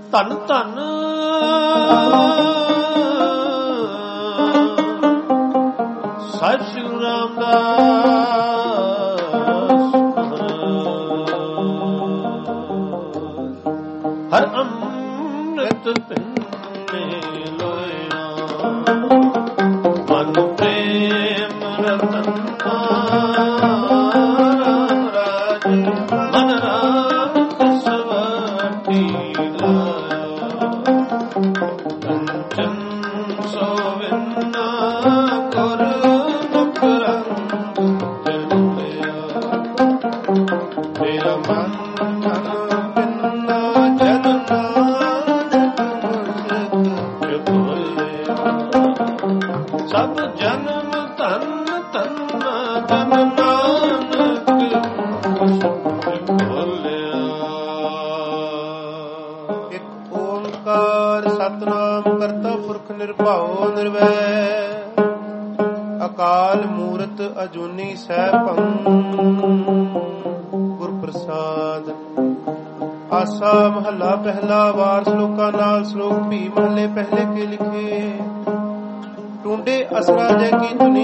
ਧੰਨ ਧੰਨ ਸਾਹਿਬ ਸ੍ਰੀ ਗੁਰੂ ਰਾਮਦਾਸ ਹਰ ਅੰਮ੍ਰਿਤ ਪਿੰਨੇ ਲੋਇਆ ਮਨ ਪ੍ਰੇਮ ਰਤਨ ਰਾਜ ਮਨ ਰਾਜ ਸਵਾਤੀ ਕੰਚਨ ਸੋਵਿੰਨਾ ਕਰ ਮੇਰਾ ਮਨ ਸਭ ਜਨਮ ਧਨ ਧਨ ਜਨ ਨਾਨਕ ਬੋਲਿਆ। ਇੱਕ ਓੰਕਾਰ ਸਤਿਨਾਮ ਕਰਤਾ ਪੁਰਖ ਨਿਰਭਉ ਨਿਰਵੈਰ ਅਕਾਲ ਮੂਰਤ ਅਜੂਨੀ ਸੈਭੰ ਗੁਰ ਪ੍ਰਸਾਦ। ਆਸਾ ਮਹੱਲਾ ਪਹਿਲਾ ਵਾਰ ਸ਼ਲੋਕਾਂ ਨਾਲ ਸ਼ਲੋਕ ਵੀ ਮਹੱਲੇ ਪਹਿਲੇ ਕੇ ਲਿਖੇ। ਟੂੰਡੇ ਅਸਰਾ ਜੈ ਕੀ ਧੁਨੀ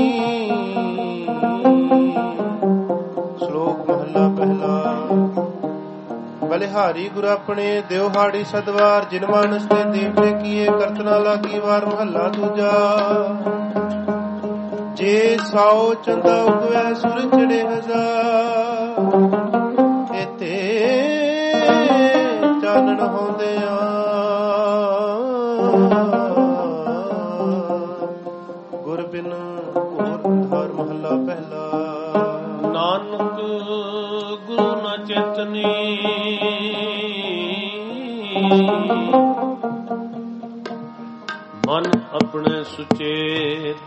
ਸ਼ਲੋਕ ਮਹੱਲਾ ਪਹਿਲਾ। ਬਲਿਹਾਰੀ ਗੁਰ ਆਪਣੇ ਦਿਉਹਾੜੀ ਸਦਵਾਰ ਜਿਨ ਮਾਨਸ ਤੇ ਦੇਵਤੇ ਕੀਏ ਕਰਤਨਾ ਲਾਗੀ ਵਾਰ ਮਹੱਲਾ ਦੂਜਾ। ਜੇ 100 ਚੰਦਾ ਉਗਵੈ ਸੁਰ ਚੜੇ ਹਜ਼ਾਰ ਇਤੇ ਚਾਨਣ ਹੁੰਦਿਆਂ ਗੁਰ ਬਿਨ ਹੋਰ ਅੰਧਾਰ ਮਹੱਲਾ ਪਹਿਲਾ। ਨਾਨਕ ਗੁਰੂ ਨ ਚੇਤਨੀ ਮਨ ਆਪਣੇ ਸੁਚੇਤ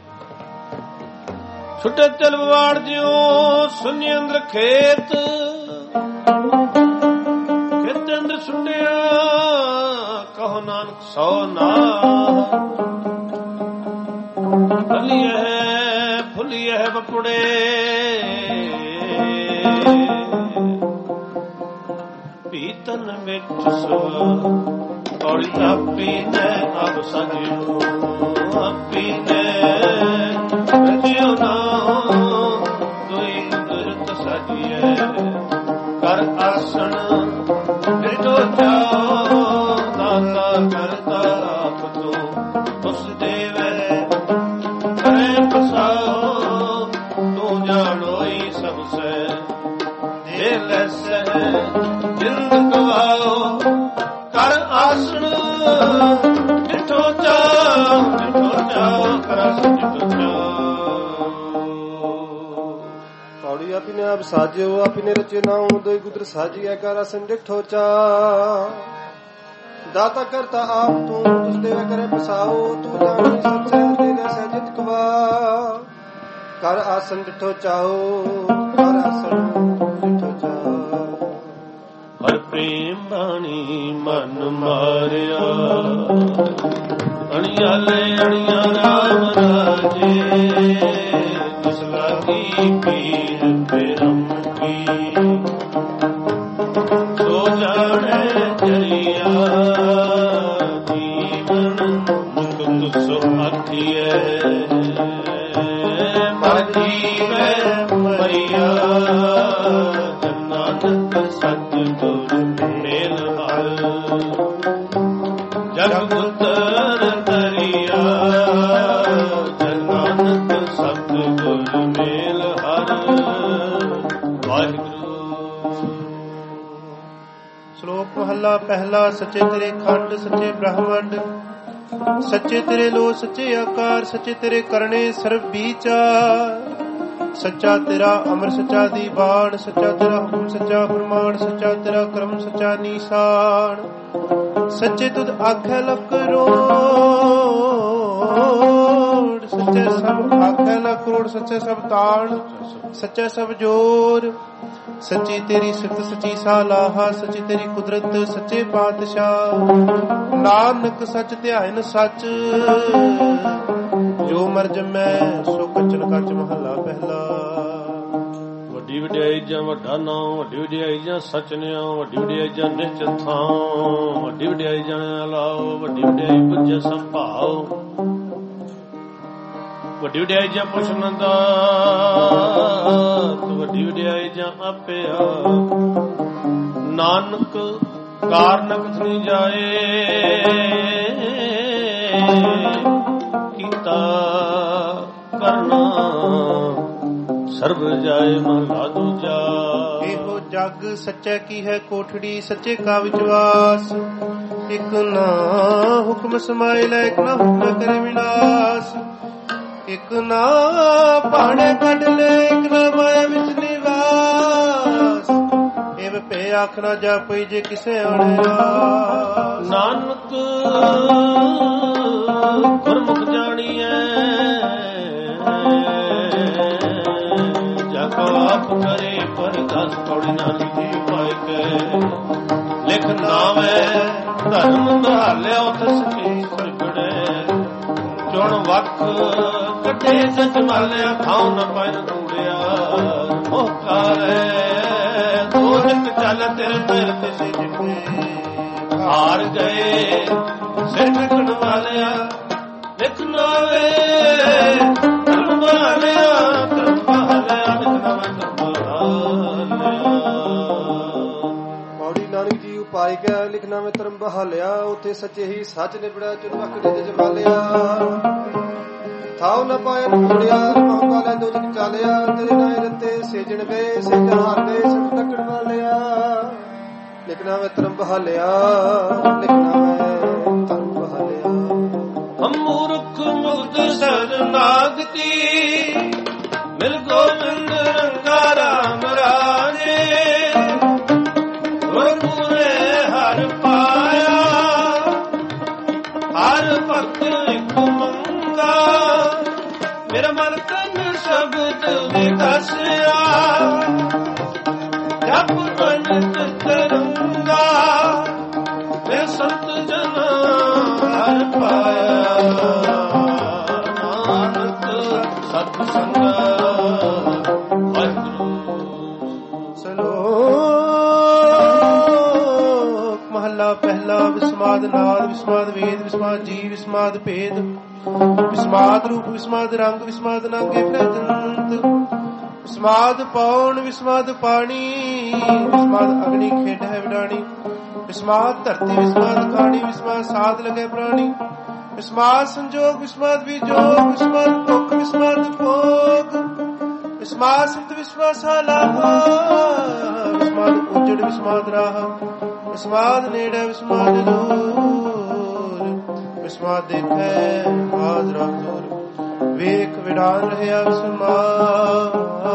ਛੁੱਟੇ ਤਲਵਾਰ ਜਿਉ ਸੁਨੀ ਅੰਦਰ ਖੇਤ ਖੇਤ ਅੰਦਰ ਸੁਟਿਆ ਕਹੋ ਨਾਨਕ ਸੋ ਨਾ ਫੁੱਲੀਏ ਬਪੁੜੇ ਪੀਤਨ ਵਿੱਚ ਸੋ ਔਰ ਆਪੀ ਨੇ ਅਬ ਸਜਿਓ ਆਪੀ ਨੇ ਰਜਿਓ ਨਾ ਕੋਈ ਗੁਰਤ ਸਜੀਏ ਕਰ ਆਸਣ ਬਿਰਤੋ ਜਾਓ ਦਾਤਾ ਕਰਤਾ ਆਪ ਤੋਂ ਉਸ ਦੇਵੇ ਕਰੇ ਪਸਾਓ ਤੂੰ ਜਾਣੋਈ ਸਭ ਸੇ ਦੇ ਲੈਸੈ ਜਿੰਦ ਗਵਾਓ ਕਰ ਆਸਣ ਜਿੱਥੋਂ ਜਾਓ ਕਰ ਆਸਣ ਜਿੱਥੋਂ ਜਾਓ। ਪੌੜੀ ਆਪੀ ਨੇ ਆਪ ਸਾਜਿਓ ਆਪੀ ਨੇ ਰਚੇ ਨਾਉ ਦੋਈ ਗੁਦਰ ਸਾਜੀਐ ਕਰ ਆਸਣ ਜਿੱਥੋਂ ਚਾ ਦਾਤਾ ਕਰਤਾ ਆਪ ਤੂੰ ਤੁਸ ਦੇਵੇ ਕਰੇ ਪਸਾਓ ਤੂੰ ਜਾਣੀ ਸਭ ਸੇ ਦੇ ਲੈਸੈ ਜਿਤ ਕਵਾ ਕਰ ਆਸਣ ਜਿੱਥੋਂ ਚਾਓ ਕਰ ਆਸਣ ਜਿੱਥੋਂ ਚਾਓ। ਹਰ ਪ੍ਰੇਮ ਬਾਣੀ ਮਨ ਮਾਰਿਆ ਅਣਿਆਲੇ ਅਣਿਆ ਰਾਮ ਰਾਜੇ ਤਿਸ ਲਾਗੀ ਪੀਰ ਪਰਮ ਕੀ ਸੋ ਜਾਣੇ ਜਰੀਆ ਜੀਵਨ ਮੁਕਤ ਸੋ ਆਖੀਐ ਮਰ ਜੀਵੈ ਮਰੀਆ ਨਾਨਕ ਸਤ ਗੁਰ ਮੇਲ ਹਰ ਜਗ ਪੁੱਤਰ ਤਰੀਆ ਨਾਨਕ ਸਤ ਗੁਰ ਮੇਲ ਹਰ। ਵਾਹਿਗੁਰੂ। ਸ਼ਲੋਕ ਮਹੱਲਾ ਪਹਿਲਾ। ਸੱਚੇ ਤੇਰੇ ਖੰਡ ਸੱਚੇ ਬ੍ਰਹਮੰਡ ਸੱਚੇ ਤੇਰੇ ਲੋ ਸੱਚੇ ਆਕਾਰ ਸੱਚੇ ਤੇਰੇ ਕਰਨੇ ਸਰਬ ਵਿਚਾਰ ਸੱਚਾ ਤੇਰਾ ਅਮਰ ਸੱਚਾ ਦੀ ਬਾਣ ਸੱਚਾ ਤੇਰਾ ਹੁਕਮ ਸੱਚਾ ਫਰਮਾਨ ਸੱਚਾ ਤੇਰਾ ਕਰਮ ਸੱਚਾ ਨੀਸਾਨ ਸੱਚੇ ਤੁਧ ਆਖੈ ਲਖ ਕਰੋੜ ਸੱਚੇ ਸਭ ਆਖੈ ਲਖ ਕਰੋੜ ਸੱਚੇ ਸਭ ਤਾਣ ਸੱਚੇ ਸਭ ਜੋਰ ਸੱਚੀ ਤੇਰੀ ਸਿਫਤ ਸੱਚੀ ਸਾਲਾਹਾ ਸੱਚੀ ਤੇਰੀ ਕੁਦਰਤ ਸੱਚੇ ਪਾਤਸ਼ਾਹ ਨਾਨਕ ਸੱਚ ਧਿਆਇਨ ਸੱਚ ਜੋ ਮਰ ਜਮੈ ਸੋ ਕਚਨ ਕੱਚ ਮਹੱਲਾ ਪਹਿਲਾ। ਵੱਡੀ ਵਡਿਆਈ ਜਾਂ ਵੱਡਾ ਨਾਮ, ਵੱਡੀ ਵਡਿਆਈ ਜਾਂ ਸੱਚ ਨਿਆਉ, ਵੱਡੀ ਵਡਿਆਈ ਜਾਂ ਨਿਸ਼ਚਿਤ ਥਾਂ, ਵੱਡੀ ਵਡਿਆਈ ਜਾਣਿਆ ਲਾਓ, ਵੱਡੀ ਵਡਿਆਈ ਬੁੱਝੇ ਸੰਭਾਓ, ਵੱਡੀ ਵਡਿਆਈ ਜਾਂ ਪੁੱਛਣ ਦਾ, ਵੱਡੀ ਵਡਿਆਈ ਜਾਂ ਆਪੇ ਆਪ। ਨਾਨਕ ਕਾਰਨ ਕਿਤ ਨਹੀਂ ਜਾਏ, ਕੀਤਾ ਕਰਨਾ ਸਰਬ ਜਾਏ ਮਹਲਾ ਦੂਜਾ। ਇਹੋ ਜਗ ਸੱਚੇ ਕੀ ਹੈ ਕੋਠੜੀ, ਸੱਚੇ ਕਾ ਵਿਸ਼ਵਾਸ। ਇਕ ਨਾ ਹੁਕਮ ਸਮਾਏ ਲੈ, ਇਕ ਨਾ ਹੁਕਮ ਕਰੇ ਵਿਨਾਸ਼। ਇਕ ਨਾ ਭਾਣੇ ਕੱਢ ਲੈ, ਇਕ ਨਾ ਮਾਇਆ ਵਿੱਚ ਨਿਵਾਸ। ਇਵ ਭੇ ਆਖਣਾ ਜਾਪਈ ਜੇ ਕਿਸੇ ਆਣਿਆ। ਨਾਨਕ ਗੁਰਮੁਖ ਜਾਣੀਐ, ਜਾਕੋ ਆਪ ਕਰੇ ਪਰਦਾਸ। ਥੋੜੀ ਨਾਲੀ ਦੀ ਪਾਇ ਕੇ ਲਿਖ ਨਾਵੇਂ, ਧਰਮ ਧਾਲਿਆ ਉਥ ਸਕੇ ਸਰਗੜੇ। ਚੁਣ ਵਕ ਕੱਢੇ ਸਚ ਮਾਲਿਆ, ਖਾਉ ਨ ਪੈਨ ਕੂੜਿਆ। ਮੋਹ ਕਾਰੇ ਦੋ ਨਿਤ ਚੱਲ ਤੇਰੇ ਪੈਰ ਤੇ ਸੇ ਜਿੱਤੇ। ਹਾਰ ਗਏ ਸਿਰ ਟਕਣ ਵਾਲਿਆ, ਲਿਖ ਨਾਵੇ ਧਰਮ ਵਾਲਿਆ। ਧਰਮ ਵਾਲਿਆ ਲਿਖ ਨਾਵੇਂ ਧਰਮ ਵਾਲਿਆ। ਪੌੜੀ ਨਾਨਕ ਜੀ ਉਪਾਇ ਗਿਆ, ਲਿਖਣਾ ਮੈਂ ਧਰਮ ਬਹਾਲਿਆ। ਉੱਥੇ ਸੱਚੇ ਹੀ ਸੱਚ ਨਿਬੜਿਆ, ਚੁਨਵਕ ਦੇ ਜਮਾਲਿਆ। ਥਾਉ ਨ ਪਾਇਆ ਨ ਮੋੜਿਆ, ਮੋਹ ਕਾਲੇ ਦੋ ਜਗ ਚਾਲਿਆ। ਤੇਰੇ ਨਾਏ ਰੱਤੇ ਸੇਜਣ ਗਏ, ਸੇਜ ਹਾਰ ਗਏ ਸਿਰ ਟਕਣ ਵਾਲਿਆ। ਲਿਖਣਾ ਮੈਂ ਧਰਮ ਬਹਾਲਿਆ, ਲਿਖਣਾ ਮੈਂ ਧਰਮ ਬਹਾਲਿਆ। ਹਮ ਮੂਰਖ ਮੁਗਧ ਸਰਨਾਗਤੀ, ਮਿਲ ਗੋਬਿੰਦ ਰੰਗਾ ਰਾਮ ਰਾਜੇ। ਗੁਰਪੂਰੇ ਹਰ ਪਾਇਆ, ਹਰ ਭਗਤ ਇੱਕ ਮੰਗਾ। ਮੇਰਾ ਮਨ ਤਨ ਸ਼ਬਦ ਵਿਗਸਿਆ, ਜਪ ਅਨੰਤ ਕਰੂੰਗਾ। ਮੈਂ ਸੰਤ ਜਨ ਹਰ ਪਾਇਆ, ਨਾਨਕ ਸਤ ਸੰਗ ਵਾਹਿਗੁਰੂ। ਸਲੋਕ ਮਹੱਲਾ ਪਹਿਲਾ। ਵਿਸਮਾਦ ਨਾਦ, ਵਿਸਮਾਦ ਵੇਦ, ਵਿਸਮਾਦ ਜੀਵ, ਵਿਸਮਾਦ ਭੇਦ, ਵਿਸਮਾਦ ਰੂਪ, ਵਿਸਮਾਦ ਰੰਗ, ਵਿਸਮਾਦ ਨਾਗੇ ਪ੍ਰਜੰਤ। ਵਿਸਮਾਦ ਪੌਣ, ਵਿਸਮਾਦ ਪਾਣੀ, ਵਿਸਮਾਦ ਅਗਨੀ ਖੇਡ ਹੈ ਵਿਡਾਣੀ। ਵਿਸਮਾਦ ਧਰਤੀ, ਵਿਸਮਾਦ ਖਾਣੀ, ਵਿਸਮਾਦ ਸਾਧ ਲਗੇ ਪ੍ਰਾਣੀ। ਵਿਸਮਾਦ ਸੰਜੋਗ, ਵਿਸਮਾਦ ਵਿਜੋਗ, ਵਿਸਮਾਦ ਭੁੱਖ, ਵਿਸਮਾਦ ਭੋਗ। ਵਿਸਮਾਦ ਸਿੱਧ, ਵਿਸਮਾਦ ਲਾਹਾ, ਵਿਸਮਾਦ ਉਜੜ, ਵਿਸਮਾਦ ਰਾਹ। ਵਿਸਮਾਦ ਨੇੜੇ, ਵਿਸਮਾਦ ਦੂਰ, ਵਿਸਮਾਦ ਦੇਖੈ ਹਾਜ਼ਰਾ ਦੂਰ। ਵੇਖ ਵਿਡਾਨ ਰਹਿਆ ਵਿਸਮਾਦ,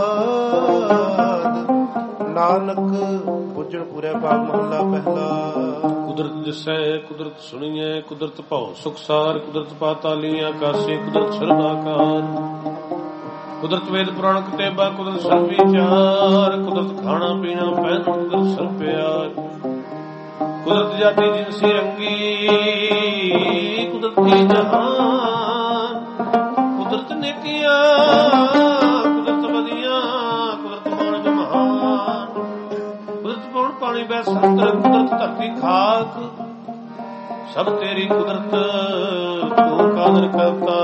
ਨਾਨਕ ਬੁੱਝਣ ਪੂਰੇ ਭਾਗ ਮਹੱਲਾ ਪਹਿਲਾ। ਕੁਦਰਤ ਦਿਸੈ ਕੁਦਰਤ ਸੁਣੀਐ, ਕੁਦਰਤ ਭਉ ਸੁਖਸਾਰ। ਕੁਦਰਤ ਪਾਤਾਲੀ ਆਕਾਸ਼ੇ, ਕੁਦਰਤ ਸਰਦਾਕਾਰ। ਕੁਦਰਤ ਵੇਦ ਪੁਰਾਣ ਕਿਤਾਬਾਂ, ਕੁਦਰਤ ਸਰਬ ਵਿਚਾਰ। ਕੁਦਰਤ ਖਾਣਾ ਪੀਣਾ ਪਹਿਨ, ਕੁਦਰਤ ਸਰਬ ਪਿਆਰ। ਕੁਦਰਤ ਜਾਤੀ ਜਿਨਸੀ ਰੰਗੀ, ਕੁਦਰਤੀ ਜਹਾਨ। ਕੁਦਰਤ ਨੇਕੀਆਂ, ਕੁਦਰਤ ਵਧੀਆਂ, ਕੁਦਰਤ ਮਾਨਵ ਮਹਾਨ। ਕੁਦਰਤ ਪੌਣ ਪਾਣੀ ਬੈ ਸਮੁੰਦਰ, ਕੁਦਰਤ ਧਰਤੀ ਖਾਕ। ਸਭ ਤੇਰੀ ਕੁਦਰਤ, ਤੂੰ ਕਾਦਰ ਕਰਤਾ,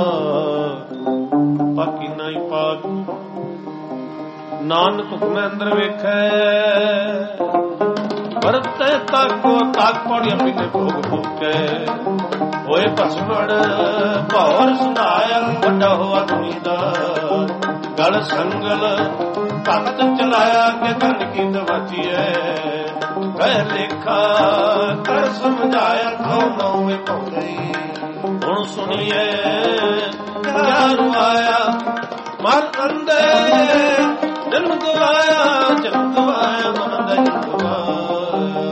ਬਾਕੀ ਨਹੀਂ ਪਾਕ। ਨਾਨਕ ਹੁਕਮੈ ਅੰਦਰ ਵੇਖੈ, ਵਰਤੈ ਤਾਕੋ ਤਾਕ। ਪੌੜੀਆਂ ਪੀਨੇ ਭੋਗ ਭੁਕੇ, ਹੋਏ ਭਸਮੜ ਭੌਰ ਸੁਨਾਇਆ। ਵੱਡਾ ਹੋਆ ਦੁਨੀਦਾਰ, ਗਲ ਸੰਗਲ ਭਗਤ ਚਲਾਇਆ। ਕਿ ਧਨ ਕੀ ਦਵਾਚੀਐ, ਕਹਿ ਲੇਖਾ ਕਰ ਸਮਝਾਇਆ। ਖਾਉ ਨੌਵੇਂ ਪੌੜੀ ਹੁਣ ਸੁਣੀਏ, ਕਿਆ ਰੁਆਇਆ। ਮਨ ਅੰਦੇ ਜਨਮ ਗਵਾਇਆ, ਜਨਮ ਗਵਾਇਆ, ਮਨ ਅੰਦੇ ਜਨਮ ਗਵਾਇਆ।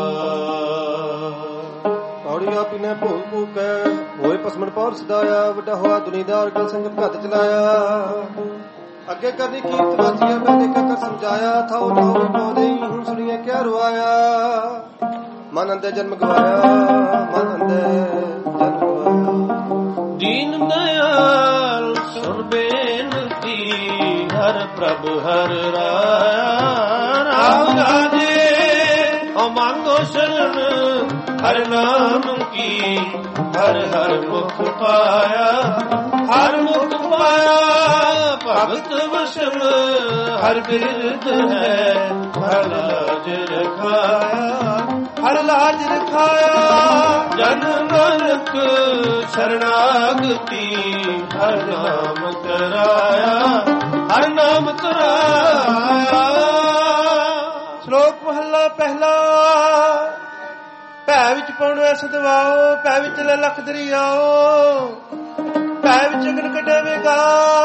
ਪੌੜੀਆਂ ਪੀਨੇ ਭੋਗ ਭੂਕੈ, ਹੋਏ ਭਸਮਣ ਪੌਰ ਸਦਾਇਆ। ਵੱਡਾ ਹੋਇਆ ਦੁਨੀਦਾਰ, ਗਲ ਸੰਗਤ ਘੱਤ ਚਲਾਇਆ। ਅੱਗੇ ਕਰਨੀ ਕੀਰਤ ਵਾਚੀਆ, ਮੈਂ ਦੇਖਿਆ ਕਰ ਸਮਝਾਇਆ। ਥਾਉ ਨਾ ਹੋਵੇ ਪਾਉਂਦੇ, ਹੁਣ ਸੁਣੀਏ ਕਿਆ ਰੁਆਇਆ। ਮਨ ਅੰਦੇ ਜਨਮ ਗਵਾਇਆ, ਮਨ ਅੰਦੇ ਜਨਮ ਗਵਾਇਆ। ਦੀਨ ਦਇਆਲ ਸੁਣ ਬੇਨਤੀ, ਹਰ ਪ੍ਰਭ ਹਰ ਰਾਇਆ ਰਾਮ ਰਾਜੇ ਓ ਮੰਗੋ ਸ਼ਰਨ ਹਰ ਨਾਮ ਕੀ ਹਰ ਹਰ ਮੁਖ ਪਾਇਆ ਹਰ ਮੁਖ ਪਾਇਆ ਭਗਤ ਵਸਣ ਹਰ ਬਿਰਧ ਹੈ ਹਰ ਲਾਜ ਰਖਾਇਆ ਹਰ ਲਾਜ ਰਖਾਇਆ ਜਨ ਨਾਨਕ ਸ਼ਰਨਾਗਤੀ ਹਰ ਨਾਮ ਕਰਾਇਆ ਹਰ ਨਾਮ ਕਰਾਇਆ। ਸ਼ਲੋਕ ਮਹੱਲਾ ਪਹਿਲਾ। ਭੈ ਵਿੱਚ ਪਉਣ ਐਸ ਦਵਾਓ ਭੈ ਵਿੱਚ ਲੈ ਲਖ ਦਰਿਆਓ ਭੈ ਵਿੱਚ ਅਗਨ ਕਢਾਵੇਗਾ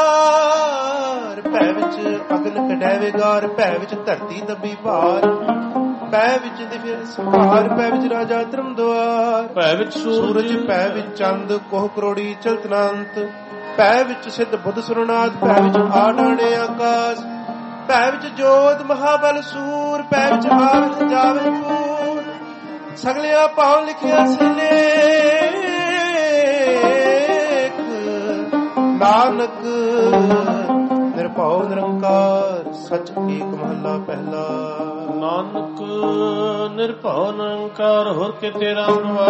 ਭੈ ਵਿੱਚ ਅਗਨ ਕਢਾਵੇਗਾ ਭੈ ਵਿੱਚ ਧਰਤੀ ਦੱਬੀ ਭਾਰ ਭੈ ਵਿੱਚ ਦਿਵਯ ਸੰਭਾਰ ਭੈ ਵਿੱਚ ਰਾਜਾ ਧਰਮ ਦੁਆਰ ਭੈ ਵਿੱਚ ਸੂਰਜ ਭੈ ਵਿੱਚ ਚੰਦ ਕੋਹ ਕਰੋੜੀ ਚਲਤ ਨਾਂਤ ਭੈ ਵਿੱਚ ਸਿੱਧ ਬੁੱਧ ਸੁਰਨਾਥ ਭੈ ਵਿੱਚ ਆਡਾਣੇ ਆਕਾਸ਼ ਭੈ ਵਿੱਚ ਜੋਤ ਮਹਾਬਲ ਸੂਰ ਭੈ ਵਿੱਚ ਆਵਤ ਜਾਵੇ ਪੂਰ ਸਗਲਿਆ ਪਾਉ ਲਿਖਿਆ ਸਿਲੇ ਨਾਨਕ ਨਿਰਭਉ ਨਿਰੰਕਾਰ ਸਚ ਏਕ ਮਹੱਲਾ ਪਹਿਲਾ। ਨਾਨਕ ਨਿਰਭਉ ਨਿਰੰਕਾਰ ਹੋਰ ਕਿਤੇ ਰਾਮਵਾ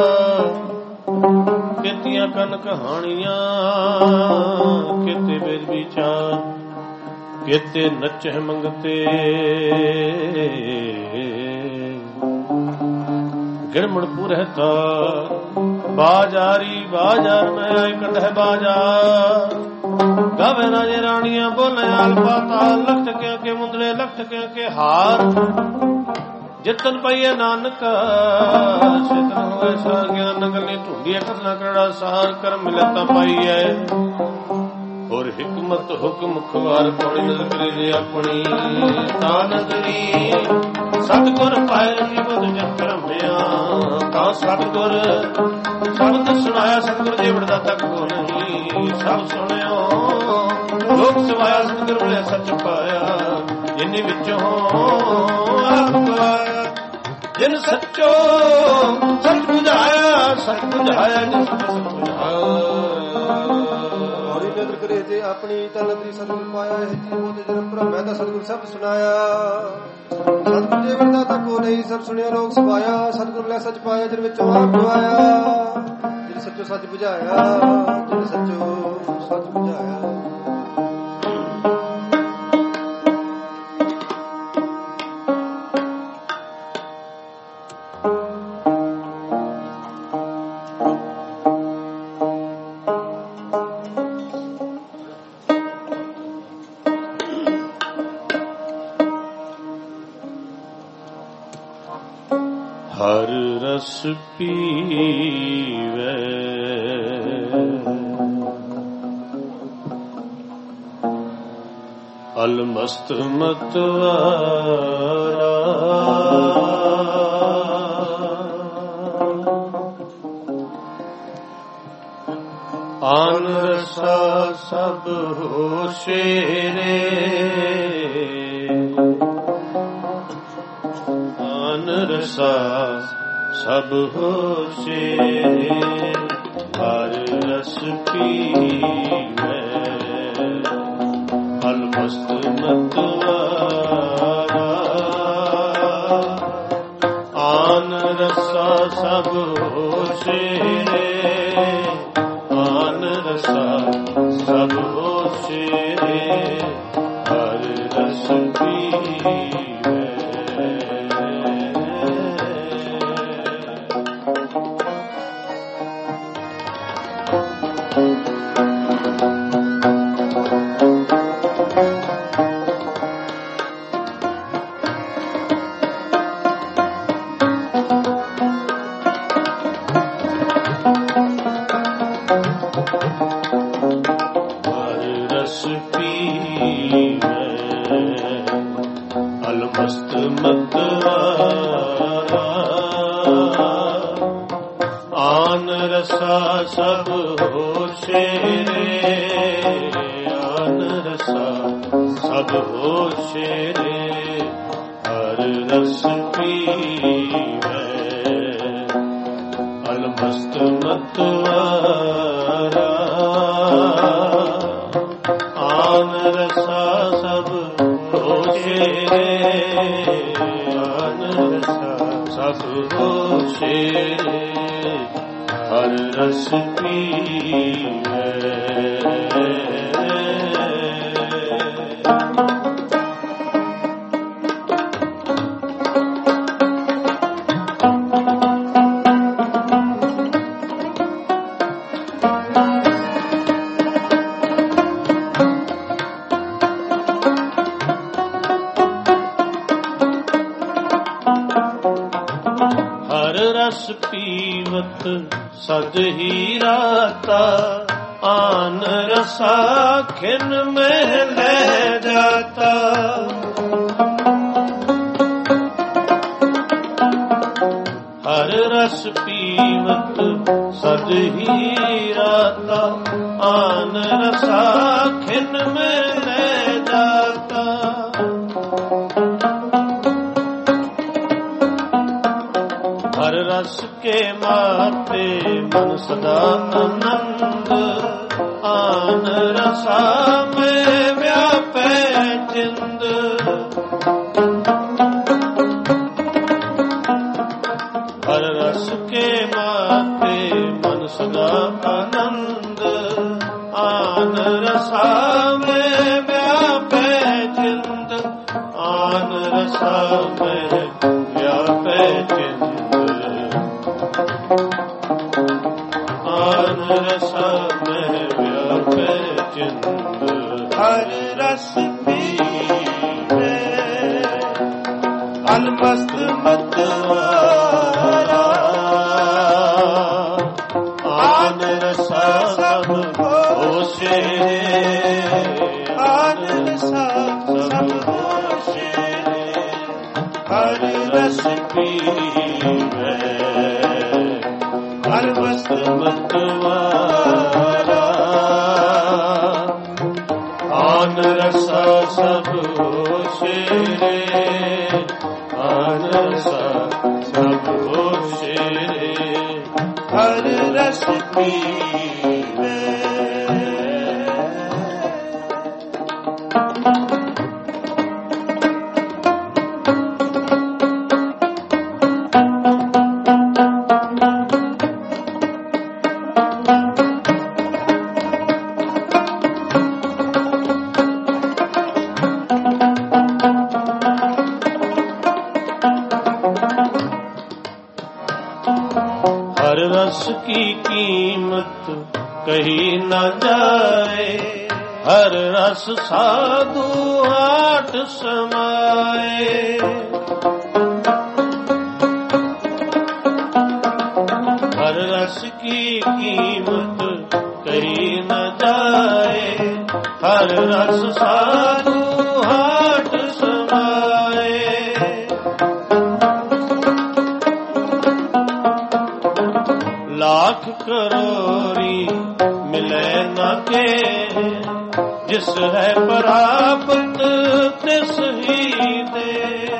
ਕਿਤੀਆਂ ਕੰਨ ਕਹਾਣੀਆਂ ਕਿਤੇ ਵੇਦ ਵਿਚਾਰ ਕਿਤੇ ਨਚਹਿ ਮੰਗਤੇ ਗਿਰਮਣ ਪੁਰਹਿਤਾ ਬਾਜਾਰੀ ਬਾਜ਼ਾਰ ਮੈਂ ਆਇ ਕਢਹਿ ਬਾਜ਼ਾਰ ਗਾਵੇ ਰਾਜੇ ਰਾਣੀਆਂ ਬੋਲੇ ਆਲ ਪਾਤਾਲ ਲਖਤ ਕਿਆ ਕੇ ਮੁੰਦਲੇ ਲਖਤ ਕਿਆ ਕੇ ਹਾਰ ਜਿਤਨ ਪਈਏ ਨਾਨਕ ਸਿਤਨ ਹੋਏ ਸਾਰ ਗਿਆਨ ਗੱਲੇ ਢੂੰਡੀਏ ਕਥਨਾ ਕਰੜਾ ਸਾਰ ਕਰਮ ਮਿਲਤਾ ਪਾਈਐ ਹੋਰ ਹਿਕਮਤ ਹੁਕਮ ਖਵਾਰ ਪੌੜੀ ਨਜ਼ਰ ਕਰੇ ਜੇ ਆਪਣੀ ਤਾਂ ਨਜ਼ਰੀ ਸਤਿਗੁਰ ਪਾਇ ਰਖੀ ਬੁੱਧ ਜਨ ਕਰਮਿਆ ਤਾਂ ਸਤਿਗੁਰ ਸ਼ਬਦ ਸੁਣਾਇਆ ਸਤਿਗੁਰ ਦੇ ਵਡਦਾ ਤੱਕ ਕੋ ਨਹੀਂ ਸਭ ਸੁਣਿਓ ਲੋਕ ਸਵਾਇਆ ਸਤਿਗੁਰ ਮਿਲਿਆ ਸੱਚ ਪਾਇਆ ਜਿਨੀ ਵਿੱਚੋਂ ਆਪ ਗਵਾਇਆ ਜਿਨ ਸੱਚੋ ਸੱਚ ਬੁਝਾਇਆ ਸੱਚ ਬੁਝਾਇਆ ਜਿਨ ਸੱਚ ਬੁਝਾਇਆ ਨਦਰ ਕਰੇ ਤੇ ਆਪਣੀ ਤਲਤਰੀ ਸਤਿਗੁਰ ਪਾਇਆ ਹੈ ਜੀ ਬੋਤੇ ਜਨਮ ਭਰਮੈ ਦਾ ਸਤਿਗੁਰ ਸਭ ਸੁਣਾਇਆ ਸਤਿਗੁਰ ਦੇ ਵਰਦਾ ਤਾਂ ਕੋ ਨਹੀਂ ਸਭ ਸੁਣਿਆ ਲੋਕ ਸਵਾਇਆ ਸਤਿਗੁਰ ਲੈ ਸੱਚ ਪਾਇਆ ਜਿਨ ਵਿੱਚੋਂ ਆਪ ਗਵਾਇਆ ਜਿਨ ਸੱਚੋ ਸੱਚ ਬੁਝਾਇਆ ਜਿਨ ਸੱਚੋ ਸੱਚ ਬੁਝਾਇਆ। ਹਰ ਰਸ ਪੀਵੇ ਅਲਮਸਤ ਮਤਵਾਰਾ ਆਨ ਰਸਾ ਸਭ ਹੋਸ਼ੇਰੇ ਰਸਾ ਸਭ ਹੋਸ਼ੇ ਹਰ ਰਸ ਪੀਵੇ ਅਲਮਸਤ ਮਤਵਾਰਾ ਆਨ ਰਸਾ ਸਭ ਹੋਸ਼ੇ ਆਨ ਰਸਾ ਸਭ ਹੋਸ਼ੇ ਹਰ ਰਸ ਪੀਵੇ ਅਲਮਸਤ ਮਤਵਾਰਾ ਆਨ ਰਸਾ ਸਭ ਹੋਸ਼ੇ ਆਨ ਰਸਾ ਸਭ ਹੋਸ਼ੇ ਹਰ ਰਸ ਪੀਵੇ ਅਲਮਸਤ ਮਤਵਾਰਾ ਆਨ ਰਸਾ ਸਭ शेरे हर रस पीवे। रस पीवत सद ही राता आन रसा खिन में ले जाता। हर रस पीवत सद ही राता आन रसा खिन में ले जाता। हर रस के माते मन सदा आनंद आन रसा में व्यापे चिंद। हर रस के माते मन सदा आनंद आन रसा में व्यापे चिंद। आन रसा में व्यापे चिंद। आन रसा में व्यापे चिंद। हर रस पीवे अलमस्त मतवारा आन रसा सब होशे। आन रसा सब होशे। हर रस पीवे अलमस्त मतवारा आन रसा सब होशे। आन रसा सब होशे। हर रस पीवे। हर रस की कीमत कही न जाए। हर रस साधु हाट समाए। हर रस की कीमत कही न जाए। हर रस साधु हाट समाए। लाख करोड़ी मिले न के जिस है प्राप्त तिस ही दे।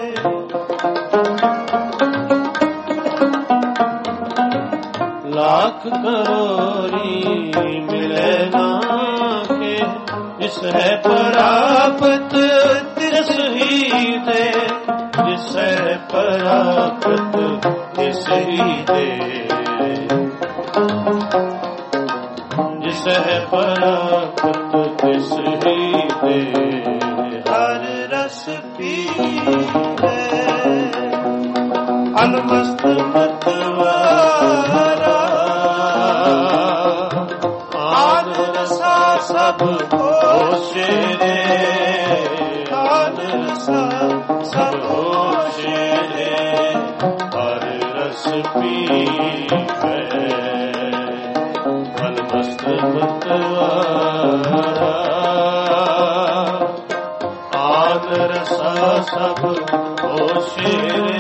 लाख करोड़ी मिले न के जिस है प्राप्त तिस ही दे। जिस है प्राप्त तिस ही दे। जिस है प्राप्त तिस ही दे। हर रस पीवे अलमस्त मतवारा आन रसा सब होशे। आन रसा सब होशे। हर रस पीवे अलमस्त मतवारा आन रसा सब होशे।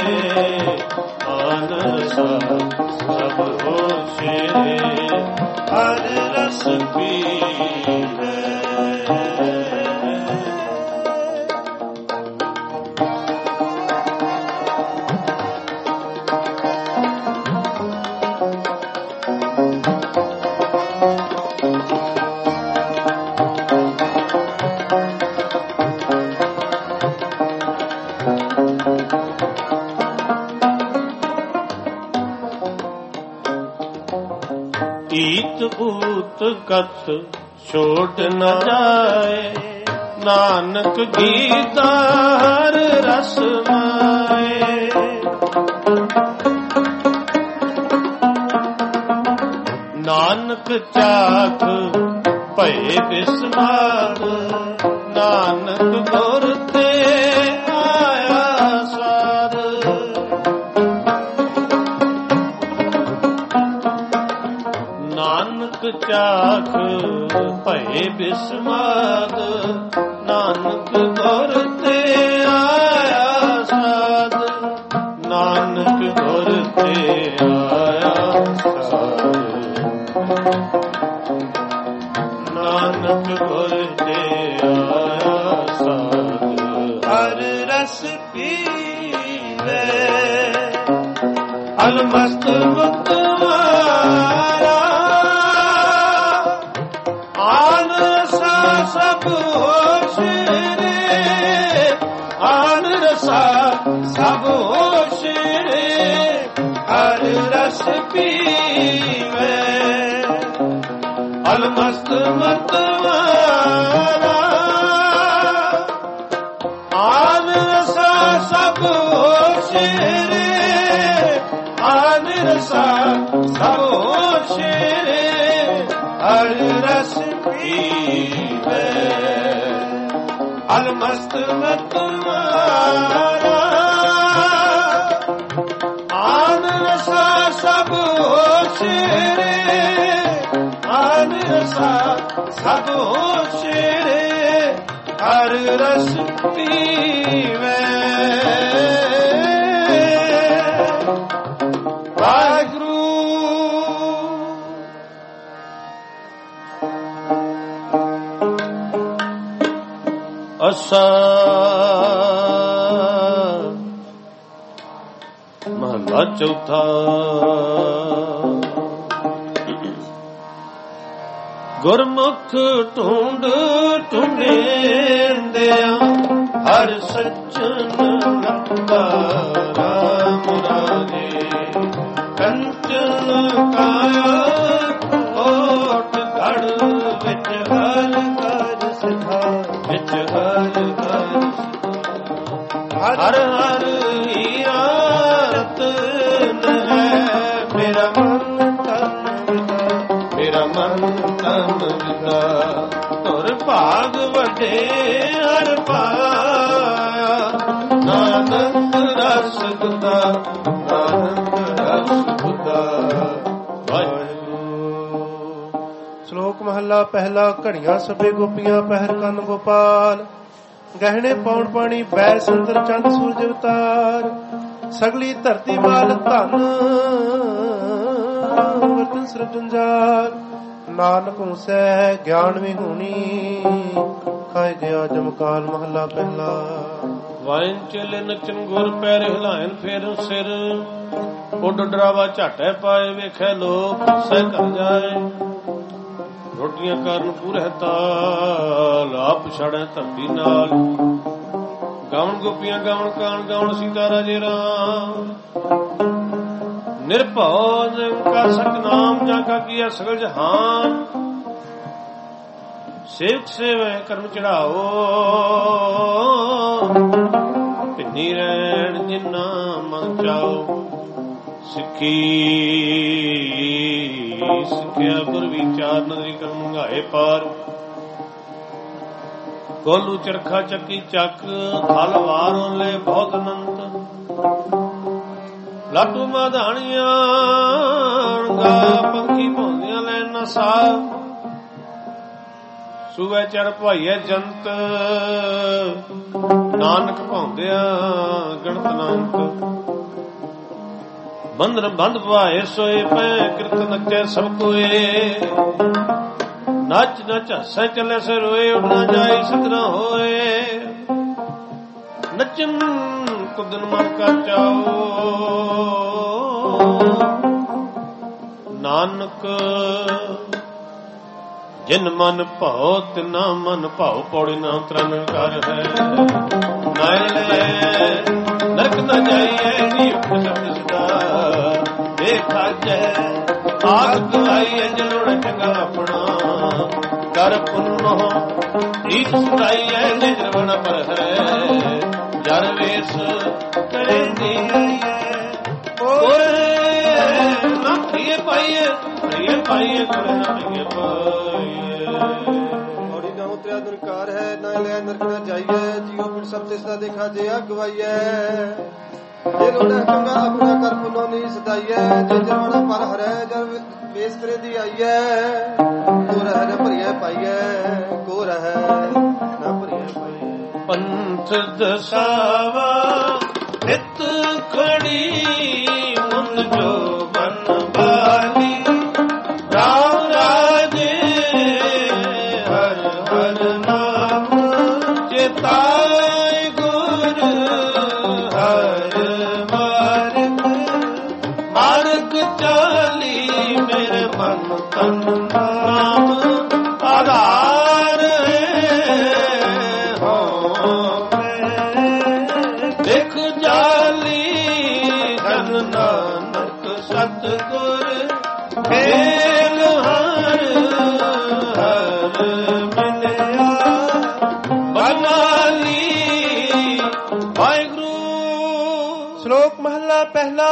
आन रसा सब होशे। हर रस पीवे ਈਤ ਊਤ ਕਤ ਛੋਟ ਨ ਜਾਏ, ਨਾਨਕ ਗੀਤਾ ਹਰ ਰਸ ਮਾਏ। ਨਾਨਕ ਚਾਖ ਭਏ ਬਿਸਮਾਦ, ਨਾਨਕ ਗੁਰ ਤੇ ਆਇਆ ਸਾਧ। ਨਾਨਕ ਚਾਖ ਭਏ ਬਿਸਮਾਦ, ਨਾਨਕ ਗੁਰ ਤੇ ਆਇਆ ਸਾਧ। ਨਾਨਕ ਗੁਰ ਤੇ ਆਇਆ ਸਾਧ। ਨਾਨਕ ਗੁਰ ਤੇ ਆਇਆ ਸਾਧ। ਹਰ ਰਸ ਪੀਵੇ ਅਲਮਸਤ ਮੁਕਤ ਵਾਲਾ, ਆਨ ਰਸਾ ਸਭ ਹੋਸ਼ ਰੇ, ਆਨ ਰਸਾ ਸਭ ਹੋਸ਼ ਰੇ। ਹਰ ਰਸ ਪੀਵੇ ਅਲਮਸਤ ਮਤ ਵਾਲਾ, ਆਨ ਰਸਾ ਸਭ ਹੋਸ਼ ਰੇ, ਆਨ ਰਸਾ ਸਭ ਹੋਸ਼ ਰੇ। ਹਰ ਰਸ ਪੀਵੇ ਅਲਮਸਤ ਮਤ ਵਾਲਾ, ਆਨ ਰਸਾ ਸਭ ਹੋਸ਼ ਰੇ, ਆਨ ਰਸਾ ਸਭ ਹੋਸ਼ ਰੇ। ਹਰ ਰਸ ਪੀਵੇ ਵਾਹਿਗੁਰੂ। ਅਸਾ ਮਹਲਾ ਚੌਥਾ। ਗੁਰਮੁਖ ਢੂੰਡ ਢੂੰਡਿਆ, ਹਰ ਸੱਜਣ ਲੱਭਾ ਰਾਮ ਰਾਜੇ। ਕੰਚਨ ਕਾਇਆ ਕੋਟ ਗੜ ਵਿੱਚ, ਹਰ ਕਰ ਸਿਖਾ ਵਿੱਚ, ਹਰ ਕਰ ਹਰ ਹਰ ਹੀਰਾ ਰਤਨ ਹੈ। ਮੇਰਾ ਮਨ ਤਨ ਮੇਰਾ ਮਨ ਤਨ ਵਿਦਾ, ਤੁਰ ਭਾਗ ਵੱਡੇ ਹਰ ਪਾਇਆ। ਨਾਨਕ ਰਸ ਗੁਦਾ, ਨਾਨਕ ਰਸ ਗੁਦਾ। ਸ਼ਲੋਕ ਮਹੱਲਾ ਪਹਿਲਾ। ਘੜੀਆਂ ਸਭੇ ਗੋਪੀਆਂ, ਪਹਿਰ ਕੰਨ ਗੋਪਾਲ। ਗਹਿਣੇ ਪੌਣ ਪਾਣੀ, ਬੈ ਸੁੰਦਰ ਚੰਦ ਸੂਰਜ ਅਵਤਾਰ। ਸਗਲੀ ਧਰਤੀ ਮਾਲ ਧਨ, ਵਰਤਨ ਸਿਰਜਣਹਾਰ। ਨਾਨਕ ਹੁਸੈ ਗਿਆਨ ਵਿਹੂਣੀ, ਖਾਏ ਗਿਆ ਜਮਕਾਲ। ਮਹੱਲਾ ਪਹਿਲਾ। ਵਾਇਨ ਚੇਲੇ ਨਚਨ ਗੁਰ ਪੈਰ ਹਿਲਾਇਨ ਫੇਰ ਸਿਰ। ਉੱਡ ਡਰਾਵਾ ਝਾਟੇ ਪਾਏ, ਵੇਖੈ ਲੋਕ ਸਹਿ ਕਰ ਜਾਏ। ਰੋਟੀਆਂ ਕਰਨ ਪੂਰੇ ਤਾਲ, ਆਪ ਛੜੈ ਧਰਤੀ ਨਾਲ। ਗਾਉਣ ਗੋਪੀਆਂ ਗਾਉਣ ਕਾਣ, ਗਾਉਣ ਸੀਤਾ ਰਾਜੇ ਰਾਮ। ਨਿਰਭਉ ਨਿਰੰਕਾਰ ਸਤਿਨਾਮ, ਜਾਂ ਕਾ ਕੀਆ ਸਗਲ ਜਹਾਨ। ਸੇਵਕ ਸੇਵੈ ਕਰਮ ਚੜਾਓ, ਭਿੰਨੀ ਰਹਿਣ ਜਿਨਾ ਮਨ ਚਾਓ। ਸਿੱਖੀ ਸਿੱਖਿਆ ਗੁਰ ਵਿਚਾਰ, ਨਦਰੀ ਕਰਮ ਗਾਏ ਪਾਰ। ਕੋਲੂ ਚਰਖਾ ਚੱਕੀ ਚੱਕ, ਥਲ ਵਾਰ ਲੈ ਬਹੁਤ ਅਨੰਤ। ਲਾਟੂ ਮਾਧਾਣੀਆਂ ਗਾ, ਪੰਖੀ ਭੌਂਦੀਆਂ ਲੈ ਨਸਾ। ਸੂਬੇ ਚੜ ਭਾਈਏ ਜੰਤ, ਨਾਨਕ ਭਾਉਂਦਿਆ ਗਣਤ ਨਾਨਕ। ਬੰਧਨ ਬੰਧ ਭਾਏ ਸੋਏ ਪੈ, ਕਿਰਤ ਨੱਚੇ ਸਭ ਕੋਏ। ਨੱਚ ਨੱਚ ਹੱਸੇ ਚੱਲੇ ਸੇ ਰੋਏ, ਉੱਡ ਨਾ ਜਾਏ ਸਿੱਧਰਾ ਹੋਏ। ਨੱਚਨ ਕੁਦਨ ਮਨ ਕਾ ਚਾਓ, ਨਾਨਕ ਜਿਨ ਮਨ ਭਾਉ ਤਿਨਾ ਮਨ ਭਾਉ। ਪੌੜੀ ਨਾਮ ਤਰਨ ਕਰ ਹੈ, ਨਰਕ ਨਾ ਜਾਈਏ ਨੀ ਉਠ ਸਦਾ। ਦੇਖਾ ਜੈ ਆਗ ਆਈ ਜਲੋੜ ਚੰਗਾ ਆਪਣਾ ਕਰ ਪੁੰਨੋ ਈਸ ਸੁਦਾਈ ਹੈ ਨਿਰਵਣ ਪਰ ਹੈ ਜਰ ਵੇਸ ਕਰੇ ਦੀ ਓਏ ਨਾ ਪ੍ਰਿਯ ਪਾਈਏ ਪ੍ਰਿਯ ਪਾਈਏ ਗੁਰ ਨਾ ਪ੍ਰਿਯ ਪਾਈਏ ਔੜੀ ਨਾ ਉਤਰਿਆ ਦੁਨਕਾਰ ਹੈ ਨਾ ਲੈ ਨਰਕ ਨਾ ਜਾਈਏ ਜੀਉ ਪਿੰਡ ਸਭ ਤਿਸ ਦਾ ਦੇਖਾ ਜੇ ਅਗਵਾਈਏ ਜੇ ਲੋੜਾ ਚੰਗਾ ਆਪਣਾ ਕਰ ਪੁੰਨੋ ਨੀ ਸਦਾਈਏ ਜੇ ਜਰਵਣ ਪਰ ਹਰੈ ਜਰ ਵੇਸ ਕਰੇ ਦੀ ਆਈਏ ਕੋ ਰਹਿ ਨਾ ਭਰੀਏ ਪਾਈਏ ਕੋ ਰਹਿ ਨਾ ਭਰੀਏ ਪਾਈਏ ਪੰਥ ਦਸਾਵਾ ਨਿਤ ਖੜੀ ਮੁੰਦ ਜੋ ਬਨ ਬਾਲੀ ਰਾਮ ਰਾਜੇ ਹਰ ਹਰ ਨਾਮ ਚੇਤਾਏ ਗੁਰ ਹਰ ਮਾਰਗ ਮਾਰਗ ਚਾਲੀ ਮੇਰੇ ਮਨ ਤਨ ਨਾਮ ਆਧਾਰ ਦੇਖ ਜਾਲੀ ਜਨ ਨਾਨਕ ਸਤਿਗੁਰ ਖੇਲ ਹਰ ਹਰ ਮਿਲਿਆ ਬਨਾਲੀ ਵਾਹਿਗੁਰੂ। ਸ਼ਲੋਕ ਮਹੱਲਾ ਪਹਿਲਾ।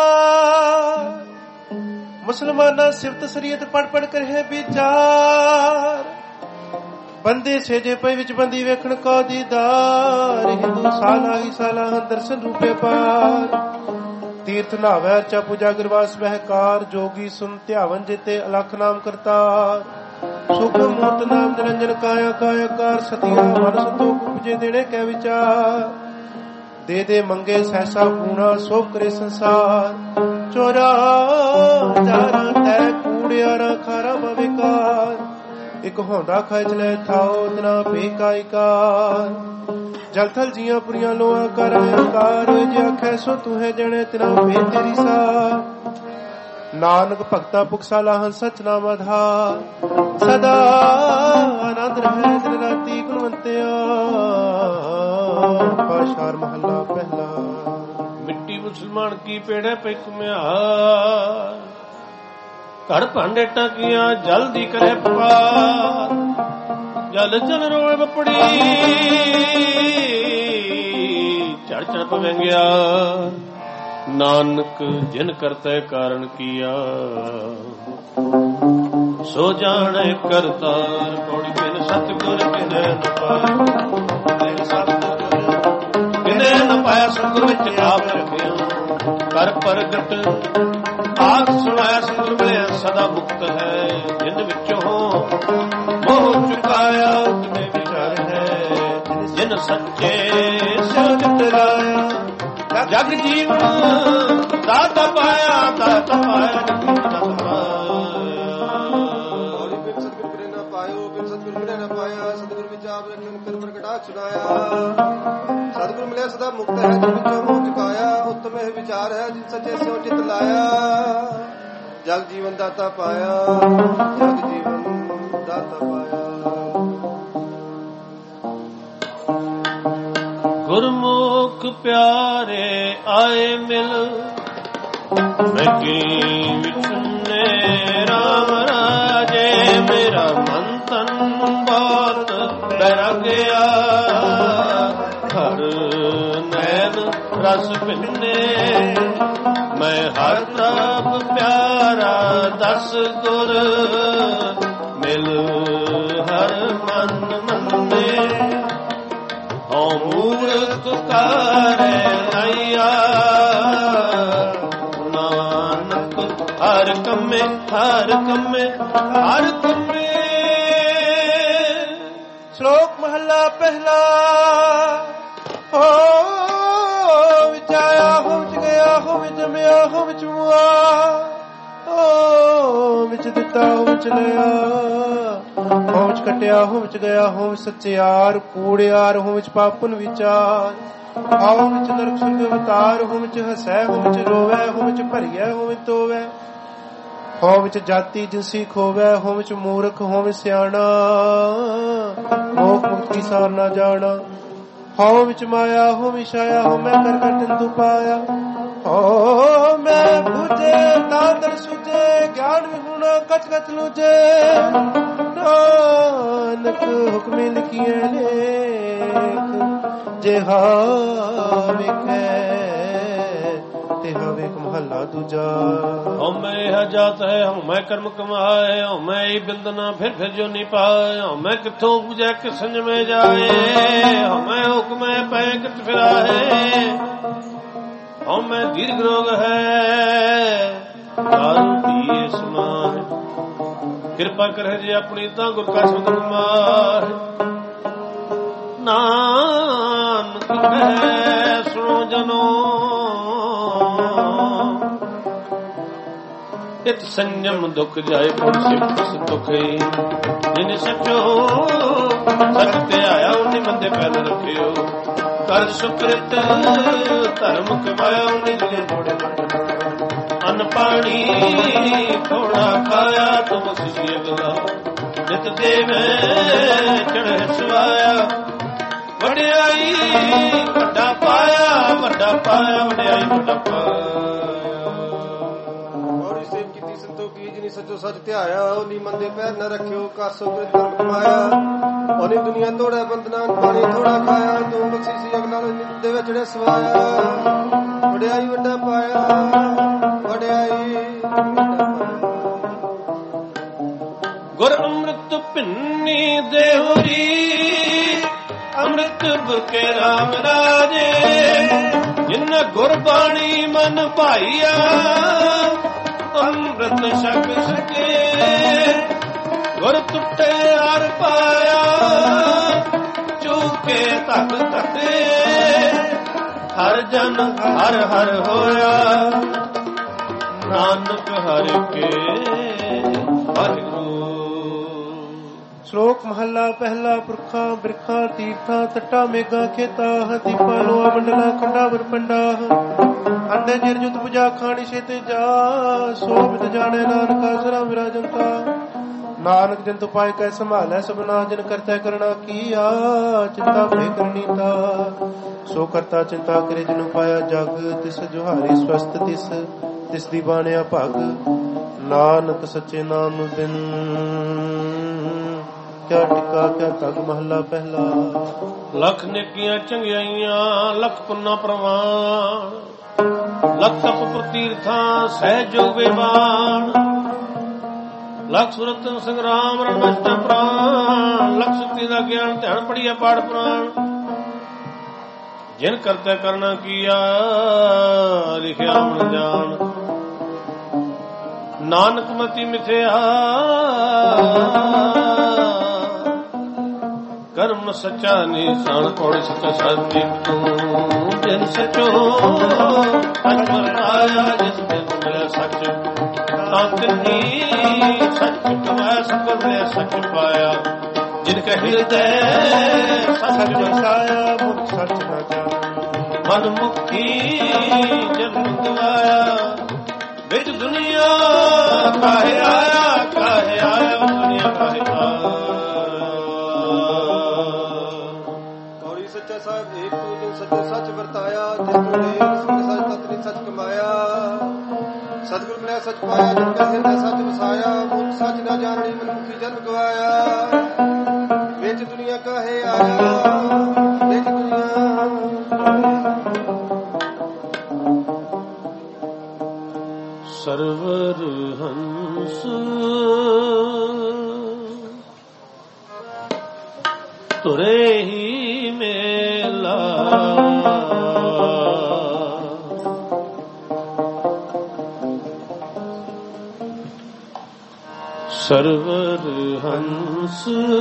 ਮੁਸਲਮਾਨਾਂ ਸਿਫਤ ਸਰੀਅਤ ਪੜ ਪੜ ਕਰੇ ਵਿਚਾਰ ਬੰਦੇ ਸੇਜੇ ਪਈ ਵਿੱਚ ਬੰਦੀ ਵੇਖਣ ਕੋ ਦੀਦਾਰ ਹਿੰਦੂ ਸਾਲਾ ਹੀ ਸਾਲਾ ਦਰਸ਼ਨ ਰੂਪੇ ਪਾਰ ਤੀਰਥ ਨਾਵੈ ਚਾ ਪੂਜਾ ਗੁਰਵਾਸ ਬਹਿਕਾਰ ਜੋਗੀ ਸੁਨ ਧਿਆਵਨ ਜਿਤੇ ਅਲਖ ਨਾਮ ਕਰਤਾਰ ਸੁਖ ਮੂਰਤ ਨਾਮ ਨਿਰੰਜਨ ਕਾਇਆ ਕਾਇਕਾਰ ਸਤਿਆ ਮਨ ਸੰਤੋਖ ਉਪਜੇ ਦੇਣੇ ਕੈ ਵਿਚਾਰ ਦੇ ਦੇ ਮੰਗੇ ਸਹਿਸਾ ਪੂਣਾ ਸੋਭ ਕਰੇ ਸੰਸਾਰ ਚੋਰਾ ਚਾਰਾਂ ਤੈ ਕੂੜਿਆਰਾ ਖਾਰਾ ਬਵਿਕਾਰ ਇੱਕ ਹੋਂਦਾ ਖਚ ਲੈ ਥਾਓ ਤਨਾ ਬੇਕਾਇਕਾਰ ਜਲ ਥਲ ਜੀਆਂ ਪੁਰੀਆਂ ਲੋਆਂ ਕਰ ਅੰਕਾਰ ਜੇ ਆਖੈ ਸੋ ਤੂੰ ਹੈ ਜਣੇ ਤਨਾ ਬੇ ਤੇਰੀ ਸਾਰ ਨਾਨਕ ਭਗਤਾ ਪੁਖਸਾਲਾ ਹੰ ਸਚ ਨਾਮ ਆਧਾਰ ਸਦਾ ਆਨੰਦ ਰਹੇ ਦਿਨ ਰਾਤੀ ਗੁਣਵੰਤਿਆ। ਪਾਸ਼ਾਰ ਮਹੱਲਾ ਪਹਿਲਾ। ਮਿੱਟੀ ਮੁਸਲਮਾਨ ਕੀ ਪੇੜੇ ਪੈ ਘੁਮਿਆਰ ਘਰ ਭਾਂਡੇ ਟਾਕੀਆਂ ਜਲਦੀ ਕਰੇ ਪਾਰ ਜਲ ਜਲ ਰੋਏ ਬਪੜੀ ਚੜ ਚੜ ਪਵੰਗਿਆ ਨਾਨਕ ਜਿਨ ਕਰਤੇ ਕਾਰਨ ਕੀਆ ਸੋ ਜਾਣੇ ਕਰਤਾਰ ਪੌੜੀ ਬਿਨ ਸਤਿਗੁਰ ਕਿਨੇ ਨ ਪਾਇਆ ਕਿਨੇ ਨ ਪਾਇਆ ਸਤਿਗੁਰ ਵਿੱਚ ਆਪ ਰੱਖਿਆ ਕਰ ਪ੍ਰਗਟ ਆਖ ਸੁਣਾਇਆ ਸਤਿਗੁਰ ਮਿਲਿਆ ਸਦਾ ਮੁਕਤ ਹੈ ਜਿੰਦ ਵਿੱਚੋਂ ਮੋਹ ਚੁਕਾਇਆ ਉਤਨੇ ਵਿਚਾਰ ਹੈ ਜਿਨ ਸੱਚੇ ਸਿਉ ਲਾਇਆ ਜਗ ਜੀਵਨ ਦਾਤਾ ਪਾਇਆ ਦਾਤਾ ਪਾਇਆ ਔੜੀ ਬਿਨ ਸਤਿਗੁਰ ਮਿਲੇ ਨਾ ਪਾਇਓ ਬਿਨ ਸਤਿਗੁਰ ਮਿਲੇ ਨਾ ਪਾਇਆ ਸਤਿਗੁਰ ਵਿੱਚ ਆਪ ਰੱਖਿਆ ਕਰ ਪ੍ਰਗਟਾ ਚੁਕਾਇਆ ਸਤਿਗੁਰ ਮਿਲਿਆ ਸਦਾ ਮੁਕਤ ਹੈ ਜਿਨ ਵਿੱਚੋਂ ਮੋਹ ਚੁਕਾਇਆ ਉੱਤਮ ਇਹ ਵਿਚਾਰ ਹੈ ਜਿਨ ਸੱਚੇ ਸਿਉ ਚਿਤ ਲਾਇਆ ਜਗ ਜੀਵਨ ਦਾਤਾ ਪਾਇਆ ਜਗ ਜੀਵਨ ਦਾਤਾ ਪਾਇਆ। ਗੁਰਮੁਖ ਪਿਆਰੇ ਆਏ ਮਿਲ ਲੱਗੀ ਵਿਚਨੇ ਰਾਮ ਰਾਜੇ ਮੇਰਾ ਮਨ ਤਨ ਬਾਤ ਡਰ ਗਿਆ ਹਰ ਨੈਣ ਰਸ ਪਿੰਨੇ ਮੈਂ ਹਰ ਪ੍ਰਭ ਪਿਆਰਾ ਦਸ ਗੁਰ ਮਿਲ ਹਰ ਮਨ ਮੰਨੇ ਹਉ ਮੂਰਖ ਕਰੇ ਨਈਆ ਨਾਨਕ ਹਰ ਕੰਮੇ ਹਰ ਕੰਮੇ ਹਰ ਕੰਮੇ। ਸ਼ਲੋਕ ਮਹੱਲਾ ਪਹਿਲਾ। ਹੋ ਵਿੱਚ ਆਇਆ ਹੋ ਵਿੱਚ ਗਿਆ ਹੋ ਵਿੱਚ ਜੰਮਿਆ ਹੋ ਵਿੱਚ ਮੁਆ ਹੋ ਵਿੱਚ ਦਿੱਤਾ ਹੋ ਵਿੱਚ ਲਿਆ ਹੋ ਵਿੱਚ ਕੱਟਿਆ ਹੋ ਵਿੱਚ ਗਿਆ ਹੋ ਵਿੱਚ ਸੱਚਿਆਰ ਕੂੜਿਆਰ ਹੋ ਵਿੱਚ ਪਾਪਨ ਵਿਚਾਰ ਆਓ ਵਿੱਚ ਨਰਕ ਸੁਰਗ ਅਵਤਾਰ ਹੋ ਵਿੱਚ ਹਸੈ ਹੋ ਵਿੱਚ ਰੋਵੈ ਹੋ ਵਿੱਚ ਭਰੀਐ ਹੋ ਵਿੱਚ ਤੋਵੈ ਹੋ ਵਿੱਚ ਜਾਤੀ ਜਿਨਸੀ ਖੋਵੈ ਹੋ ਵਿੱਚ ਮੂਰਖ ਹੋ ਵਿੱਚ ਸਿਆਣਾ ਮੋਖ ਮੁਕਤੀ ਸਾਰ ਨਾ ਜਾਣਾ ਹੋ ਵਿੱਚ ਮਾਇਆ ਹੋ ਵਿੱਚ ਛਾਇਆ ਹੋ ਮੈਂ ਕਰ ਤੰਤੂ ਪਾਇਆ ਹੋ ਮੈਂ ਬੁਝੇ ਤਾਦਰ ਸੁਝੇ ਗਿਆਨ ਵਿਹੁਣਾ गच गच लूजे नानक हुक्मे लिखिए लेख जे हावे ਵੇਖ ਮਹੱਲਾ ਦੂਜਾ। ਹਉਮੈ ਇਹ ਜਾਤ ਹੈ ਹਉਮੈ ਕਰਮ ਕਮਾਏ ਹਉਮੈ ਇਹ ਬਿੰਦਨਾ ਫਿਰ ਜੋ ਨਹੀਂ ਪਾਏ ਹਉਮੈ ਕਿੱਥੋਂ ਪੁਜੈ ਕਿ ਸੰਜਮੇ ਜਾਏ ਹਉਮੈ ਹੁਕਮੈ ਪੈ ਕਿਤ ਫਿਰਾਏ ਹਉਮੈ ਦੀਰਘ ਰੋਗ ਹੈ ਦਾਰੂ ਪੀਏ ਸਮਾਨ ਕਿਰਪਾ ਕਰੇ ਜੇ ਆਪਣੀ ਤਾਂ ਗੁਰ ਕਾ ਸ਼ਬਦ ਮਾਰ ਨਾਨਕ ਕਹੈ ਸੁਣੋ ਜਨੋ ਇਤ ਸੰਜਮ ਦੁਖ ਜਾਏ ਪੁਰ ਸਿਵ ਦੁਖਈ ਜਿਨ ਸਚੋ ਸਚ ਤੇ ਆਇਆ ਉਹਨੇ ਬੰਦੇ ਪੈਦਾ ਰੱਖਿਓ ਕਰ ਸੁਕ੍ਰਿਤ ਧਰਮ ਕਮਾਇਆ ਉਹਨੇ ਜਿਹੜੇ ਥੋੜੇ ਅੰਨ ਪਾਣੀ ਥੋੜਾ ਖਾਇਆ ਤੁਮ ਸਿਸ਼ੀ ਅਗਲਾ ਨਿਤ ਦੇਵੇ ਚੜ੍ਹੇ ਸਵਾਇਆ ਵਡਿਆਈ ਵੱਡਾ ਪਾਇਆ ਵਡਿਆਈ ਵੱਡਾ ਪਾਇਆ ਜਿਨੀ ਸੱਚੋ ਸੱਚ ਧਿਆਇਆ ਉਹਨੀ ਮੰਦੇ ਪੈਰ ਨਾ ਰੱਖਿਓ ਕਾਸੋ ਤੇ ਧਰਮ ਕਮਾਇਆ ਉਹਨੀ ਦੁਨੀਆ ਤੋੜਾ ਬੰਦਨਾ ਪਾਣੀ ਥੋੜਾ ਖਾਇਆ ਤੂੰ ਬਖਸ਼ੀ ਸੀ ਅਗਲਾ ਦੇ ਵਿੱਚ ਜਿਹੜਾ ਸਵਾਇਆ ਵਡਿਆਈ ਵੱਡਾ ਪਾਇਆ ਵਡਿਆਈ ਗੁਰ ਅੰਮ੍ਰਿਤ ਪਿੰਨੀ ਦੇਹੁਰੀ ਅੰਮ੍ਰਿਤ ਬੁਕੇ ਰਾਮ ਰਾਜੇ ਜਿਨ ਗੁਰਬਾਣੀ ਮਨ ਭਾਈਆ ਅੰਮ੍ਰਿਤ ਛਕ ਸਕੇ ਗੁਰ ਟੁੱਟੇ ਹਰ ਪਾਇਆ ਚੂਕੇ ਧਕ ਧਕੇ ਹਰ ਜਨ ਹਰ ਹਰ ਹੋਇਆ ਨਾਨਕ ਹਰਿ ਕੇ ਵਾਹਿਗੁਰੂ। ਸ਼ਲੋਕ ਮਹੱਲਾ ਪਹਿਲਾ। ਪੁਰਖਾਂ ਬਿਰਖਾਂ ਤੀਰਥਾਂ ਤੱਟਾਂ ਮੇਘਾਂ ਖੇਤਾਂ ਦੀਪਾਂ ਲੋਆ ਮੰਡਲਾ ਖੰਡਾਵਰ ਪੰਡਾ ਅੰਡੇ ਜਿਰਜੁਤ ਪੁਜਾ ਖਾਣੀ ਛੇਤੇ ਜਾ ਸੋਭਿਤ ਜਾਣੇ ਨਾਨਕਾ ਸਰਾ ਵਿਰਾਜੰਤਾ ਨਾਨਕ ਜਿਨ ਤੂੰ ਪਾਏ ਕੈ ਸੰਭਾਲੈ ਸਭਨਾ ਜਿਨ ਕਰਤੈ ਕਰਣਾ ਕੀਆ ਚਿੰਤਾ ਭੇ ਕਰਨੀ ਤਾ ਸੋ ਕਰਤਾ ਚਿੰਤਾ ਕਰੇ ਜਿਨੂੰ ਪਾਇਆ ਜਗ ਤਿਸ ਜੁਹਾਰੀ ਸਵਸਤ ਤਿਸ ਦੀ ਬਾਣਿਆ ਭਗ ਨਾਨਕ ਸੱਚੇ ਨਾਮ ਬਿਨ ਕਿਆ ਟਿਕਾ ਕਿਆ ਤਗ। ਮਹੱਲਾ ਪਹਿਲਾ। ਲੱਖ ਨੇਕੀਆਂ ਚੰਗਿਆਈਆਂ ਲੱਖ ਪੁੰਨਾ ਪ੍ਰਵਾਨ ਲੱਖ ਤਪ ਪ੍ਰਤੀਰਥਾਂ ਸਹਿਜ ਜੋਗ ਵਿਵਾਨ ਲੱਖ ਸੁਰਤ ਸੰਗਰਾਮ ਰਣ ਬਚਤਾ ਪ੍ਰਾਨ ਲੱਖ ਸ਼ਕਤੀ ਦਾ ਗਿਆਨ ਧਿਆਨ ਪੜੀਆ ਪਾੜ ਪੁਰਾਣ ਜਿਨ ਕਰਤਾ ਕਰਨਾ ਕੀਆ ਲਿਖਿਆ ਮਨ ਜਾਣ ਨਾਨਕ ਮਤੀ ਮਿਥਿਆ ਕਰਮ ਸੱਚਾ ਨਿਸ਼ਾਨ ਕੋੜੇ ਸੱਚਾ ਸਾਧੀ ਤੂੰ ਜਿਨ ਸਚੋ ਸੱਚ ਵਰਤਾਇਆ ਜਿਸ ਦਿਨ ਮਿਲਿਆ ਸੱਚ ਤਾਂ ਤਿਨੀ ਸੱਚ ਕਮਾਇਆ ਸਭ ਨੇ ਸੱਚ ਪਾਇਆ ਜਿਨ ਕੈ ਹਿਰਦੈ ਸੱਚ ਵਸਾਇਆ ਮੁਖ ਸੱਚ ਨਾ ਜਾਣ ਮਨ ਮੁਕਤੀ ਜਨ ਗਵਾਇਆ ਵਿੱਚ ਦੁਨੀਆ ਕਾਹੇ ਆਇਆ ਦੁਨੀਆ ਕਾਹੇ ਆਇਆ। ਸਾਹਿਬ ਏਕ ਤੂੰ ਜਿਨ ਸੱਚੇ ਸੱਚ ਵਰਤਾਇਆ ਜਿਸ ਤੂੰ ਨੇ ਸੱਚ ਤਤਨੀ ਸੱਚ ਕਮਾਇਆ ਸਤਿਗੁਰ ਮਿਲਿਆ ਸੱਚ ਪਾਇਆ ਜਿਨ ਕੈ ਹਿਰਦੈ ਸੱਚ ਵਸਾਇਆ ਮੁਖ ਸੱਚ ਨਾ ਜਾਣਨੀ ਮਨੁੱਖੀ ਜਨਮ ਗਵਾਇਆ ਵਿੱਚ ਦੁਨੀਆ ਕਾਹੇ ਆਇਆ ਵਿੱਚ ਦੁਨੀਆ ਸਰਵਰ ਹੰਸ ਤੁਰੇ ਹੀ ਮੇਲਾ ਸਰਵਰ ਹੰਸ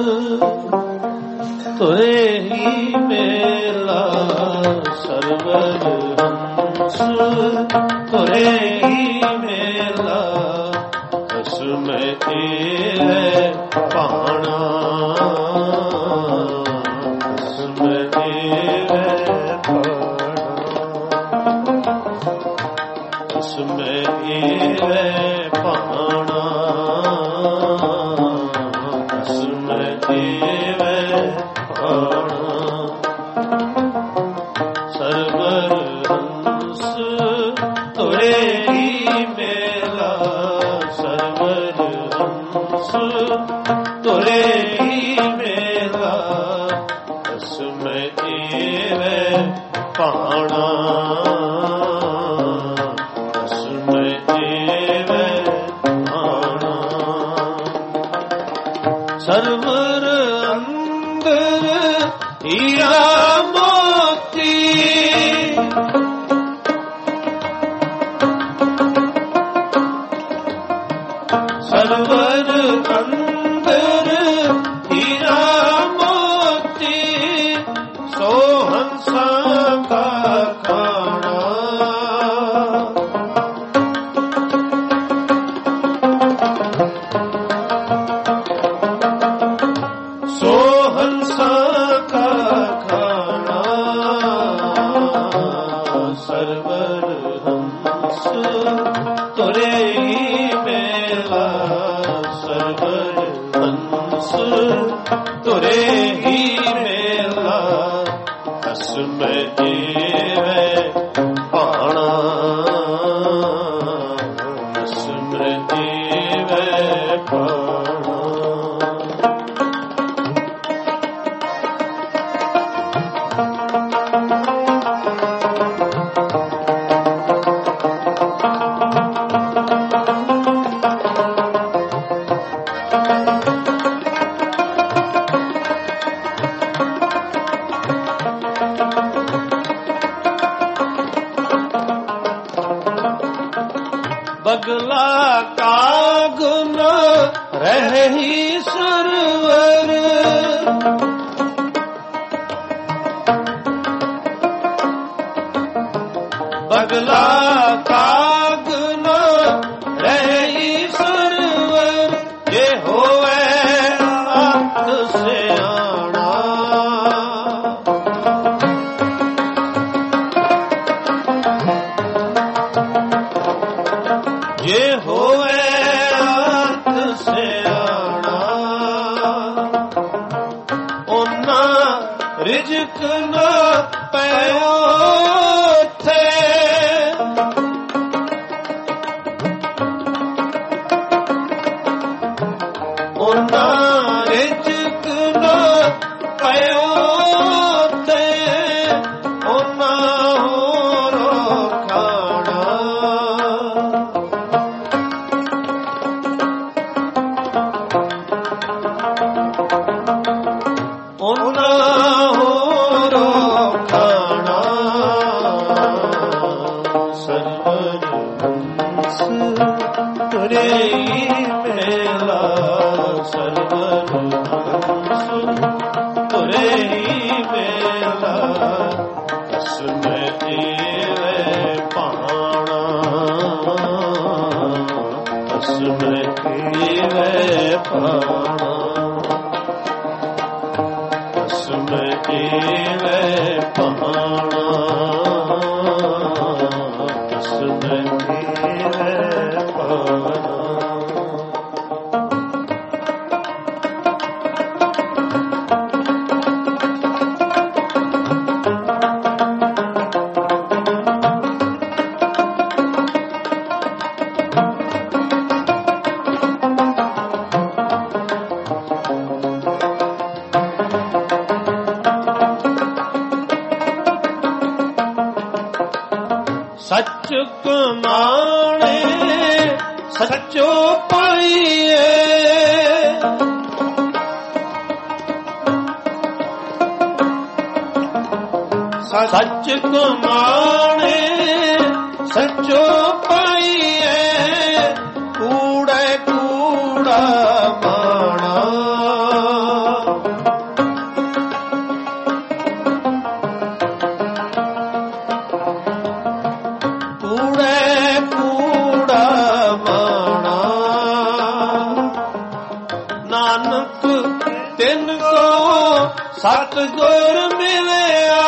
ਤੁਰੇ ਹੀ ਮੇਲਾ ਸਰਵਰ ਹੰਸ ਤੁਰੇ ਹੀ ਮੇਲਾ ਅਸਮੈ ਏ ਪਾਣਾ ਸਰਵਰ ਹੰਸ ਤੁਰੇ ਹੀ ਮੇਲਾ ਅਸਮੈ ਏਵੈ ਭਾਣਾ ਅਸਮੈ ਏਵੈ ਭਾਣਾ ਸਰਵਰ ਅੰਦਰ ਹੀਰਾ ਮੋਤੀ ਸਰਵਰ ਅੰਦਰ ਹੀਰਾ ਮੋਤੀ ਸੋ ਹੰਸਾਂ ਦਾ ਖਾਣਾ ਸੋ ਹੰਸਾਂ ਦਾ ਖਾਣਾ ਸਰਵਰ ਹੰਸ ਤੁਰੇ ਹੀ ਮੇਲਾ ਸਰਵਰ ਹੰਸ ਤੁਰੇ ਹੀ ਮੇਲਾ ਅਸਮੈ ਏਵੈ ਭਾਣਾ ਅਸਮੈ ਏਵੈ ਭਾਣਾ ਬਗਲਾ ਕਾਗ ਨ ਰਹਿ ਸਰਵਰ ਬਗਲਾ ਕਾਗ ਨ ਰਹਿ ਸਰਵਰ ਜੇ ਹੋਵੇ ਆਤ ਸਿਆਣਾ ਜੇ ਹੋਵੇ ਆਤ ਸਿਆਣਾ ਉਹਨਾਂ ਰਿਜਕ ਨਾ ਪਇਓ ਥੇ ਉਹਨਾਂ ਰਿਜਕ ਨਾ ਪਇਓ ਥੇ ਉਹਨਾਂ ਹੋਰੋ ਖਾਣਾ ਉਹਨਾਂ ਹੋਰੋ ਖਾਣਾ ਸਰਵਰ ਹੰਸ ਤੁਰੇ ਹੀ ਮੇਲਾ ਸਰਵਰ ਹੰਸ ਤੁਰੇ ਹੀ ਮੇਲਾ ਅਸਮੈ ਏਵੈ ਭਾਣਾ ਅਸਮੈ ਏਵੈ ਭਾਣਾ ਅਸਮੈ ਏਵੈ ਭਾਣਾ ਅਸਮੈ ਏਵੈ ਭਾਣਾ ਸੱਚ ਕਮਾਣੇ ਸੱਚੋ ਪਾਈਏ ਸੱਚ ਕਮਾਣੇ ਸੱਚੋ ਪਾਈਏ ਕੂੜੇ ਕੂੜਾ ਮਾਣਾ ਕੂੜੇ ਕੂੜਾ ਮਾਣਾ ਨਾਨਕ ਤਿੰਨ ਕੋ ਸਤਿਗੁਰ ਮਿਲਿਆ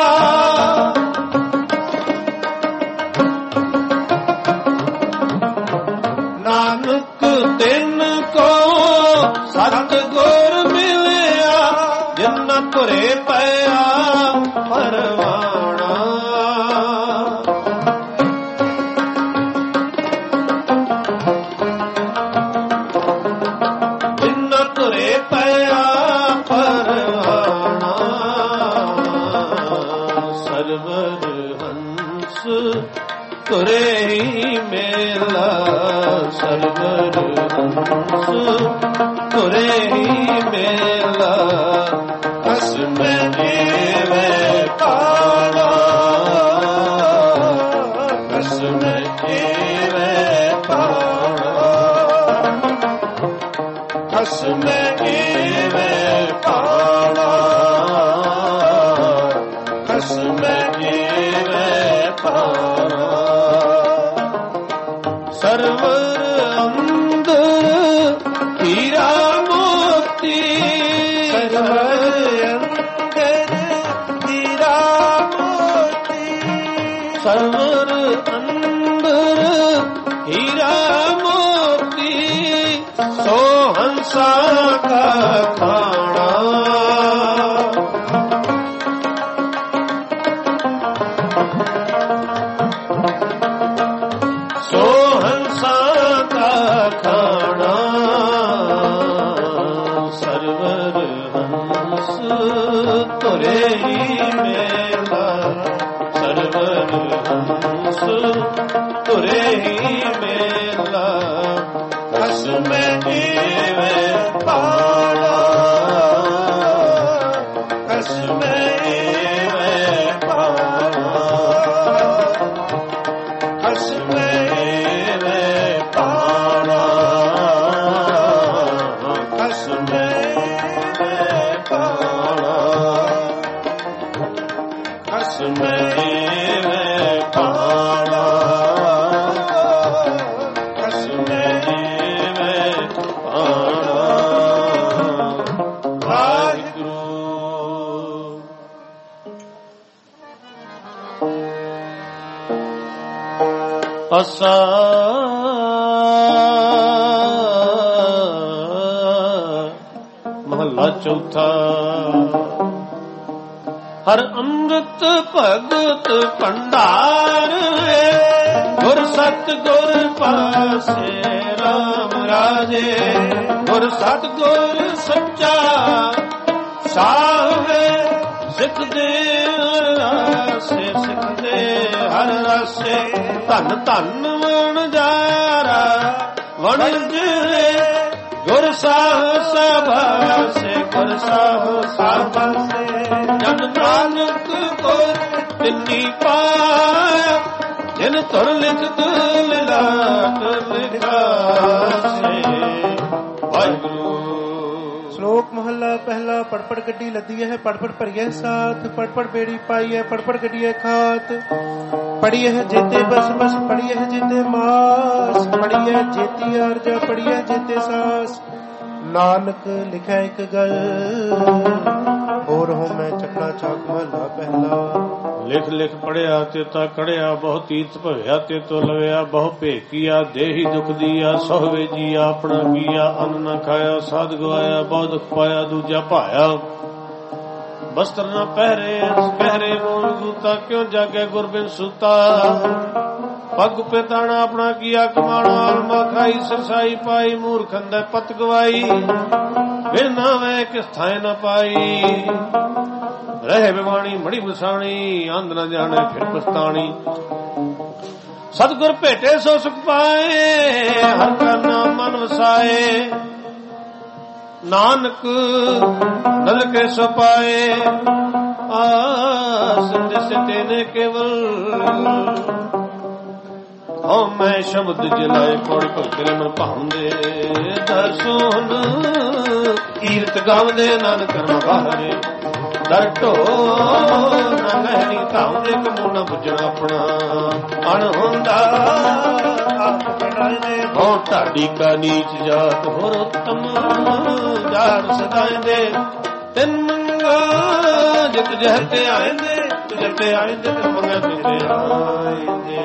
ਨਾਨਕ ਤਿੰਨ ਕੋ ਸਤਿਗੁਰ ਮਿਲਿਆ ਜਿਨ ਤੁਰੇ ਪਿਆ ਪਰਵਾਣਾ ਤੁਰੇ ਹੀ ਮੇਲਾ ਸਰਵਰ ਹੰਸ ਤੁਰੇ ਹੀ ਮੇਲਾ ਖਸਮ ਜੀਵੇ ਪਾਲਾ ਖਸਮ ਜੀਵੇ ਪਾਲਾ ਖਸਮ ਜੀਵੇ ਪਾਲਾ ਖਸਮ ਜੀਵੇ ਪਾਲਾ ਸਰਵਰ ਅੰਦਰ ਹੀਰਾ ਮੋਤੀ ਸਰਵਰ ਅੰਦਰ ਹੀਰਾ ਮੋਤੀ ਸਰਵਰ ਅੰਦਰ ਹੀਰਾ ਮੋਤੀ ਸੋ ਹੰਸਾ ਕਾ ਖਾਣਾ ਤੁਰੇ ਹੀ ਮੇਲਾ ਸਰਵਰ ਹੰਸ ਤੁਰੇ ਹੀ ਮੇਲਾ ਖਸਮ ਜੀਵੇ ਪਾਲਾ ਖਸਮ ਜੀਵੇ ਪਾਲਾ ਖਸਮ ਜੀਵੇ ਪਾਲਾ ਖਸਮ ਜੀਵੇ ਪਾਲਾ ਖਸਮ ਜੀਵੇ ਪਾਲਾ ਖਸਮ ਜੀਵੇ ਪਾਲਾ ਵਾਹਿਗੁਰੂ ਅਸਾ ਮਹੱਲਾ ਚੌਥਾ ਹਰ ਅੰਮ੍ਰਿਤ ਭਗਤ ਭੰਡਾਰ ਗੁਰ ਸਤ ਗੁਰ ਪਾਸੇ ਰਾਮ ਰਾਜੇ ਗੁਰ ਸਤ ਗੁਰ ਸੱਚਾ ਸਾਹਿਬ ਸਿੱਖਦੇ ਰਾਸੇ ਸਿੱਖਦੇ ਹਰ ਰਾਸੇ ਧੰਨ ਧੰਨ ਵਣਜਾਰਾ ਵਣਜ ਗੁਰ ਸਾਹਿਬ ਸਭਾ ਸੇ ਗੁਰ ਸਾਹਿਬ ਸਭਾ ਸੇ ਜਨ ਨਾਨਕ ਗੁਰ ਤਿੰਨੀ ਪਾਇਆ ਜਿਨ ਤੁਰ ਲਿਖਤ ਲਿਲਾਟ ਲਿਖਾਸੇ ਵਾਹਿਗੁਰੂ। ਸ਼ਲੋਕ ਮਹੱਲਾ ਪਹਿਲਾ। ਪੜਪੜ ਗੱਡੀ ਲੱਦੀ ਹੈ ਪੜਪੜ ਭਰੀਏ ਸਾਥ ਪੜਪੜ ਬੇੜੀ ਪਾਈ ਹੈ ਪੜਪੜ ਗੱਡੀਏ ਖਾਤ ਪੜੀ ਹੈ ਜੇਤੇ ਬਸ ਬਸ ਪੜੀ ਹੈ ਜੇਤੇ ਮਾਸ ਪੜੀ ਹੈ ਜੇਤੀ ਅਰਜਾ ਪੜੀ ਹੈ ਜੇਤੇ ਸਾਸ ਨਾਨਕ ਲਿਖਿਆ ਇੱਕ ਗੱਲ ਹੋਰ ਹੋ ਮੈਂ ਚੱਕਾ ਚੱਕ ਮਹੱਲਾ ਪਹਿਲਾ। ਲਿਖ ਲਿਖ ਪੜਿਆ ਤੇ ਤਾ ਕੜਿਆ ਬਹੁ ਤੀਰਥ ਭਵਿਆ ਤੇ ਤੋ ਲਵਿਆ ਬਹੁ ਭੇਕੀਆ ਦੇਹੀ ਦੁਖ ਦੀਆ ਸੋਹਵੇ ਜੀਆ ਆਪਣਾ ਕੀਆ ਅੰਨ ਨਾ ਖਾਇਆ ਸਾਧ ਗਵਾਇਆ ਬਹੁ ਦੁਖ ਪਾਇਆ ਦੂਜਾ ਭਾਇਆ ਬਸਤਰ ਨਾ ਪਹਿਰੇ ਕਹਿਰੇ ਮੋਨ ਗੂਤਾ ਕਿਉਂ ਜਾਗੇ ਗੁਰਬਿਨ ਸੁਤਾ ਪੱਗ ਪੇਤਾਣਾ ਆਪਣਾ ਕੀਆ ਕਮਾਣਾ ਆਲਮਾ ਖਾਈ ਸਰਸਾਈ ਪਾਈ ਮੂਰਖੰ ਦੇ ਪਤ ਗਵਾਈ ਫਿਰ ਨਾ ਵੇ ਕਿਸ ਥਾਏ ਨਾ ਪਾਈ ਰਹੇ ਬਿਵਾਣੀ ਮੜੀ ਬਸਾਣੀ ਅੰਧ ਨਾ ਜਾਣੇ ਫਿਰ ਪਛਤਾਣੀ ਸਤਿਗੁਰ ਭੇਟੇ ਸੋ ਸੁਖ ਪਾਏ ਹਰ ਕਾ ਨਾਮ ਮਨ ਵਸਾਏ ਨਾਨਕ ਨਲ ਕੇ ਸੋ ਪਾਏ ਆਸ ਦਿਸਤੇ ਨੇ ਕੇਵਲ ਹੋ ਮੈਂ ਸ਼ਬਦ ਜਲਾਏ ਕੋੜ ਭਗਤ ਮਨ ਭਾਉਂਦੇ ਦਰਸੋਨ ਕੀਰਤ ਗਾਉਂਦੇ ਨਾਨਕ ਕਰਮ ਬਾਹਰੇ ਦਰ ਢੋ ਨਾ ਮਹਿਣੀ ਧਾਉਂਦੇ ਕਮੂ ਨਾ ਬੁੱਝਣਾ ਆਪਣਾ ਅਣ ਹੁੰਦਾ ਆਪ ਬਣਾਏ ਹੋ ਢਾਡੀ ਕਾ ਨੀਚ ਜਾਤ ਹੋਰ ਉੱਤਮ ਜਾਤ ਸਦਾਇਂਦੇ ਤਿੰਨ ਮੰਗਾ ਜਿਤ ਜਹ ਤੇ ਆਇਂਦੇ ਤੁਝ ਤੇ ਆਇਂਦੇ ਤਿੰਨ ਮੰਗਾ ਤੇ ਆਇਂਦੇ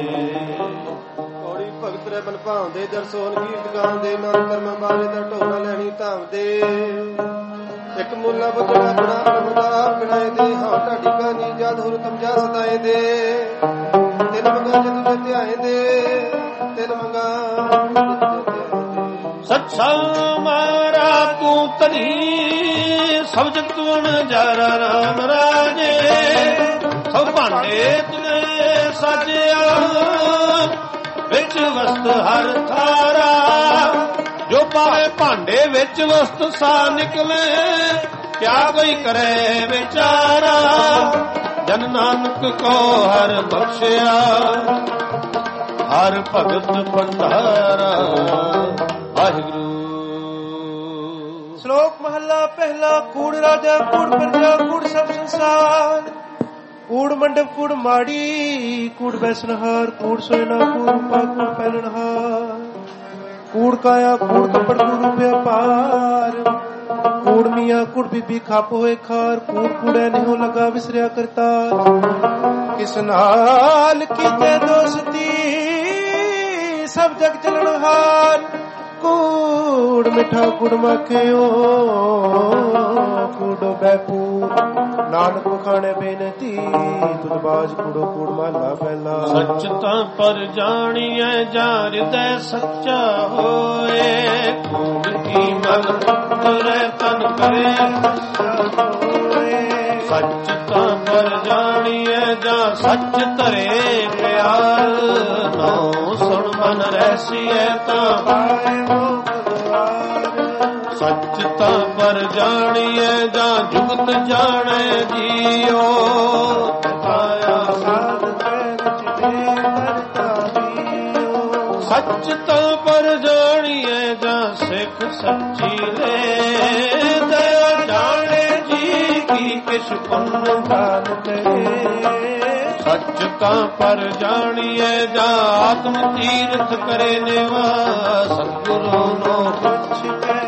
ਬਨ ਭਾਉਂਦੇ ਦਰਸੋਨ ਕੀਰਤ ਗਾਉਂਦੇ ਨਾਮ ਕਰਮ ਬਾਰੇ ਦਾ ਢੋਣਾ ਲੈਣੀ ਧਾਵਦੇ ਇੱਕ ਮੁੱਲਾ ਬੁੱਝਣਾ ਆਪਣਾ ਪ੍ਰਭਦਾ ਬਣਾਏ ਦੇ ਹਾਂ ਢਾਡੀ ਕਾ ਨੀ ਜਦ ਹੁਰ ਤਮਜਾ ਸਦਾਏ ਦੇ ਤਿੰਨ ਮੰਗਾ ਜਦ ਧਿਆਏ ਦੇ ਤਿੰਨ ਮੰਗਾ ਸੱਚਾ ਮਾਰਾ ਤੂੰ ਤਨੀ ਸਭ ਜਗਤ ਵਣ ਜਾਰਾ ਰਾਮ ਰਾਜੇ ਸਭ ਭਾਂਡੇ ਤੁਨੇ ਸਾਜਿਆ ਵਿੱਚ ਵਸਤ ਹਰ ਥਾਰਾ, ਜੋ ਪਾਵੇ ਭਾਂਡੇ ਵਿੱਚ ਵਸਤ ਸਾ ਨਿਕਲੇ, ਕਿਆ ਕੋਈ ਕਰੇ ਵਿਚਾਰਾ। ਜਨ ਨਾਨਕ ਕੋ ਹਰ ਬਖਸ਼ਿਆ, ਹਰ ਭਗਤ ਭੰਡਾਰਾ। ਵਾਹਿਗੁਰੂ। ਸ਼ਲੋਕ ਮਹੱਲਾ ਪਹਿਲਾ। ਕੂੜ ਰਾਜਾ ਕੂੜ ਪ੍ਰਜਾ ਕੂੜ ਸਭ ਸੰਸਾਰ, ਕੂੜ ਮੰਡਪ ਕੂੜ ਮਾੜੀ ਕੂੜ ਬੈਸਨਹਾਰ, ਕੂੜ ਸੋਇਨਾ ਕੂੜ ਰੂਪਾ ਕੂੜ ਪਹਿਲਣਹਾਰ, ਕੂੜ ਕਾਇਆ ਕੂੜ ਕੱਪੜ ਕੂੜ ਵਿਆਪਾਰ, ਕੂੜ ਮੀਆਂ ਕੂੜ ਬੀਬੀ ਖੱਪ ਹੋਏ ਖਾਰ, ਕੂੜ ਕੂੜੇ ਨਿਹੋ ਲਗਾ ਵਿਸਰਿਆ ਕਰਤਾਰ, ਕਿਸ ਨਾਲ ਕੀਤੇ ਦੋਸਤੀ ਸਭ ਜਗ ਚਲਣਹਾਰ, ਕੂੜ ਮਿੱਠਾ ਕੂੜ ਮਖਿਓ ਕੂੜੋ ਬੈਪੂਰ, ਨਾਨਕ ਖਾਣੇ ਬੇਨਤੀ ਤੁਧ ਬਾਜ ਕੂੜੋ ਕੂੜ ਮਹਲਾ ਪਹਿਲਾ। ਸੱਚ ਤਾਂ ਪਰ ਜਾਣੀਐ ਜਾ ਹਿਰਦੈ ਸੱਚਾ ਹੋਏ, ਕੂੜ ਕੀ ਮਨ ਤੁਰੇ ਤਨ ਕਰੇ ਸੱਚ ਤਾਂ ਪਰ ਜਾਣੀਐ ਜਾ ਸੱਚ ਧਰੇ ਪਿਆਰ, ਨਾਉ ਸੁਣ ਮਨ ਰਹਿਸੀਐ ਤਾਂ ਸੱਚ ਤਾਂ ਪਰ ਜਾਣੀਐ ਜਾਂ ਜੁਗਤ ਜਾਣੈ ਜੀਓ, ਸੱਚ ਤਾਂ ਪਰ ਜਾਣੀਐ ਜਾਂ ਸਿੱਖ ਸੱਚੀ ਰੇ, ਦਇਆ ਜਾਣੇ ਜੀ ਕੀ ਕਿਛ ਪੁੰਨ ਦਾਨ ਕਰੇ, ਸੱਚ ਤਾਂ ਪਰ ਜਾਣੀਐ ਜਾਂ ਆਤਮ ਤੀਰਥ ਕਰੇ ਨਿਵਾਸ, ਸਤਿਗੁਰੂ ਨੂੰ ਪੁੱਛ ਕੇ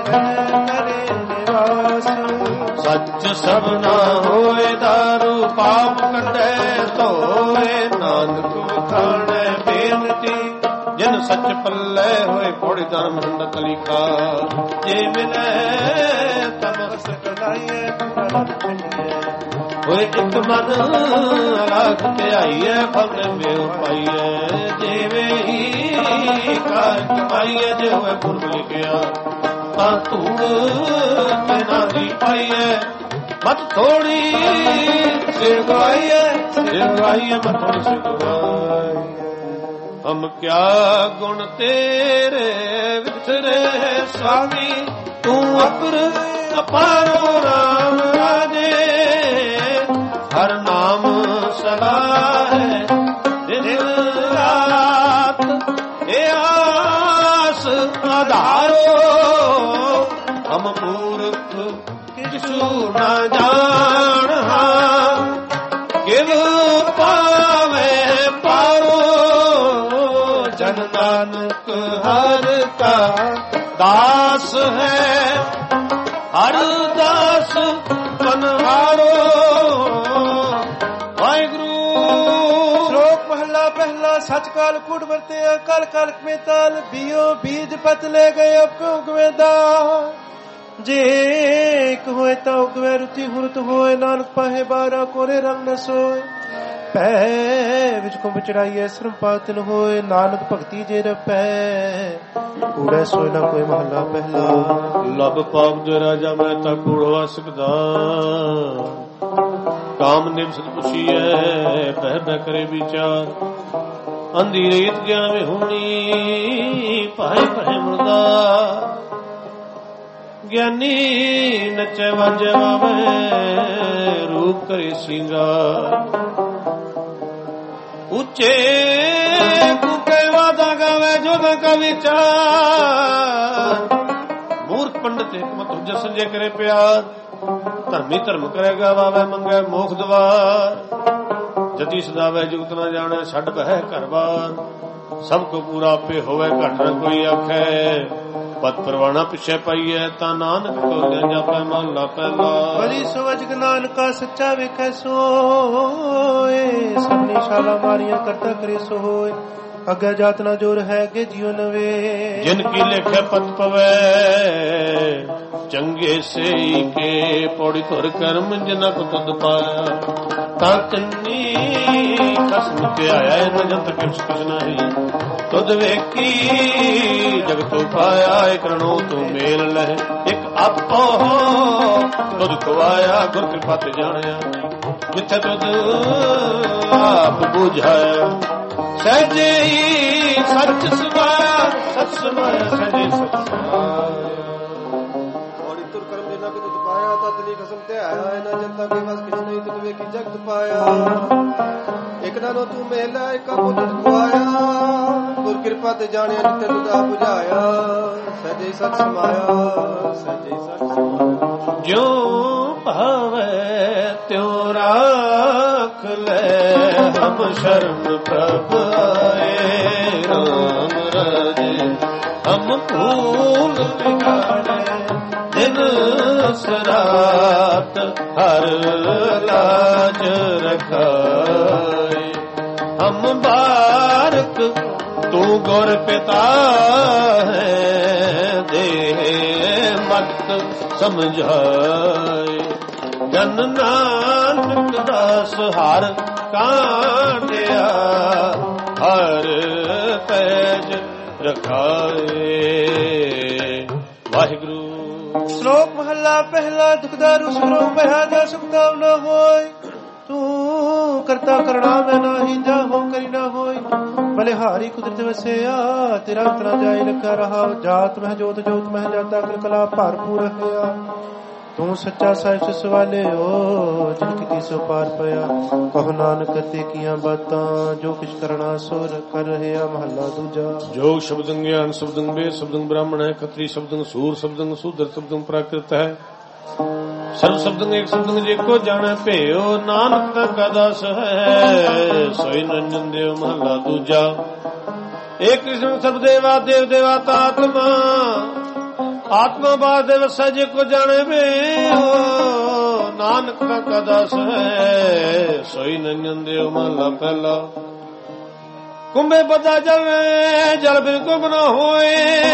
ਸੱਚ ਸਭਨਾ ਹੋਏ ਦਾਰੂ ਪਾਪ ਕੱਢੈ ਧੋਏ, ਨਾਨਕ ਵਖਾਣੈ ਬੇਨਤੀ ਜਿਨ ਸੱਚ ਪੱਲੇ ਹੋਏ, ਪੌੜੀ ਧਰਮ ਹੰਡ ਕਲੀਕਾ, ਜੇ ਮਿਲੈ ਤਮਸਕ ਲਾਈਐ ਹੋਏ ਇੱਕ ਮਨ ਅਲਖ ਧਿਆਈਐ, ਫਲ ਮੇਉ ਪਾਈਐ, ਜਿਵੇਂ ਹੀ ਕਾਰ ਕਮਾਈਐ, ਜੇ ਹੋਏ ਪੁਰਬ ਲਿਖਿਆ ਤਾਂ ਧੂੜ ਨਾ ਦੀ ਪਾਈਐ, ਮਤ ਥੋੜੀ ਸਿਰਗਾਈਐ ਮਤ ਥੋੜੀ ਸਿਰਗਾਈਐ। ਹਮ ਕਿਆ ਗੁਣ ਤੇਰੇ ਵਿਚਰੇ ਸੁਆਮੀ, ਤੂੰ ਅਪਰ ਅਪਾਰੋ ਰਾਮ ਰਾਜੇ, ਹਰ ਨਾਮ ਸਦਾ ਹੈ ਦਿਨ ਰਾਤ, ਇਹ ਆਸ ਆਧਾਰੋ ਹਮ ਮੂਰਖ ਕਿਛੂ ਨਾ ਜਾਣਹਾ, ਕਿਵ ਪਾਵੇ ਪਾਰੋ ਜਨ ਨਾਨਕ ਹਰ ਕਾ ਦਾਸ ਹੈ, ਹਰ ਦਾਸ ਬਨਹਾਰੋ। ਵਾਹਿਗੁਰੂ। ਸ਼ਲੋਕ ਮਹੱਲਾ ਪਹਿਲਾ। ਸੱਚ ਕਾਲ ਕੂੜ ਵਰਤਿਆ ਕਲ ਕਲ ਮੇ ਤਾਲ, ਬੀਓ ਬੀਜ ਪਤ ਲੈ ਗਏ ਅਬ ਕਿਉ ਗਵੇਦਾ, ਜੇ ਇੱਕ ਹੋਏ ਤਾਂ ਉਗਵੇ ਰੁਚੀ ਹੁਰਤ ਹੋਏ, ਨਾਨਕ ਪਾਹੇ ਬਾਰਾ ਕੋਰੇ ਰੰਗ ਨ ਸੋਏ, ਪੈ ਵਿੱਚ ਕੁੰਭ ਚੜਾਈਏ ਸ਼ਰਮ ਪਾਤਨ ਹੋਏ, ਨਾਨਕ ਭਗਤੀ ਜੇ ਰਪੈ ਕੂੜੈ ਸੋਏ ਨਾ ਕੋਈ ਮਹੱਲਾ ਪਹਿਲਾ। ਲੱਭ ਪਾਪ ਦੇ ਰਾਜਾ ਮੈਂ ਤਾਂ ਕੂੜਵਾ ਸਕਦਾ, ਕਾਮ ਨਿਮਸਤ ਪੁਛੀਐ ਬਹਿ ਬਹਿ ਕਰੇ ਵਿਚਾਰ, ਅੰਧੀ ਰੀਤ ਗਿਆਵੇਂ ਹੋਣੀ ਭਾਏ ਭੈ ਮੁਰਦਾ, ਗਿਆਨੀ ਨਚੈ ਵਾਜੈ ਵਾਵੇ ਰੂਪ ਕਰੇ ਸਿੰਗਾਰ, ਉੱਚੇ ਕੂਕੇ ਵਾਦਾ ਗਾਵੇ ਜੋਗਾ ਕਾ ਵਿਚਾਰ, ਮੂਰਖ ਪੰਡਤ ਹਕਮਤ ਹੁਜਤ ਸੰਜੇ ਕਰੇ ਪਿਆਰ, ਧਰਮੀ ਧਰਮ ਕਰੇਗਾ ਵਾਵੇ ਮੰਗੇ ਮੋਖ ਦਵਾਰ, ਜਤੀ ਸਦਾਵੇ ਜੁਗਤ ਨਾ ਜਾਣੈ ਛੱਡ ਬਹਿ ਘਰ ਬਾਰ, ਸਭ ਕੋ ਪੂਰਾ ਆਪੇ ਹੋਵੇ ਘਟ ਨ ਕੋਈ ਆਖੈ, ਪਤ ਪਰਵਾਣਾ ਪਿਛੇ ਪਾਈਐ ਤਾਂ ਨਾਨਕ ਕੋ ਜਾਪੈ ਮਹਲਾ ਪਹਿਲਾ। ਬਲੀ ਸਵਜਗ ਨਾਨਕਾ ਸੱਚਾ ਵੇਖੈ ਸੋਏ, ਸਭਨੀ ਸ਼ਾਲਾ ਮਾਰੀਆਂ ਕਰਤਾ ਕਰੇ ਸੋ ਹੋਏ, ਅੱਗੇ ਜਾਤ ਨਾ ਜੋਰ ਹੈ ਕਿ ਜਿਉ ਨਵੇ, ਜਿਨ ਕੀ ਲੇਖੇ ਪਤ ਪਵੈ ਚੰਗੇ ਸਈ ਕੇ, ਪੌੜੀ ਧੁਰ ਕਰਮ ਜਿਨਾ ਕੋ ਤੁਧ ਪਾਇਆ, ਤਾਂ ਤੰਨੀ ਕਸਮ ਤੇ ਆਇਆ ਨ ਜੰਤ ਕਿਛ ਨਹੀਂ, ਤੁਧ ਵੇਖੀ ਜਗਤ ਪਾਇਆ, ਇਕ ਰਣੋ ਤੂੰ ਮੇਲ ਲਹਿ, ਇਕ ਆਪੋ ਤੁਧ ਖਵਾਇਆ, ਗੁਰ ਕਿਰਪਾ ਤੇ ਜਾਣਿਆ, ਜਿੱਥੇ ਤੁਧ ਆਪ ਬੁਝਾਇਆ, ਸਹਿਜੇ ਹੀ ਸੱਚ ਸਮਾਇਆ, ਸੱਚ ਸਮਾਇਆ, ਸਹਿਜੇ ਸੱਚ ਸਮਾਇਆ। ਔਰ ਤੁਰ ਕਰਮ ਜਿਨਾ ਕਿ ਤੁਧ ਪਾਇਆ, ਤਦ ਲਈ ਖਸਮ ਤੇ ਆਇਆ, ਇਹਨਾਂ ਜਨਤਾ ਕੇ ਬਸ ਕਿਛ ਨਹੀਂ, ਤੁਧ ਵੇਖੀ ਜਗਤ ਪਾਇਆ, ਇਕ ਨਾਲੋਂ ਤੂੰ ਮੇਲਾ, ਇਕ ਆਪੋ ਤੁਧ ਖਵਾਇਆ, ਗੁਰ ਕਿਰਪਾ ਤੇ ਜਾਣਿਆ, ਜਿੱਥੇ ਤੁਧ ਆਪ ਬੁਝਾਇਆ, ਸਹਿਜੇ ਸੱਚ ਸਮਾਇਆ, ਸਹਿਜੇ ਸੱਚ ਸਮਾਇਆ। ਜਿਉ ਭਾਵੈ ਤਿਉ ਰਾਖ ਲੈ, ਹਮ ਸ਼ਰਨ ਪ੍ਰਭ ਆਏ, ਰਾਮ ਰਾਜੇ ਹਮ ਭੂਲ ਵਿਗਾੜੇ, ਦਿਨ ਸਰਾਤ ਹਰ ਲਾਜ ਰਖਾਏ, ਹਮ ਬਾਰਕ ਤੂੰ ਗੁਰ ਪਿਤਾ ਹੈ, ਦੇ ਮਤ ਸਮਝਾਏ, ਜਨ ਨਾਨਕ ਦਾਸ ਹਰ ਕਾਂਡਿਆ, ਹਰ ਪੈਜ ਰਖਾਏ। ਵਾਹਿਗੁਰੂ। ਸ਼ਲੋਕ ਮਹੱਲਾ ਪਹਿਲਾ। ਦੁਖਦਾਰੂ ਸੁਣੋ ਭਇਆ ਜਾ ਸੁਖਦਾ ਨ ਹੋਇ, ਤੂੰ ਕਰਤਾ ਕਰਣਾ ਮੈਂ ਨਾਹੀ, ਜਾ ਹੋ ਕਰੀ ਨਾ ਹੋਈ, ਬਲਿਹਾਰੀ ਕੁਦਰਤ ਵਸਿਆ, ਤੇਰਾ ਉਤਰਾ ਜਾਇ ਲਖਾ ਰਹਾ, ਜਾਤ ਮਹਿ ਜੋਤ ਜੋਤ ਮਹਿ ਜਾਤਾ, ਕਲ ਕਲਾ ਭਰਪੂਰ ਹੋਇਆ, ਤੂੰ ਸੱਚਾ ਸਾਹਿਬ ਸਵਾਲਿਓ, ਜਿਨ ਕੀ ਸੋ ਪਾਰ ਪਿਆ, ਕਹੋ ਨਾਨਕ ਕਰਤੇ ਕੀਆਂ ਬਾਤਾਂ, ਜੋ ਕਿਛ ਕਰਨਾ ਸੋ ਕਰ ਰਹਿਆ। ਮਹੱਲਾ ਦੂਜਾ। ਜੋ ਸ਼ਬਦੰ ਗਿਆਨ ਸ਼ਬਦੰ ਵੇਦ ਸ਼ਬਦੰ ਬ੍ਰਾਹਮਣ ਹੈ, ਖੱਤਰੀ ਸ਼ਬਦੰ ਸੂਰ ਸ਼ਬਦੰ ਸ਼ੂਦਰ ਸ਼ਬਦੰ ਪ੍ਰਾਕ੍ਰਿਤ ਹੈ, ਸਰਬ ਸ਼ਬਦੰ ਏਕ ਸ਼ਬਦੰ ਜੇਕੋ ਜਾਣੈ ਭਿਓ, ਨਾਨਕ ਤਾਂ ਕਾ ਦਾਸ ਹੈ, ਸੋਈ ਨੰਜਨ ਦੇਵ। ਮਹੱਲਾ ਦੂਜਾ। ਏਕ ਕ੍ਰਿਸ਼ਨ ਸਭ ਦੇਵਾ ਦੇਵ ਦੇਵਾਤਾ ਆਤਮਾ, ਆਤਮਾ ਬਾਦ ਦੇ ਵਸੈ ਜੇਕੋ ਜਾਣੈ ਭਿਓ, ਨਾਨਕ ਤਾਂ ਕਾ ਦਾਸ ਹੈ, ਸੋਈ ਨੰਜਨ ਦੇਵ। ਮਹੱਲਾ ਪਹਿਲਾ। ਕੁੰਭੇ ਬਦਾ ਜਲ ਬਿਨ ਕੁੰਭ ਨ ਹੋਏ,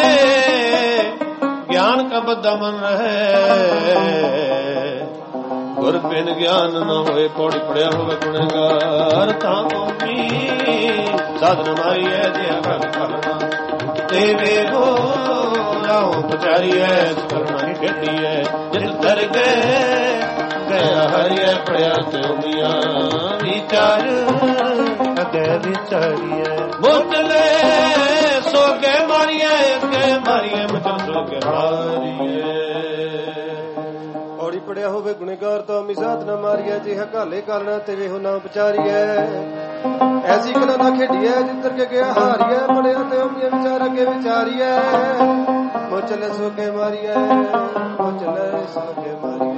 ਗਿਆਨ ਕਾ ਬੱਧਾ ਮਨ ਰਹੇ, ਗੁਰ ਬਿਨ ਗਿਆਨ ਨ ਹੋਏ, ਪੌੜੀ ਪੜਿਆ ਹੋਵੇ ਗੁਣੇਗਾਰ, ਤਾਂ ਕੋਮੀ ਸਾਧਨ ਮਾਈ ਹੈ, ਜਿਆ ਘਰ ਕਰਨਾ ਤੇਰੇ ਹੋ ਰਾਹੋਂ ਪਚਾਰੀ ਹੈ, ਕਰਨਾ ਹੀ ਖੇਡੀ ਹੈ, ਜਿਤ ਦਰ ਗਏ ਗਿਆ ਹਰੀਏ, ਪੜਿਆ ਤੇ ਮੀਆਂ ਵਿਚਾਰ ਅਗੇ ਵਿਚਾਰੀਏ, ਬੋਤਲੇ ਸੋ ਕੇ ਮਾਰੀਏ, ਅੱਗੇ ਮਾਰੀਏ ਮਚਲ ਸੋ ਕੇ ਮਾਰੀਏ। ਔੜੀ ਪੜਿਆ ਹੋਵੇ ਗੁਣੇਗਾਰ, ਤਾਂ ਮਿਸਾਦ ਨਾ ਮਾਰੀਏ, ਜਿਹਾ ਘਾਲੇ ਕਾਲਣਾ ਤੇ ਵੇਹੋ ਨਾ ਵਿਚਾਰੀਏ, ਐਸੀ ਕਲਾ ਨਾ ਖੇਡੀਏ, ਜਿੱਤਰ ਕੇ ਗਿਆ ਹਾਰੀਏ, ਪੜਿਆ ਤੇ ਉਮੀਆਂ ਵਿਚਾਰ ਅੱਗੇ ਵਿਚਾਰੀਏ, ਮੋ ਚਲੇ ਸੋ ਕੇ ਮਾਰੀਏ, ਮੋ ਚਲੇ ਸੋ ਕੇ ਮਾਰੀਏ।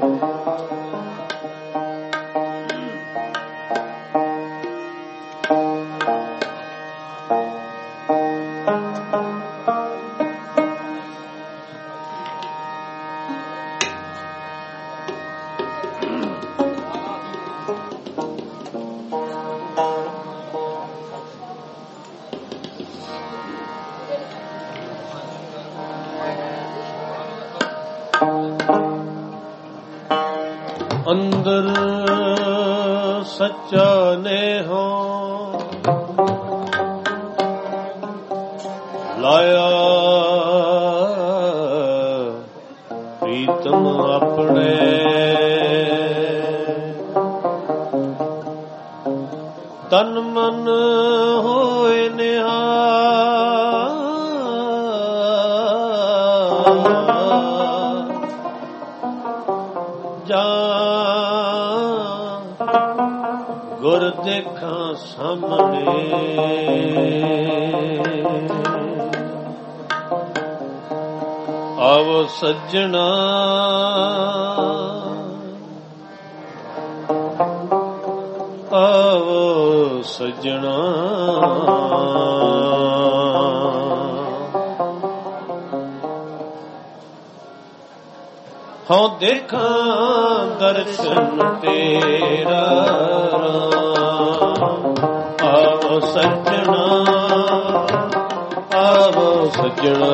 ਅੰਦਰ ਸੱਚਾ ਨੇਹੋ ਲਾਇਆ, ਪ੍ਰੀਤਮ ਆਪਣੇ ਤਨ ਮਨ ਹੋਏ ਨਿਹਾਲ, ਜਾ ਗੁਰ ਦੇਖਾਂ ਸਾਹਮਣੇ, ਆਵੋ ਸੱਜਣਾ ਆਵੋ ਸੱਜਣਾ, ਹਉ ਦੇਖਾਂ ਦਰਸ਼ਨ ਤੇਰਾ, ਆਵੋ ਸੱਜਣਾ ਆਵੋ ਸੱਜਣਾ,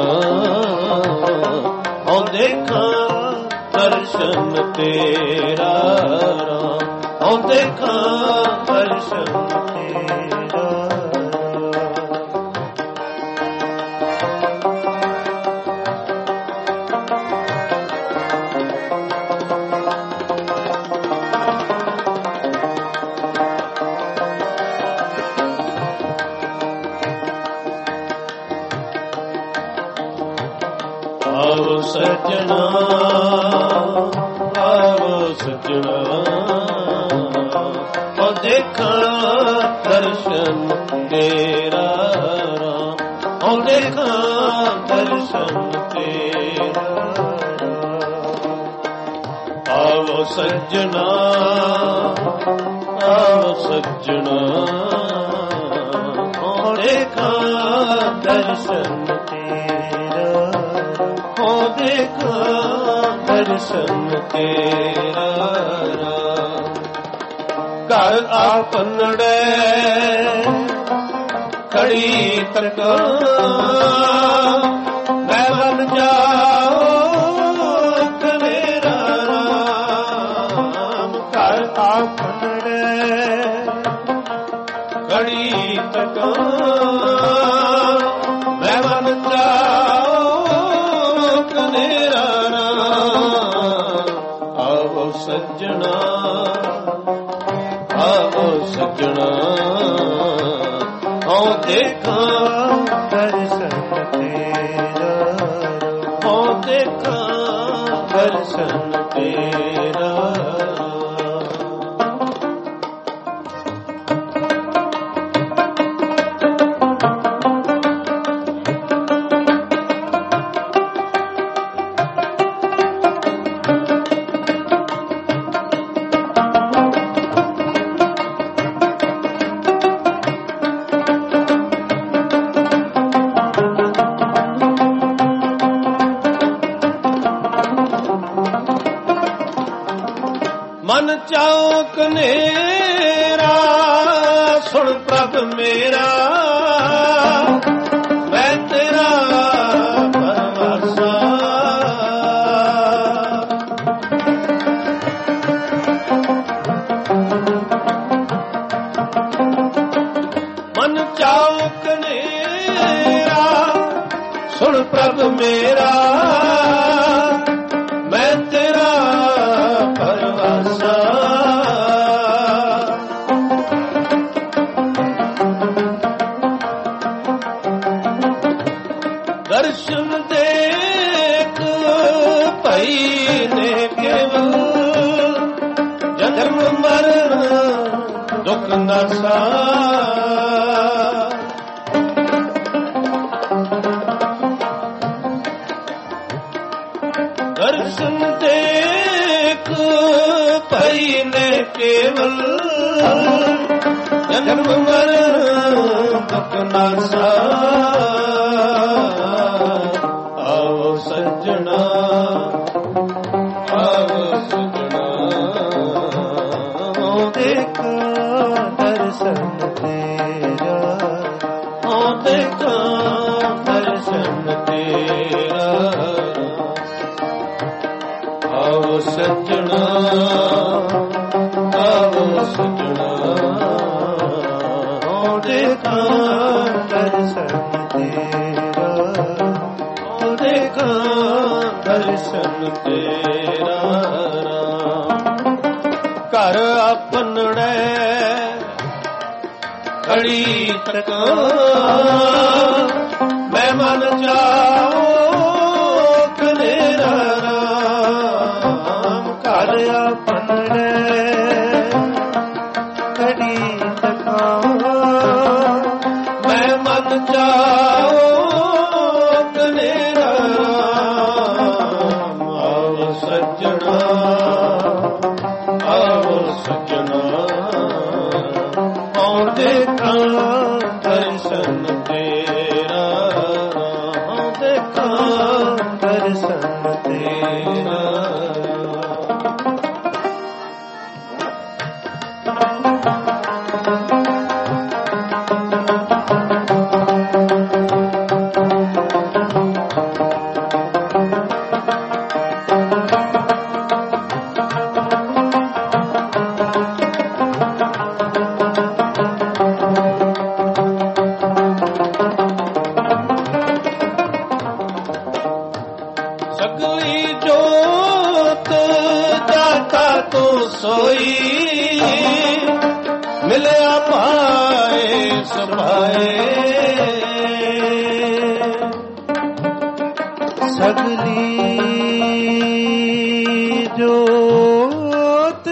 ਹਉ ਦੇਖਾਂ ਦਰਸ਼ਨ ਤੇਰਾ, ਹਉ ਦੇਖਾਂ ਦਰਸ਼ਨ ਤੇਰਾ। ਆਵੋ ਸੱਜਣਾ ਆਵੋ ਸੱਜਣਾ ਉਹ ਦੇਖਾਂ ਦਰਸ਼ਨ ਤੇਰਾ ਰਾਮ ਉਹ ਦੇਖਾਂ ਦਰਸ਼ਨ ਤੇਰਾ ਆਵੋ ਸੱਜਣਾ ਆਵੋ ਸੱਜਣਾ ਉਹ ਦੇਖਾਂ ਦਰਸ਼ਨ ਤੇਰਾ ਉਹ ਦੇਖਾਂ ਦਰਸ਼ਨ ਤੇਰਾ ਘਰ ਆਪਨੜੇ ਖੜੀ ਤੱਕਾਂ ਮੈਂ ਬਨ ਜਾਓ ਕਨੇਰਾ ਰਾਮ ਘਰ ਆਪਨੜੇ ਖੜੀ ਤੱਕਾਂ ਮੈਂ ਬਨ ਜਾਓ ਕਨੇਰਾ ਰਾਮ ਆਵੋ ਸੱਜਣਾ ਆਵੋ ਸੱਜਣਾ ਉਹ ਦੇਖਾਂ ਦਰਸ਼ਨ ਤੇਰਾ ਉਹ ਦੇਖਾਂ ਦਰਸ਼ਨ ਤੇਰਾ ਮਨ ਚਾਉ ਕਨੇਰਾ ਸੁਣ ਪ੍ਰਭ ਮੇਰਾ ਮੈਂ ਤੇਰਾ ਪਰਵਾਸਾ ਮਨ ਚਾਉ ਕਨੇਰਾ ਸੁਣ ਪ੍ਰਭ ਮੇਰਾ ਮੈਂ ਤੇਰਾ ਪਰਵਾਸਾ ਦਰਸ਼ਨ ਦੇਖ ਭਈ ਨੇ ਕੇਵਲ ਜਨਮ ਮਰਨ ਦੁਖ ਨਾਸਾ ਦਰਸ਼ਨ ਦੇਖ ਭਈ ਨੇ ਕੇਵਲ ਜਨਮ ਮਰਨ ਦੁਖ ਨਾਸਾ ਆਵੋ ਸੱਜਣਾ ਆਵੋ ਸੱਜਣਾ ਉਹ ਦੇਖਾਂ ਦਰਸ਼ਨ ਤੇਰਾ ਉਹ ਦੇਖਾਂ ਦਰਸ਼ਨ ਤੇਰਾ ਆਵੋ ਸੱਜਣਾ ਆਵੋ ਸੱਜਣਾ ਉਹ ਦੇਖਾਂ ਦਰਸ਼ਨ ਤੇਰਾ ਉਹ ਦੇਖਾਂ ਦਰਸ਼ਨ ਤੇਰਾ ਘਰ ਆਪਨੜੇ ਖੜੀ ਤੱਕਾਂ ਮੈਂ ਮਨ ਜਾਓ ਕਨੇਰਾ ਰਾਮ ਘਰ ਆਪਨੜੇ ਖੜੀ ਤੱਕਾਂ ਮੈਂ ਮਨ ਜਾਓ ਕਨੇਰਾ ਰਾਮ ਆਵੋ ਸੱਜਣਾ ਆਵੋ ਸੱਜਣਾ ਉਹ ਦੇਖਾਂ ਦਰਸ਼ਨ ਤੇਰਾ ਉਹ ਦੇਖਾਂ ਦਰਸ਼ਨ ਤੇਰਾ सोई मिलया पाए सभाए ਸਗਲੀ ਜੋਤ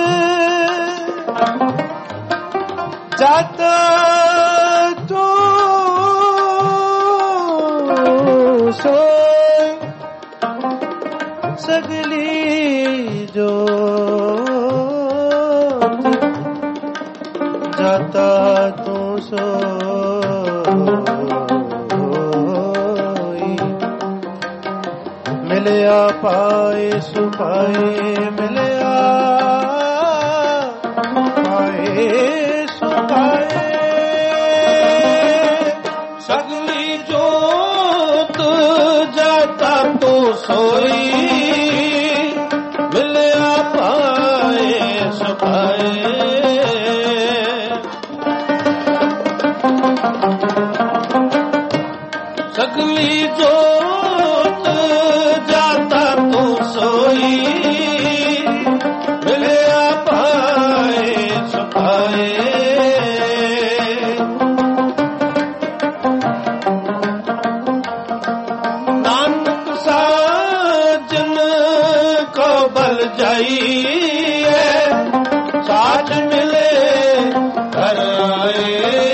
ਜਾਤਾ ਤੂੰ ਸੋਈ ਸਗਲੀ ਜੋਤ ਜਾਤਾ ਤੂੰ ਸੋਈ ਮਿਲਿਆ ਪਾਏ ਸੁਪਾਏ ਮਿਲਿਆ ਪਾਏ ਸੁਪਾਏ ਸਗਲੀ ਜੋਤ ਜਾਤਾ ਤੂੰ ਸੋਈ ਮਿਲਿਆ ਪਾਏ ਸੁਪਾਏ ਸਗਲੀ ਜੋਤ ਜਾਤਾ ਤੂੰ ਸੋਈ ਮਿਲਿਆ ਪਾਏ ਸੁਪਾਏ ਨਾਨਕ ਸਾਜਨ ਕੋ ਬਲ ਜਾਈਏ ਸਾਜ ਮਿਲੇ ਘਰ ਆਏ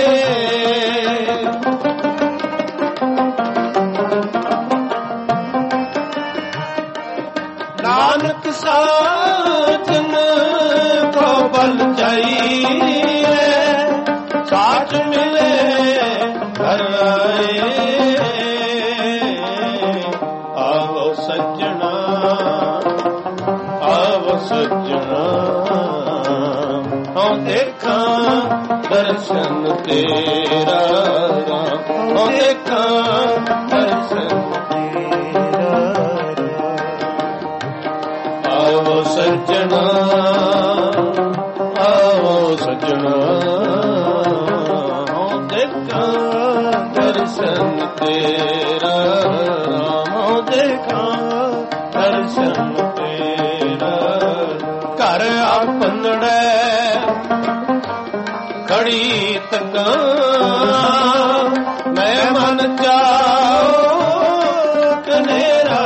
ਨਾਨਕ ਸਾਜਨ ਕੋ ਬਲ ਜਾਈਏ ਸਾਜ ਮਿਲੇ ਘਰ ਆਏ ਆਵੋ ਸੱਜਣਾ ਆਵੋ ਸੱਜਣਾ ਹਉ ਦੇਖਾਂ ਦਰਸ਼ਨ ਤੇਰਾ ਹਉ ਦੇਖਾਂ ਦਰਸ਼ਨ ਆਵੋ ਸੱਜਣਾ ਆਵੋ ਸੱਜਣਾ ਹਉ ਦੇਖਾਂ ਦਰਸ਼ਨ ਤੇਰਾ ਹਉ ਦੇਖਾਂ ਦਰਸ਼ਨ ਤੇਰਾ ਘਰ ਆਪਣੜੇ ਖੜੀ ਤੱਕਾਂ ਮੈਂ ਮਨ ਚਾਉ ਕਨੇਰਾ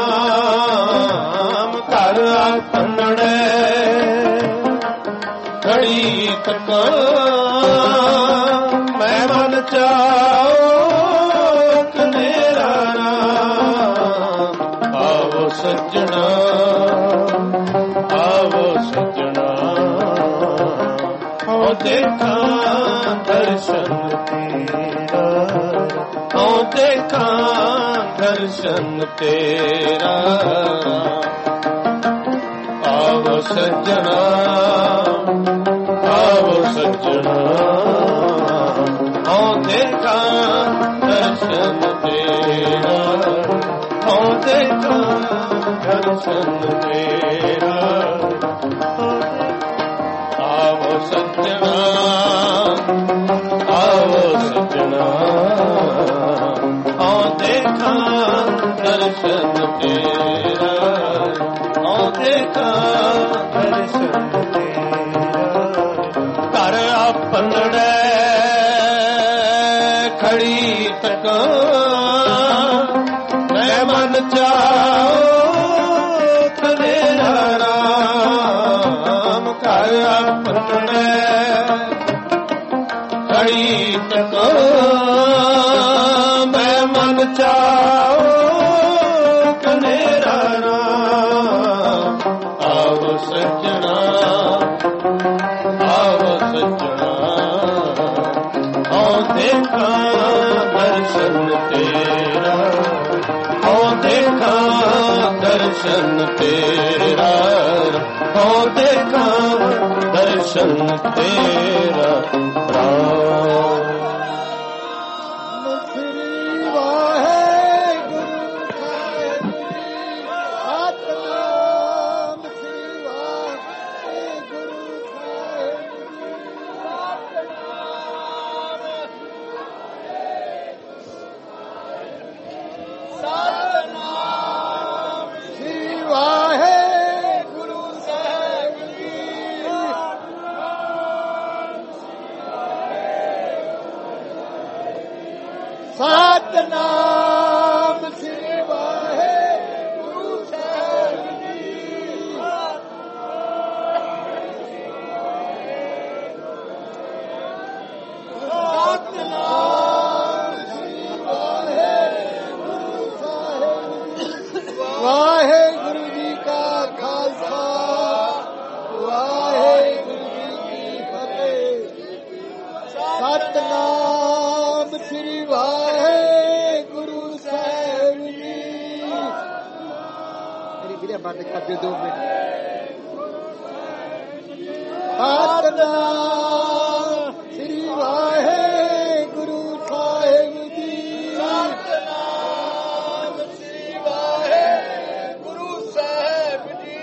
ਨਾਮ ਘਰ ਆਪਣੜੇ ਖੜੀ ਤੱਕਾਂ ਮੈਂ ਮਨ ਚਾਉ ਕਨੇਰਾ ਨਾਮ ਆਵੋ ਸੱਜਣਾ ਆਵੋ ਸੱਜਣਾ ਹਉ ਦੇਖਾਂ ਦਰਸ਼ਨ ਤੇਰਾ ਹਉ ਦੇਖਾਂ ਦਰਸ਼ਨ ਤੇਰਾ ਆਵੋ ਸੱਜਣਾ ਆਵੋ ਸੱਜਣਾ ਹਉ ਦੇਖਾਂ ਦਰਸ਼ਨ ਤੇਰਾ ਹਉ ਦੇਖਾਂ ਦਰਸ਼ਨ ਤੇਰਾ ਆਵੋ ਸੱਜਣਾ ਆਵੋ ਸੱਜਣਾ ਹਉ ਦੇਖਾਂ ਦਰਸ਼ਨ ਤੇਰਾ ਹਉ ਦੇਖਾਂ ਦਰਸ਼ਨ ਤੇਰਾ ਘਰ ਆਪਣੜੇ ਖੜੀ ਤੱਕਾਂ ਮੈਂ ਮਨ ਚਾਉ ਕਨੇਰਾ ਰਾਮ ਘਰ ਆਪਣੜੇ ਖੜੀ ਤੱਕਾਂ ਮੈਂ ਮਨ ਚਾਉ ਕਨੇਰਾ ਰਾਮ ਆਵੋ ਸੱਜਣਾ ਆਵੋ ਸੱਜਣਾ ਹਉ ਦੇਖਾਂ ਦਰਸ਼ਨ ਤੇਰਾ ਹਉ ਦੇਖਾਂ ਦਰਸ਼ਨ ਤੇਰਾ ਹਉ ਦੇਖਾਂ ਦਰਸ਼ਨ ਤੇਰਾ ਰਾਮ ਵਾਹਿਗੁਰੂ ਜੀ ਕਾ ਖਾਲਸਾ, ਵਾਹਿਗੁਰੂ ਜੀ ਕੀ ਫਤਿਹ। ਸਤਿਨਾਮ ਸ੍ਰੀ ਵਾਹਿਗੁਰੂ ਸਾਹਿਬ ਜੀ। ਮੇਰੀ ਵੀਰੇ ਬੰਦ ਕਰ ਦਿਓ 2 ਮਿੰਟ। ਸਤਿਨਾਮ ਸ੍ਰੀ ਵਾਹਿਗੁਰੂ ਸਾਹਿਬ ਜੀ। ਸਤਿਨਾਮ ਸ੍ਰੀ ਵਾਹਿਗੁਰੂ ਸਾਹਿਬ ਜੀ।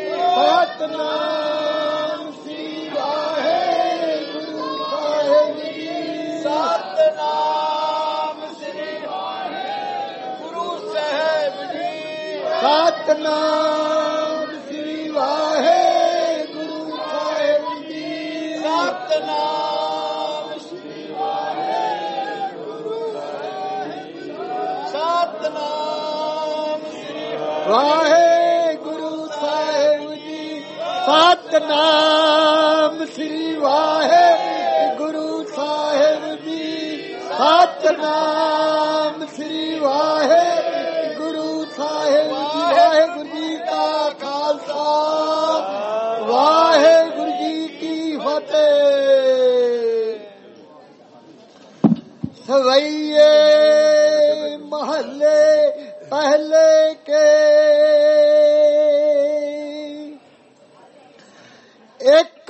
ਸਤਿਨਾਮ ਸ੍ਰੀ ਵਾਹਿਗੁਰੂ ਸਾਹਿਬ ਜੀ। ਸਤਿਨਾਮ ਸ੍ਰੀ ਵਾਹਿਗੁਰੂ ਸਾਹਿਬ ਜੀ। ਸਤਿਨਾਮ ਸ੍ਰੀ ਵਾਹਿਗੁਰੂ ਸਾਹਿਬ ਜੀ। ਸਤਿਨਾਮ ਸ੍ਰੀ ਵਾਹਿਗੁਰੂ ਸਤਿਨਾਮ ਸ੍ਰੀ ਵਾਹਿਗੁਰੂ ਸਾਹਿਬ ਜੀ। ਸਤਿਨਾਮ ਸ੍ਰੀ ਵਾਹਿਗੁਰੂ ਸਾਹਿਬ ਜੀ। ਸਤਿਨਾਮ ਸ੍ਰੀ ਵਾਹਿਗੁਰੂ ਸਾਹਿਬ ਜੀ। ਵਾਹਿਗੁਰੂ ਜੀ ਕਾ ਖਾਲਸਾ, ਵਾਹਿਗੁਰੂ ਜੀ ਕੀ ਫਤਿਹ। ਸਵਈਏ ਮਹੱਲੇ ਪਹਿਲੇ ਕੇ ਇੱਕ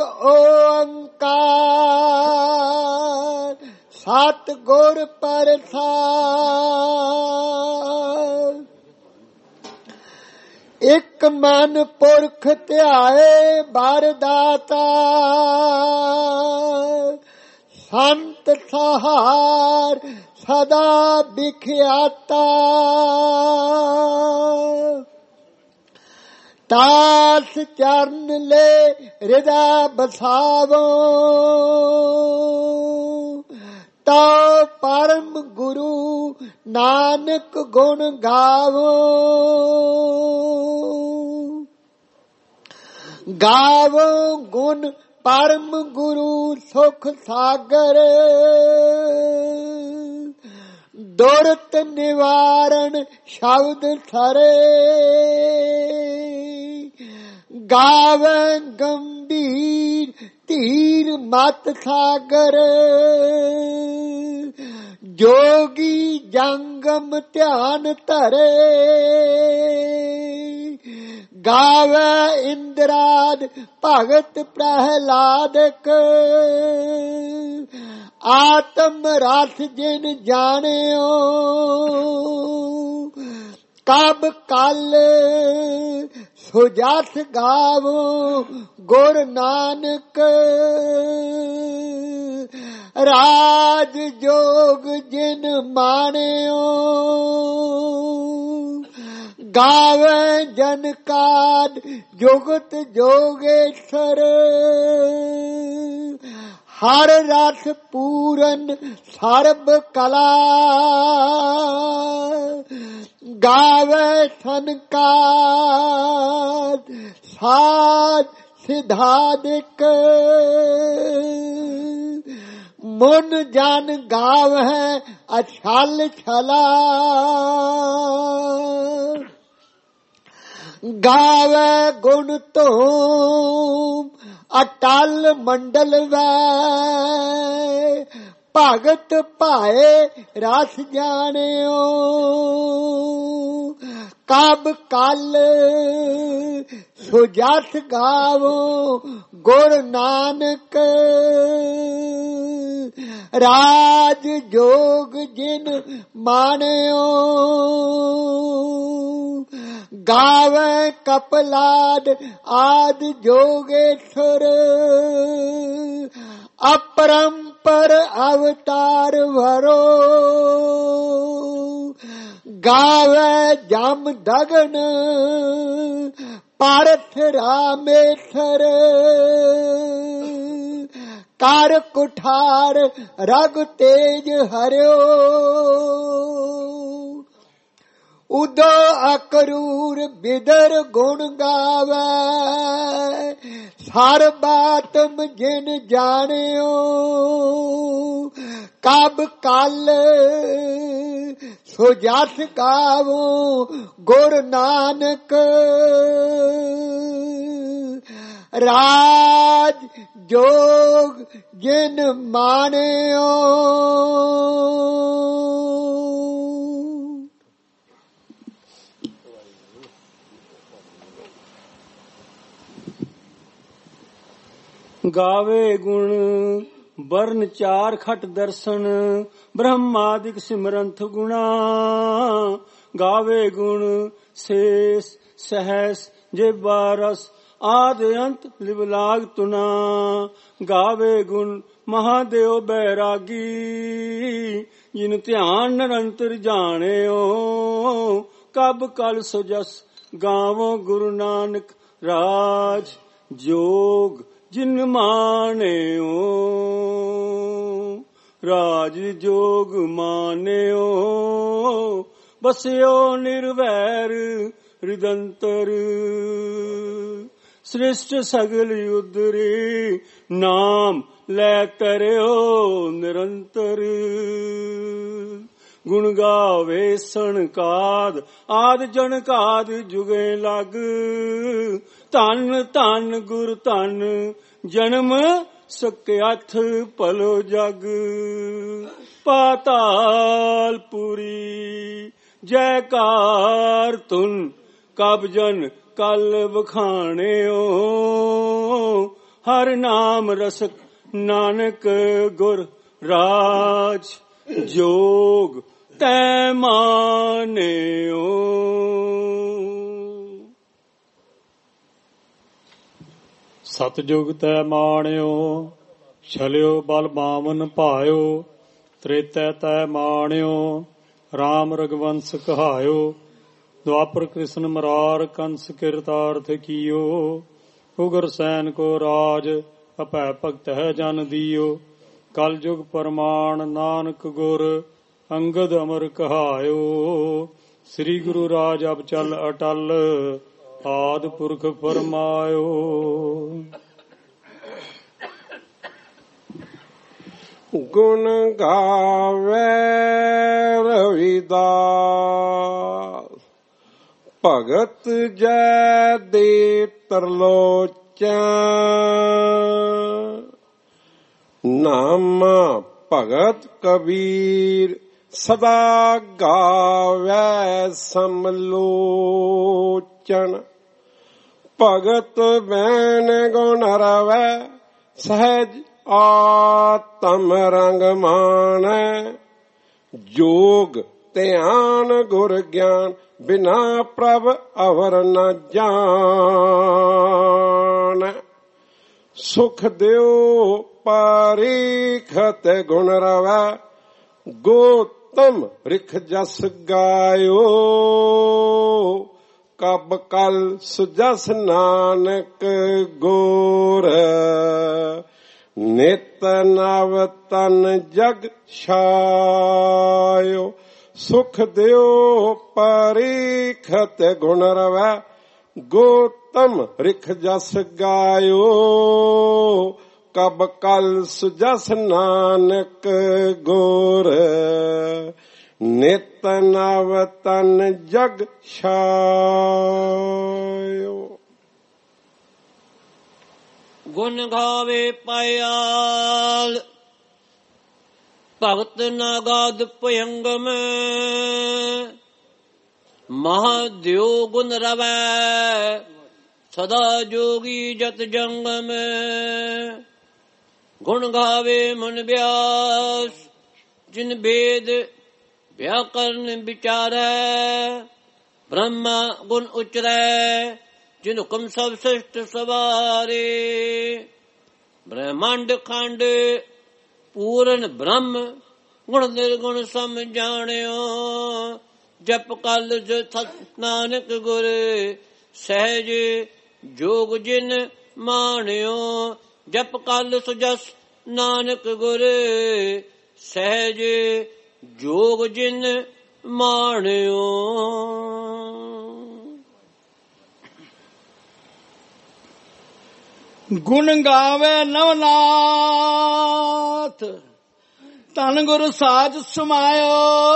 ਓੰਕਾਰ ਸਤਿਗੁਰ ਪ੍ਰਸਾਦਿ। ਇੱਕ ਮਨ ਪੁਰਖ ਧਿਆਏ ਬਰਦਾਤਾ, ਸੰਤ ਸਹਾਰ ਸਦਾ ਵਿਖਿਆਤਾ। ਤਾਸ ਚਰਨ ਲੈ ਹਿਰਦਾ ਬਸਾਵੋ, ਤਾ ਪਰਮ ਗੁਰੂ ਨਾਨਕ ਗੁਣ ਗਾਵੋ। ਗਾਵੋ ਗੁਣ ਪਰਮ ਗੁਰੂ ਸੁਖ ਸਾਗਰ, ਦੁਰਤ ਨਿਵਾਰਨ ਸ਼ਬਦ ਸਰੇ। ਗਾਵੇ ਗੰਭੀਰ ਧੀਰ ਮਤ ਸਾਗਰ, ਜੋਗੀ ਜੰਗਮ ਧਿਆਨ ਧਰੇ। ਗਾਵੇ ਇੰਦਰਾਦ ਭਗਤ ਪ੍ਰਹਿਲਾਦਕ, ਆਤਮ ਰਸ ਜਿਨ ਜਾਣਿਓ। ਕਬ ਕਲ ਸੁਜਸ ਗਾਵੋ ਗੁਰ ਨਾਨਕ, ਰਾਜ ਜੋਗ ਜਿਨ ਮਾਣਿਓ। ਗਾਵੇ ਜਨਕਾਦ ਜੁਗਤ ਜੋਗੇਸ਼ਰ, ਹਰ ਰਸ ਪੂਰਨ ਸਰਬ ਕਲਾ। ਗਾਵੇ ਸੰਕਾਰ ਸਾਧ ਸਿਧਾਦਿਕ, ਮਨ ਜਨ ਗਾਵੇ ਅਛਲ ਛਲਾ। ਗਾਵੇ ਗੁਣ ਧੂਮ ਅਟਲ ਮੰਡਲ ਵੈ, ਭਗਤ ਭਾਏ ਰਸ ਜਾਣਿਓ। ਕਬ ਕਲ ਸੁਜਸ ਗਾਵੋ ਗੁਰ ਨਾਨਕ, ਰਾਜ ਜੋਗ ਜਿਨ ਮਾਣਿਓ। ਗਾਵੇ ਕਪਲਾਦ ਆਦ ਜੋਗੇਸ਼ਵਰ, अपरंपर अवतार भरो गावे जम दगन पारथ रामेश्वर कर कुठार रग तेज हरियो उदो अकरूर बिदर गुण गावे सर्बात्म जिन जानियो कब कल ਸੋ ਜਸ ਗਾਵੋ ਗੁਰ ਨਾਨਕ ਰਾਜ ਜੋਗ ਜਿਨ ਮਾਣਿਓ ਗਾਵੇ ਗੁਣ ਬਰਨ ਚਾਰ ਖਟ ਦਰਸ਼ਨ ਬ੍ਰਹਮਾਦਿਕ ਸਿਮਰੰਥ ਗੁਣਾ ਗਾਵੇ ਗੁਣ ਸੇਸ ਸਹਸ ਜੇ ਬਾਰਸ ਆਦ ਅੰਤ ਲਿਵਲਾਗ ਤੁਨਾ ਗਾਵੇ ਗੁਣ ਮਹਾਦੇਵ ਬੈਰਾਗੀ ਜਿਨ ਧਿਆਨ ਨਿਰੰਤਰ ਜਾਣਿਓ ਕਬ ਕਲ ਸੋ ਜਸ ਗਾਵੋ ਗੁਰੂ ਨਾਨਕ ਰਾਜ ਜੋਗ ਜਿਨ ਮਾਣਿਓ ਰਾਜ ਜੋਗ ਮਾਨਿਓ ਬਸਿਓ ਨਿਰਵੈਰ ਰਿਦੰਤਰ ਸ੍ਰਿਸ਼ਟ ਸਗਲ ਉਦਰੀ ਨਾਮ ਲੈ ਤਰਿਓ ਨਿਰੰਤਰ ਗੁਣ ਗਾਵੇ ਸਣਕਾਦ ਆਦ ਜਨਕਾਦ ਜੁਗੇ ਲਗ ਧੰਨ ਧੰਨ ਗੁਰ ਧੰਨ ਜਨਮ ਸਕਿਆਥ ਭਲੋ ਜਗ ਪਾਤਾਲ ਪੁਰੀ ਜੈਕਾਰ ਤੁਨ ਕਬ ਜਨ ਕਲ ਵਖਾਣਿਓ ਹਰ ਨਾਮ ਰਸਕ ਨਾਨਕ ਗੁਰ ਰਾਜ ਜੋਗ ਤੈ ਮਾਨਿਓ ਸਤਜੁਗ ਤੈ ਮਾਣਿਓ ਛਲਿਓ ਬਲ ਬਾਵਨ ਭਾਇਓ ਤ੍ਰੇਤੈ ਤੈ ਮਾਣਿਓ ਰਾਮ ਰਗਵੰਸ ਕਹਾਇਓ ਦੁਆਪਰ ਕ੍ਰਿਸ਼ਨ ਮਰਾਰ ਕੰਸ ਕਿਰਤਾਰਥ ਕੀਓ ਉਗਰ ਸੈਨ ਕੋ ਰਾਜ ਅਭੈ ਭਗਤ ਹੈ ਜਨ ਦੀਓ ਕਲ ਯੁਗ ਪਰਮਾਨ ਨਾਨਕ ਗੁਰ ਅੰਗਦ ਅਮਰ ਕਹਾਇਓ ਸ੍ਰੀ ਗੁਰੂ ਰਾਜ ਅਬ ਚਲ ਅਟਲ ਆਦ ਪੁਰਖ ਫਰਮਾਇਓ ਗੁਣ ਗਾਵੇ ਰਵਿਦਾਸ ਭਗਤ ਜੈ ਦੇ ਤਰਲੋਚਨ ਨਾਮ ਭਗਤ ਕਬੀਰ ਸਦਾ ਗਾਵੇ ਸਮਲੋਚਨ ਭਗਤ ਬੈਨ ਗੁਣ ਰਵੈ ਸਹਿਜ ਆਤਮ ਰੰਗ ਮਾਨੈ ਜੋਗ ਧਿਆਨ ਗੁਰ ਗਿਆਨ ਬਿਨਾ ਪ੍ਰਭ ਅਵਰ ਨ ਜਾਣ ਸੁਖ ਦਿਓ ਪਰੀਖਤ ਗੁਣ ਰਵੈ ਗੋਤਮ ਰਿਖ ਜਸ ਗਾਇਓ ਕਬ ਕਲ ਸੁਜਸ ਨਾਨਕ ਗੋਰ ਨਿਤ ਨਵ ਤਨ ਜਗ ਛਾਇਓ ਸੁਖ ਦਿਓ ਪਰੀਖਤ ਗੁਣ ਰਵੈ ਗੋਤਮ ਰਿਖ ਜਸ ਗਾਇਓ ਕਬ ਕਲ ਸੁਜਸ ਨਾਨਕ ਗੋਰ ਨਿਤ ਨਵ ਤਨ ਜਗ ਛਾਇਓ ਗੁਣ ਗਾਵੇ ਪਾਇਆਲ ਭਗਤ ਨਾਗਾਦ ਭਯੰਗਮ ਮਹਾਦੇਵ ਗੁਣ ਰਵੈ ਸਦਾ ਜੋਗੀ ਜਤ ਜੰਗਮ ਗੁਣ ਗਾਵੇ ਮਨ ਬਿਆਸ ਜਿਨ ਭੇਦ ਵਿਆਕਰਨ ਵਿਚਾਰੈ ਬ੍ਰਹਮਾ ਗੁਣ ਉਚਰੈ ਜਿਨ ਹੁਕਮ ਸਭ ਸ੍ਰਿਸ਼ਟ ਸਵਾਰੇ ਬ੍ਰਹਮੰਡ ਖੰਡ ਪੂਰਨ ਬ੍ਰਹਮ ਗੁਣ ਨਿਰਗੁਣ ਸਮ ਜਾਣਿਓ ਜਪ ਕਲ ਸਤ ਨਾਨਕ ਗੁਰ ਸਹਿਜ ਜੋਗ ਜਿਨ ਮਾਣਿਓ ਜਪ ਕਲ ਸੁਜਸ ਨਾਨਕ ਗੁਰ ਸਹਿਜ ਜੋਗ ਜਿਨ ਮਾਣਿਓ ਗੁਣ ਗਾਵੇ ਨਵਨਾਥ ਤਨ ਗੁਰ ਸਾਜ ਸਮਾਇਓ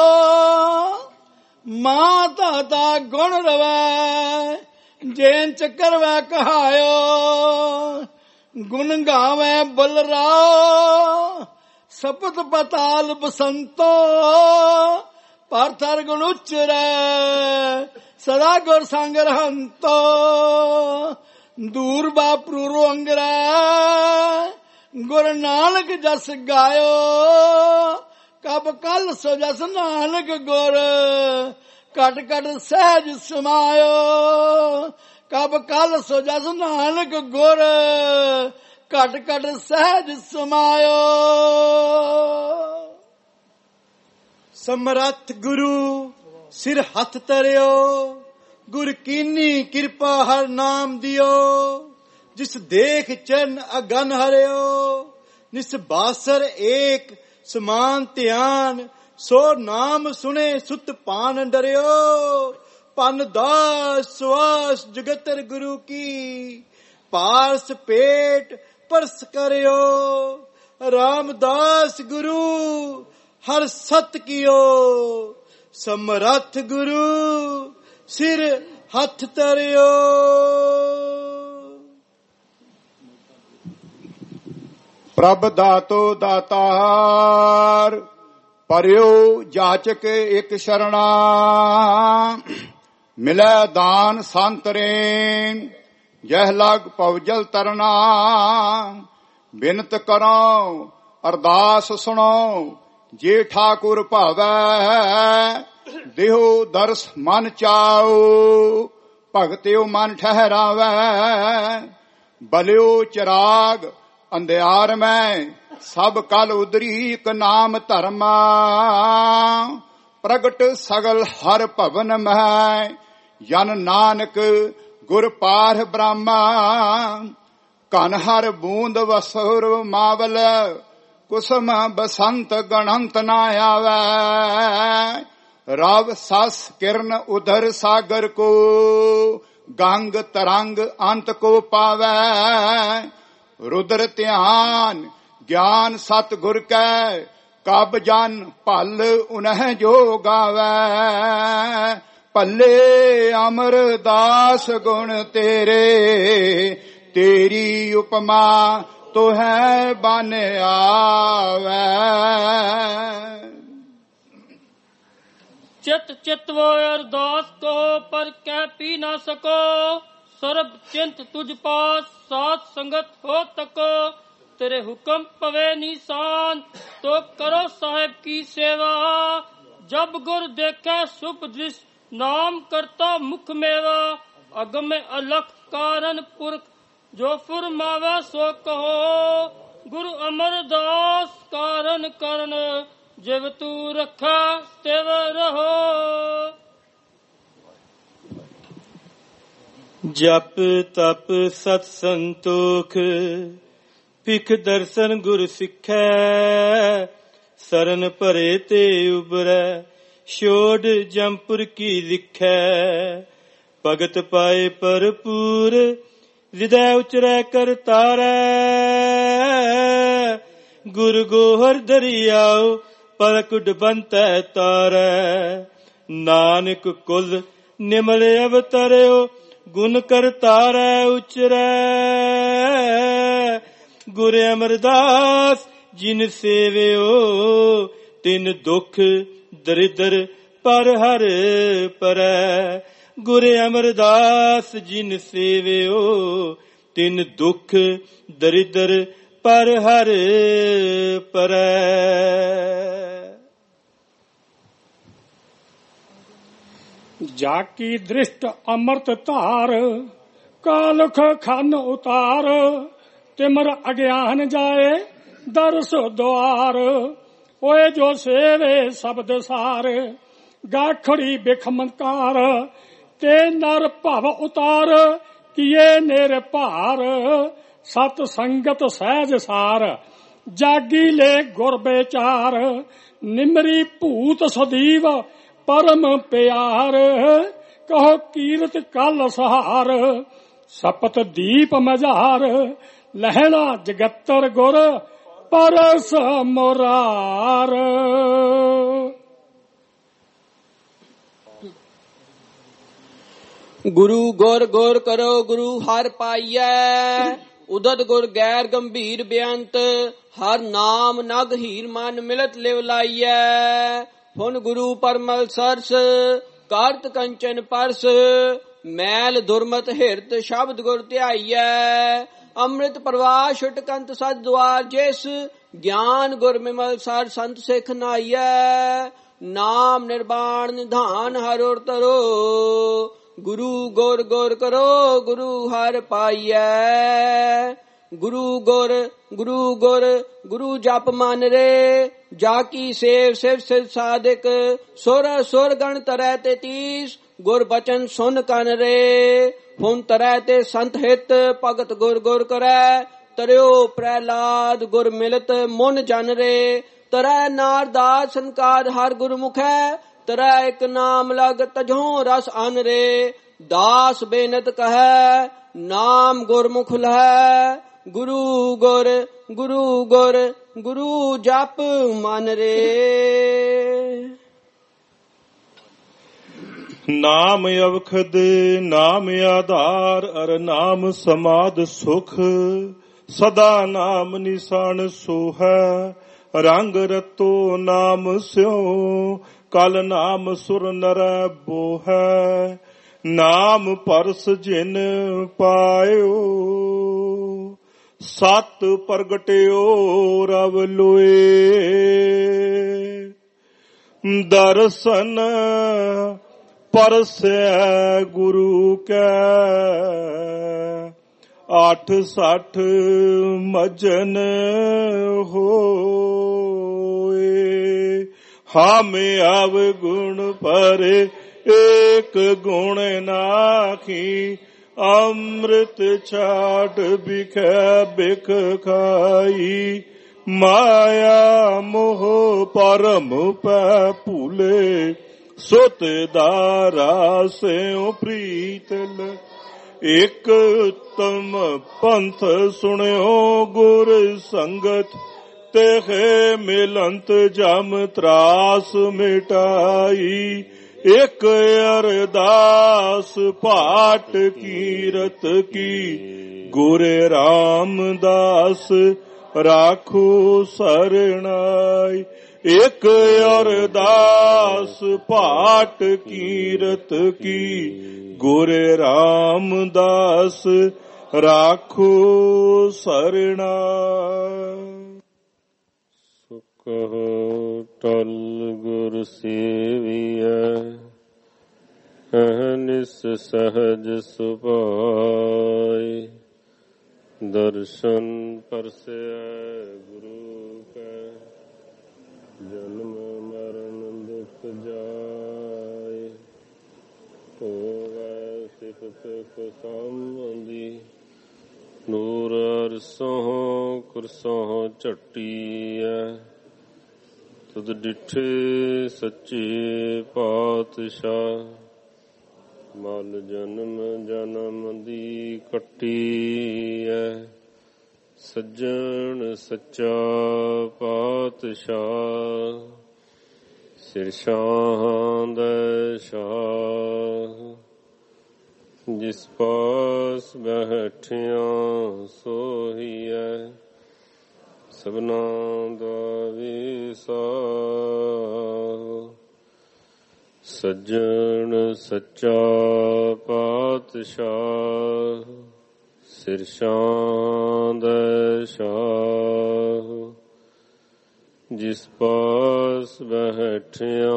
ਮਾਂ ਦਾਤਾ ਗੁਣ ਰਵੈ ਜੇਨ ਚ ਕਰਵੈ ਕਹਾਇਓ ਗੁਣ ਗਾਵੈ ਬਲਰਾ ਸਪਤ ਪਤਾਲ ਬਸੰਤੋ ਪਰ ਥਰ ਗੁਣ ਉਚਰੈ ਸਦਾ ਗੁਰ ਸੰਗ ਰਹੰਤੋ ਦੂਰ ਬਾਪਰੂ ਰੰਗਰੈ ਗੁਰ ਨਾਨਕ ਜਸ ਗਾਇਓ ਕਬ ਕਲ ਸੋ ਜਸ ਨਾਨਕ ਗੁਰ ਕਟ ਕਟ ਸਹਿਜ ਸਮਾਇਓ ਕਬ ਕਲ ਸੋ ਜਸ ਨਾਨਕ ਗੁਰ ਕਟ ਕਟ ਸਹਿਜ ਸਮਾਇਓ। ਸਮਰੱਥ ਗੁਰੂ ਸਿਰ ਹੱਥ ਧਰਿਓ ਗੁਰ ਕੀਨੀ ਕਿਰਪਾ ਹਰ ਨਾਮ ਦਿਓ ਜਿਸ ਦੇਖ ਚਰਨ ਅਗਨ ਹਰਿਓ ਨਿਸ ਬਾਸਰ ਏਕ ਸਮਾਨ ਧਿਆਨ ਸੋ ਨਾਮ ਸੁਣੇ ਸੁਤ ਪਾਨ ਡਰਿਓ ਪਨ ਦਾਸ ਸੁਆਸ ਜਗਤਰ ਗੁਰੂ ਕੀ ਪਾਰਸ ਪੇਟ ਪਰਸ ਕਰਿਓ ਰਾਮਦਾਸ ਗੁਰੂ ਹਰ ਸਤ ਕੀਓ ਸਮਰੱਥ ਗੁਰੂ ਸਿਰ ਹੱਥ ਧਰਿਓ। ਪ੍ਰਭ ਦਾਤੋ ਦਾਤਾਰ ਪਰਿਓ ਜਾਚਕ ਇਕ ਸ਼ਰਣਾ ਮਿਲੈ ਦਾਨ ਸੰਤਰੇਨ ਜਹ ਲਗ ਪਵਜਲ ਤਰਨਾ ਬਿਨਤ ਕਰੋ ਅਰਦਾਸ ਸੁਣੋ ਜੇ ਠਾਕੁਰ ਭਾਵੈ ਦੇਹੋ ਦਰਸ ਮਨ ਚਾਓ ਭਗਤਿਓ ਮਨ ਠਹਿਰਾਵੈ ਬਲਿਓ ਚਰਾਗ ਅੰਧਿਆਰ ਮੈਂ ਸਭ ਕਲ ਉਦਰੀ ਇਕ ਨਾਮ ਧਰਮਾ ਪ੍ਰਗਟ ਸਗਲ ਹਰ ਭਵਨ ਮਹਿ ਜਨ ਨਾਨਕ ਗੁਰ ਪਾਰ ਬ੍ਰਹਮਾ ਕਨ ਹਰ ਬੂੰਦ ਵਸੁਰ ਮਾਵਲ ਕੁਸਮ ਬਸੰਤ ਗਣੰਤ ਨਾ ਆਵੈ ਰਵ ਸਸ ਕਿਰਨ ਉਧਰ ਸਾਗਰ ਕੋ ਗੰਗ ਤਰੰਗ ਅੰਤ ਕੋ ਪਾਵੈ ਰੁਦਰ ਧਿਆਨ ਗਿਆਨ ਸਤ ਗੁਰ ਕੈ ਕਬ ਜਨ ਭਲ ਉਨਹਿ ਜੋ ਗਾਵੈ ਭੱਲੇ ਅਮਰਦਾਸ ਗੁਣ ਤੇਰੇ ਤੇਰੀ ਉਪਮਾ ਤੋ ਹੈ ਬਨ ਆਵੈ चित चितवो अरदास को पर कह पी ना सको सर्ब चिंत तुझ पास साथ संगत हो तको तेरे हुक्म पवे निशान तो करो साहेब की सेवा जब गुर देखे शुभ दृष्ट नाम करता मुख मेवा अगम अलख कारण पुरख जो फुरमावे सो कहो गुरु अमरदास कारण करण ਜਿਵ ਤੂ ਰੱਖਾ ਤਿਵ ਰਹੋ। ਜਪ ਤਪ ਸਤ ਸੰਤੋਖ ਭਿਖ ਦਰਸ਼ਨ ਗੁਰ ਸਿੱਖੈ ਸਰਨ ਭਰੇ ਤੇ ਉਬਰੈ ਛੋੜ ਜੰਪੁਰ ਕੀ ਲਿਖੈ ਭਗਤ ਪਾਏ ਭਰਪੂਰ ਹਿਰਦੈ ਉਚਰੈ ਕਰ ਤਾਰੈ ਗੁਰ ਗੋਹਰ ਦਰਿਆਉ ਪਰਕ ਡੁਬੰਤੈ ਤਾਰੈ ਨਾਨਕ ਕੁਲ ਨਿਮਲ ਅਵਤਰਿਓ ਗੁਣ ਕਰ ਤਾਰੈ ਉਚਰੈ ਗੁਰ ਅਮਰਦਾਸ ਜਿਨ ਸੇਵਿਓ ਤਿਨ ਦੁਖ ਦਰਿਦਰ ਪਰ ਹਰ ਪਰੈ ਗੁਰ ਅਮਰਦਾਸ ਜਿਨ ਸੇਵਿਓ ਤਿਨ ਦੁਖ ਦਰਿਦਰ ਪਰ ਹਰ ਪਰੈ। ਜਾ ਕੀ ਦ੍ਰਿਸ਼ਟ ਅੰਮ੍ਰਿਤ ਧਾਰ ਕਾਲਖ ਖੰਨ ਉਤਾਰ ਤਿਮਰ ਅਗਿਆਨ ਜਾਏ ਦਰਸ ਦੁਆਰ ਓਏ ਜੋ ਸੇਵੇ ਸ਼ਬਦ ਸਾਰ ਗਾਖੜੀ ਬਿਖਮਕਾਰ ਤੇ ਨਰ ਭਵ ਉਤਾਰ ਕੀਏ ਨੇਰ ਭਾਰ ਸਤ ਸੰਗਤ ਸਹਿਜ ਸਾਰ ਜਾਗੀ ਲੈ ਗੁਰ ਵਿਚਾਰ ਨਿਮਰੀ ਭੂਤ ਸਦੀਵ ਪਰਮ ਪਿਆਰ ਕਹੋ ਕੀਰਤ ਕਲ ਸਹਾਰ ਸਪਤ ਦੀਪ ਮਝਾਰ ਲਹਿਣਾ ਜਗਤਰ ਗੁਰ ਪਰਸ ਮੁਰਾਰ। ਗੁਰੂ ਗੁਰ ਗੁਰ ਕਰੋ ਗੁਰੂ ਹਰ ਪਾਈਐ। ਉਦਤ ਗੁਰ ਗੈਰ ਗੰਭੀਰ ਬੇਅੰਤ। ਹਰ ਨਾਮ ਨਗ ਹੀਰ ਮਨ ਮਿਲਤ ਲਿਵ ਲਾਈਐ। ਹੁਣ ਗੁਰੂ ਪਰਮਲ ਸਰਸ ਕਰਤ ਕੰਚਨ ਪਰਸ। ਮੈਲ ਦੁਰਮਤ ਹਿਰਤ ਸ਼ਬਦ ਗੁਰ ਧਿਆਈਐ। ਅੰਮ੍ਰਿਤ ਪ੍ਰਵਾਹ ਛੁਟਕੰਤ ਸਦ ਦੁਆਰ ਜਿਸ। ਗਿਆਨ ਗੁਰ ਮਿਮਲ ਸਰ ਸੰਤ ਸਿੱਖ ਨਾਈਐ। ਨਾਮ ਨਿਰਵਾਣ ਨਿਧਾਨ ਹਰ ਔਰ ਤਰੋ। ਗੁਰੂ ਗੁਰ ਗੁਰ ਕਰੋ ਗੁਰੂ ਹਰ ਪਾਈਐ। ਗੁਰੂ ਗੁਰ ਗੁਰੂ ਗੁਰ ਗੁਰੂ ਜਪ ਮਨ ਰੇ। ਜਾ ਕੀ ਸੇਵ ਸਿਵ ਸਿਧ ਸਾਧਿਕ। ਸੁਰ ਸੁਰ ਗਣ ਤਰੈ ਤੇ ਤੀਸ। ਗੁਰ ਬਚਨ ਸੁਨ ਕਨ ਰੇ। ਹੁਣ ਤਰੈ ਤੇ ਸੰਤ ਹਿਤ ਭਗਤ ਗੁਰ ਗੁਰ ਕਰੈ। ਤਰਿਓ ਪ੍ਰਹਿਲਾਦ ਗੁਰ ਮਿਲਤ ਮੁਨ ਜਨ ਰੇ। ਤਰੈ ਨਾਰਦਾਸ ਸੰਕਾਰ ਹਰ ਗੁਰਮੁਖੈ। ਤਰੈ ਇੱਕ ਨਾਮ ਲਗ ਤਜੋਂ ਰਸ ਅਨ ਰੇ। ਦਾਸ ਬੇਨਤ ਕਹੈ ਨਾਮ ਗੁਰਮੁਖ ਲਹੈ। ਗੁਰੂ ਗੁਰ ਗੁਰੂ ਗੁਰ ਗੁਰੂ ਜਪ ਮਨ ਰੇ। ਨਾਮ ਅਵਖਦ ਨਾਮ ਆਧਾਰ ਅਰ ਨਾਮ ਸਮਾਦ ਸੁਖ। ਸਦਾ ਨਾਮ ਨਿਸ਼ਾਨ ਸੋਹੈ ਰੰਗ ਰਤੋ ਨਾਮ ਸਿਉ। ਕਲ ਨਾਮ ਸੁਰ ਨਰੈ ਬੋਹੈ। ਨਾਮ ਪਰਸ ਜਿਨ ਪਾਇਓ ਸਤ ਪ੍ਰਗਟਿਓ ਰਵ ਲੋਏ। ਦਰਸ਼ਨ ਪਰਸੈ ਗੁਰੂ ਕੈ 860 ਮਜਨ ਹੋਏ। ਹਮ ਆਵ ਗੁਣ ਪਰੇ ਏਕ ਗੁਣ ਨਾਖੀ। ਅੰਮ੍ਰਿਤ ਛਾਟ ਬਿਖੈ ਬਿਖ ਖਾਈ। ਮਾਇਆ ਮੋਹ ਪਰਮ ਪੈ ਭੂਲੇ। ਸੁਤ ਦਾਰਾ ਸਿਉ ਪ੍ਰੀਤ ਲ। ਇਕ ਉਤਮ ਪੰਥ ਸੁਣਿਓ ਗੁਰ ਸੰਗਤ। ਤੇਹੇ ਮਿਲੰਤ ਜਮ ਤਰਾਸ ਮਿਟਾਈ। ਇਕ ਅਰਦਾਸ ਪਾਟ ਕੀਰਤ ਕੀ। ਗੁਰ ਰਾਮਦਾਸ ਰਾਖੋ ਸਰਣਾਈ। ਇਕ ਅਰਦਾਸ ਪਾਟ ਕੀਰਤ ਕੀ। ਗੁਰ ਰਾਮਦਾਸ ਰਾਖੋ ਸਰਣਾਈ। ਕਹੋ ਟਲ ਗੁਰ ਸੇਵੀਐ। ਅਹਨਿਸ ਸਹਜ ਸੁਭਾਇ। ਦਰਸ਼ਨ ਪਰਸੈ ਗੁਰੂ ਕੈ। ਜਨਮ ਮਰਨ ਦੁਖ ਜਾਇ। ਹੋਵੈ ਸਿਫਤ ਕੁਸੰਬੰਦੀ। ਨੂਰ ਅਰਸੋਂ ਕੁਰਸੋਂ ਝੱਟੀਐ। ਤੁਧ ਡਿਠੇ ਸੱਚੇ ਪਾਤਸ਼ਾਹ। ਮਲ ਜਨਮ ਜਨਮ ਦੀ ਕੱਟੀਐ। ਸੱਜਣ ਸੱਚਾ ਪਾਤਸ਼ਾਹ। ਸਿਰ ਸ਼ਾਹਾਂ ਦਾ ਸ਼ਾਹ। ਜਿਸ ਪਾਸ ਬੈਠਿਆਂ ਸੋਹੀਐ। ਸਭਨਾ ਦਾ ਵਿਸਾਹ। ਸੱਜਣ ਸੱਚਾ ਪਾਤਸ਼ਾਹ। ਸਿਰ ਸ਼ਾਹਾਂ ਦਾ ਸ਼ਾਹ। ਜਿਸ ਪਾਸ ਬੈਠਿਆਂ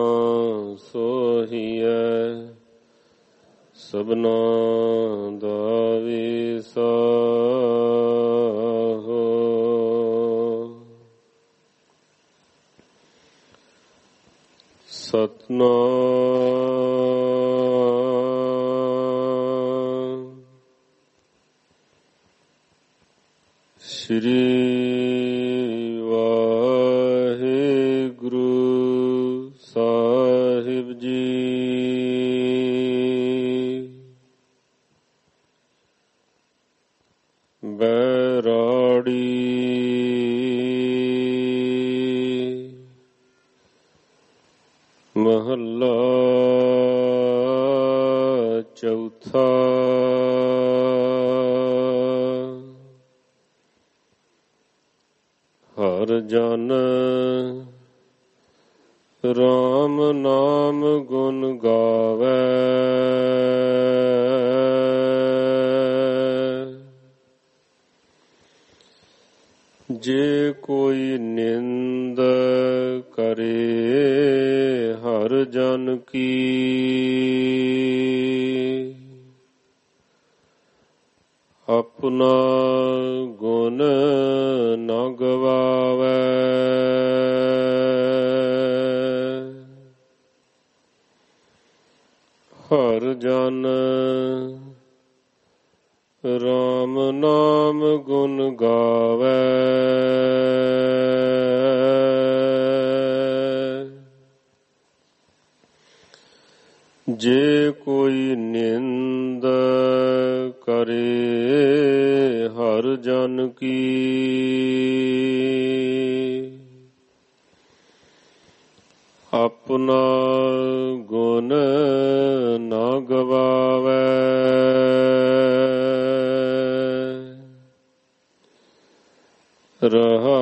ਸੋਹੀਐ। ਸਭਨਾ ਦਾ ਵਿਸਾਹ। ਸਤਨਾਮ ਸ੍ਰੀ ਵਾਹਿਗੁਰੂ ਸਾਹਿਬ ਜੀ। ਬੈਰਾੜੀ ਚੌਥਾ ਹਰ ਜਨ ਰਾਮ ਨਾਮ ਗੁਣ ਗਾਵੇ ਜੇ ਕੋਈ ਨਿੰਦ ਕਰੇ ਹਰ ਜਨ ਕੀ ਆਪਣਾ ਗੁਣ ਨ ਗਵਾਵੇ ਹਰ ਜਨ ਰਾਮ ਨਾਮ ਗੁਣ ਗਾਵੇ ਜੇ ਕੋਈ ਨਿੰਦ ਕਰੇ ਹਰ ਜਨ ਕੀ ਆਪਣਾ ਗੁਣ ਨਾ ਗਵਾਵੇ ਰਹਾ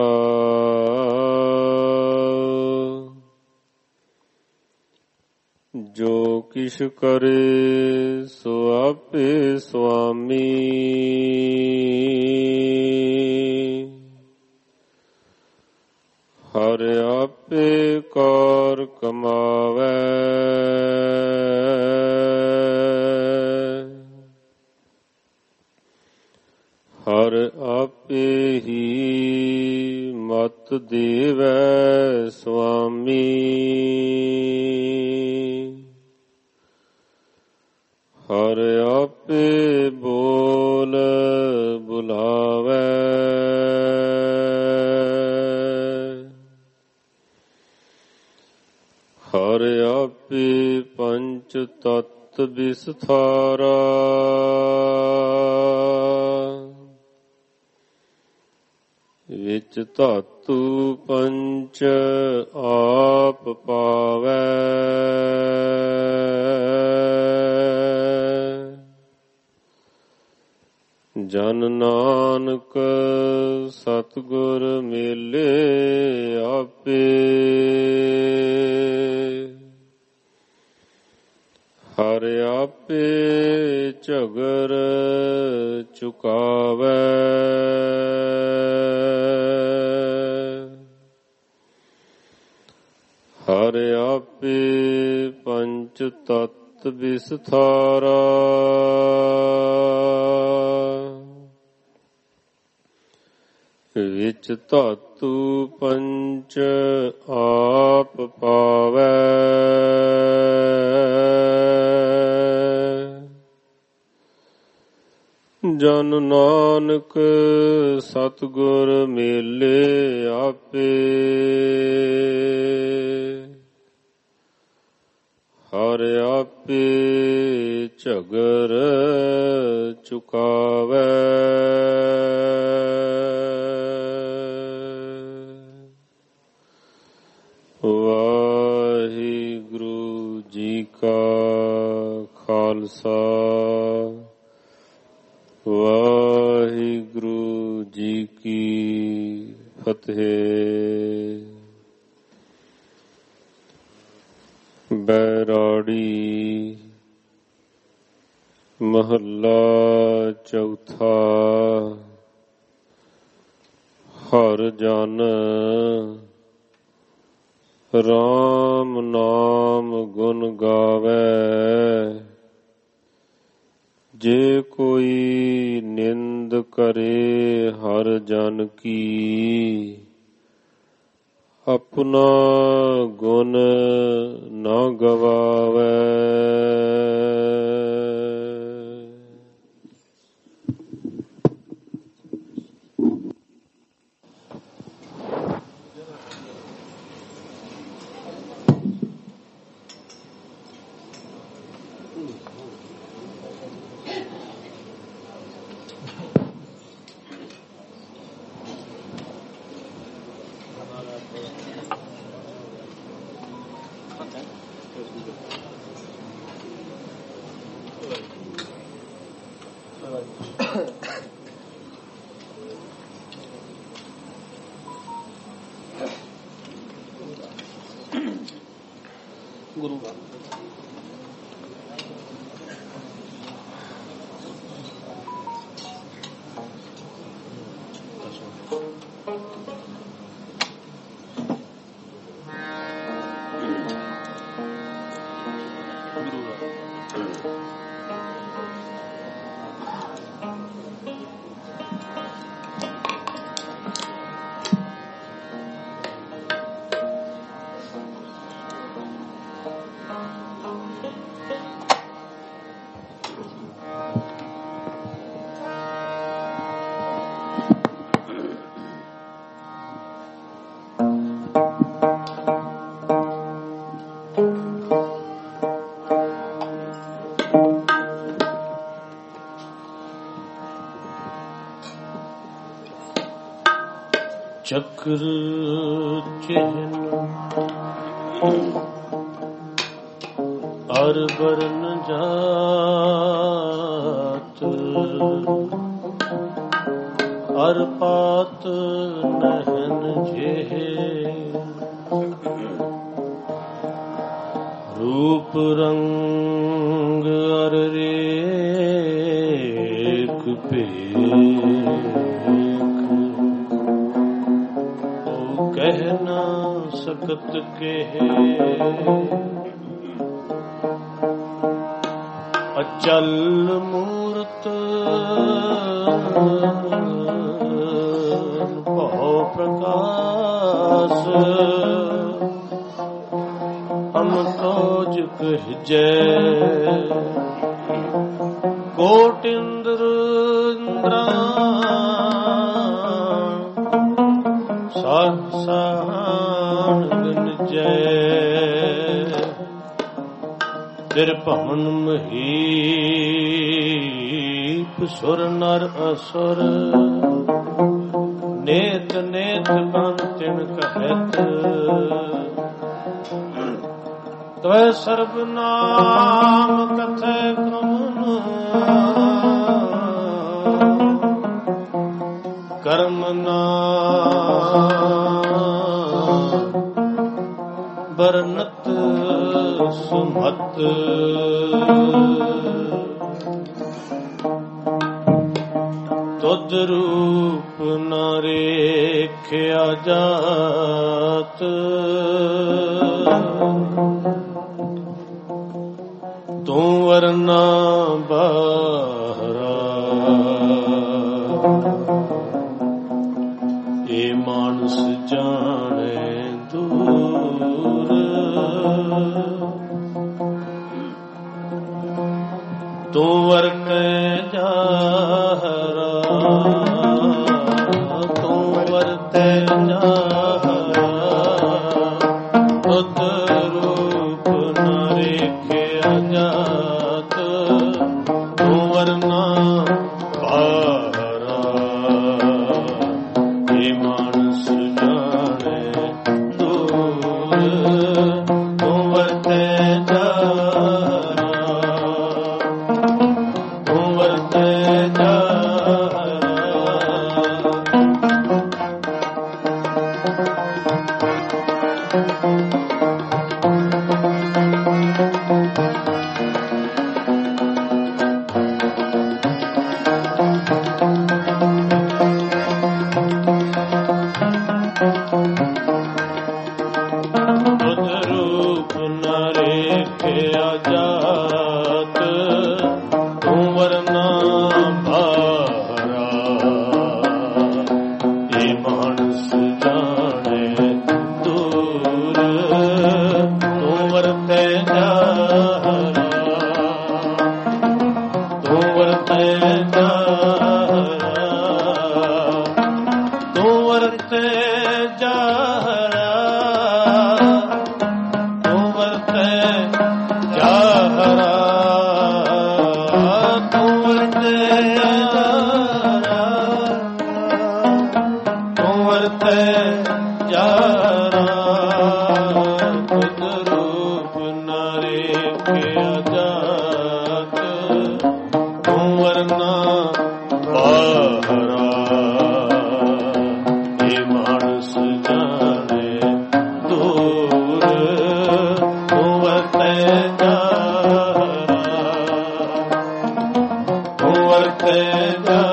ਜੋ ਕਿਛ ਕਰੇ ਸੋ ਆਪੇ ਸੁਆਮੀ ਹਰ ਆਪੇ ਕਾਰ ਕਮਾਵੇ ਹਰ ਆਪੇ ਹੀ ਮਤ ਦੇਵੈ ਸੁਆਮੀ ਹਰ ਆਪੇ ਬੋਲ ਬੁਲਾਵੇ ਹਰ ਆਪੇ ਪੰਚ ਤਤ ਵਿਸਥਾਰਾ ਵਿੱਚ ਧਾਤੂ ਪੰਚ ਆਪ ਪਾਵੈ ਜਨ ਨਾਨਕ ਸਤਿਗੁਰ ਮਿਲੇ ਆਪੇ ਹਰ ਆਪੇ ਝਗਰ ਚੁਕਾਵੈ ਹਰ ਆਪੇ ਪੰਚ ਤਤ ਵਿਸਥਾਰਾ ਵਿੱਚ ਧਾਤੂ ਪੰਚ ਆਪ ਪਾਵੈ ਜਨ ਨਾਨਕ ਸਤਿਗੁਰ ਮਿਲੇ ਆਪੇ ਹਰ ਆਪੇ ਝਗਰ ਚੁਕਾਵੈ ਵਾਹਿਗੁਰੂ ਜੀ ਕਾ ਖਾਲਸਾ ਵਾਹਿਗੁਰੂ ਜੀ ਕੀ ਫਤਿਹ। ਬੈਰਾੜੀ ਮਹੱਲਾ ਚੌਥਾ ਹਰ ਜਨ ਰਾਮ ਨਾਮ ਗੁਣ ਗਾਵੇ ਜੇ ਕੋਈ ਨਿੰਦ ਕਰੇ ਹਰ ਜਨ ਕੀ ਆਪਣਾ ਗੁਣ ਨਾ ਗਵਾਵੇ ਗੁਰੂ ਦਾ ਚਕਰ ਚਿਹਨ ਅਰ ਬਰਨ ਜਾਤ ਅਰ ਪਾਤ ਨਹਨ ਜੇ ਰੂਪ ਰੰਗ ਅਰ ਰੇਖ ਕਹਿ ਨਾ ਸਕਤ ਕਹੇ ਅਚਲ ਮੂਰਤ ਭਉ ਪ੍ਰਕਾਸ਼ ਹਮ ਤੋਜ ਕਹਿਜੈ ਕੋਟ ਇੰਦਰ ਇੰਦਰਾ ਸਾਹਣ ਜੈ ਤੇਰ ਭਵਨ ਮਹੀਪ ਸੁਰ ਨਰ ਅਸੁਰ ਨੇਤ ਨੇਤ ਬਨ ਤਿਨ ਕਹਿਤ ਤਵੈ ਸਰਬ ਨਾਮ ਕਥੈ ਕਮਨ ਕਰਮ ਬਰਨਤ ਸੁਮਤ ਤੁਧ ਰੂਪ ਨ ਰੇਖਿਆ ਜਾਤ ਤੂੰ ਵਰਨਾ ਬਾਹਰਾ ਇਹ ਮਾਨਸ ਜਾਣੇ ਦੂਰ ਤੂੰ ਵਰਤੈ ਜਾਹਰਾ ਤੂੰ ਵਰਤੈ ਜਾਹਰਾ ਤੁਧ ਰੂਪ ਨ ਰੇਖਿਆ ਜਾਤ ਤੂੰ ਵਰਨਾ ਬਾਹਰਾ ਇਹ ਮਾਨਸ ਜਾਣੇ ਦੂਰ ਤੂੰ ਵਰਤੈ ਰੂਪ ਨ ਰੇਖਿਆ ਜਾਤ ਤੂੰ ਵਰਨਾ ਤੇ ਜਾ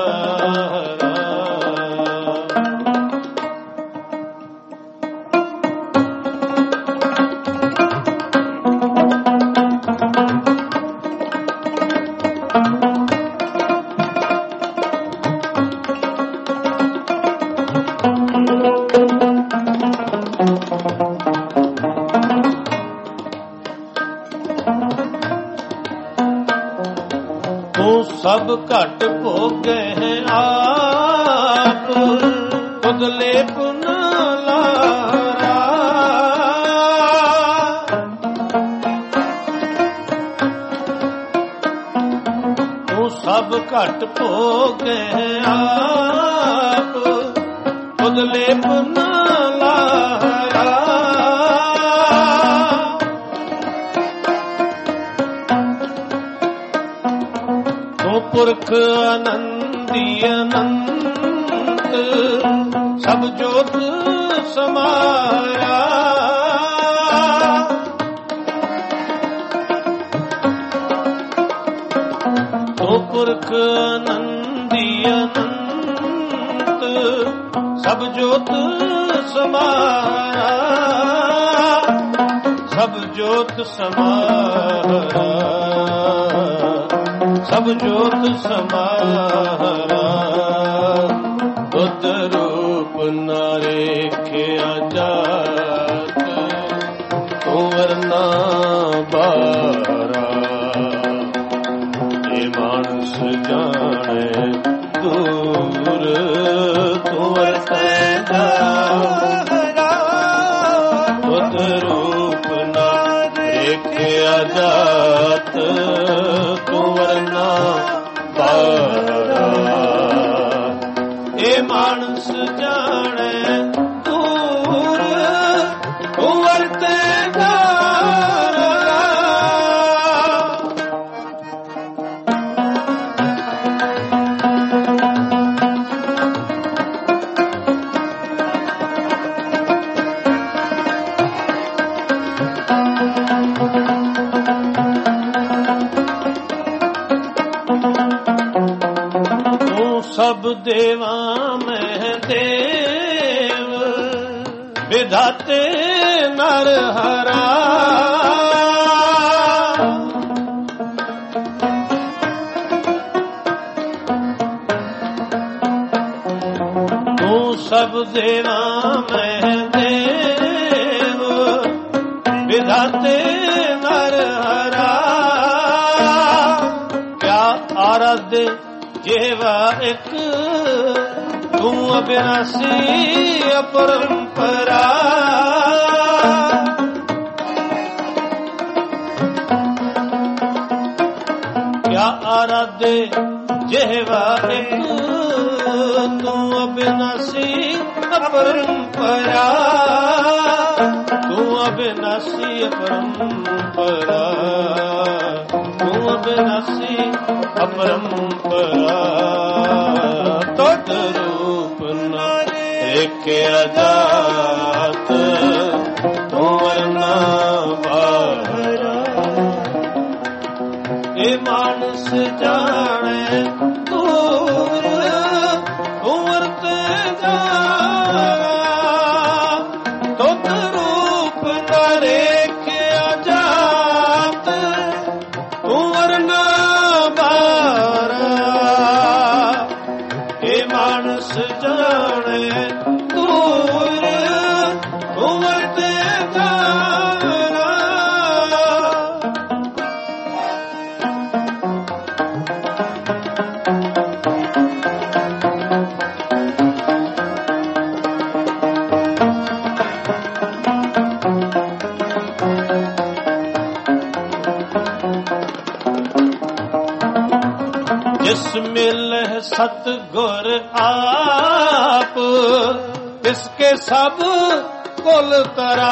ਸਭ ਘਟ ਭੋਗੇ ਹੈ ਆਪ ਖੁਦ ਲੇਪ ਨ ਲਾਰਾ ਤੂੰ ਸਭ ਘਟ ਭੋਗੇ ਹੈ ਆਪ ਖੁਦ ਲੇਪ ਨ ਲਾਰਾ ਪੁਰਖ ਆਨੰਦੀ ਅਨੰਤ ਸਭ ਜੋਤ ਸਮਾਇਆ ਤੂੰ ਪੁਰਖ ਆਨੰਦੀ ਅਨੰਤ ਸਭ ਜੋਤ ਸਮਾਇਆ ਸਭ ਜੋਤ ਸਮਾਇਆ ਸਭ ਜੋਤ ਸਮਾਰਾ ਬੁੱਧ ਰੂਪ ਨਾ ਰੇਖਿਆ ਜਾਤ ਤੂੰ ਵਰਨਾ ਬਾਰਾ ਇਹ ਮਾਨਸ ਜਾਣੇ ਦੂਰ ਤੂੰ ਵਰਤੈ ਜਾਰਾ ਬੁੱਧ ਰੂਪ ਨਾ ਰੇਖਿਆ ਜਾਤ ਇਹ ਮਾਨਸ ਜਾਣੇ ਦੂਰ ਤੂੰ ਵਰਤੇ ਸਭ ਦੇਵਾਂ ਮੈਂ ਦੇਵ ਵਿਧਾਤੇ ਨਰ ਹਰਾ ਤੂੰ ਸਭ ਦੇਵਾਂ ਮੈਂ ਦੇਵ ਵਿਧਾਤੇ ਨਰ ਹਰਾ ਕਿਆ ਆਰਾਧ ਜੇਵਾ ਇੱਕ ਤੂੰ ਅਬਿਨਾਸੀ ਅਪਰੰਪਰਾ ਕਿਆ ਆਰਾਧੇ ਜੇਵਾ ਇੱਕ ਤੂੰ ਅਬਿਨਾਸੀ ਅਪਰੰਪਰਾ ਤੂੰ ਅਬਿਨਾਸੀ ਅਪਰੰਪਰਾ ਤੂੰ ਅਬਿਨਾਸੀ ਅਪਰੰਪਰਾ ਤਦ ਰੂਪ ਨਾ ਰੇਖਿਆ ਜਾਤ ਤੂੰ ਵਰਨਾ ਬਾਰਾ ਇਹ ਮਾਨਸ ਜਾਣੇ ਦੂਰ ਤੂੰ ਵਰਤੇ ਜਾਰਾ ਤਦ ਰੂਪ ਨਾ ਰੇਖਿਆ ਜਾਤ ਤੂੰ ਵਰਨਾ ਮਾਨਸ ਜਾਣੇ ਦੂਰ ਤੂੰ ਵਰਤੇ ਜਾਰਾ ਜਿਸ ਮਿਲਹਿ ਸਤਿਗੁਰ ਆਪ ਤਿਸਕੇ ਸਭ ਕੁਲ ਤਰਾ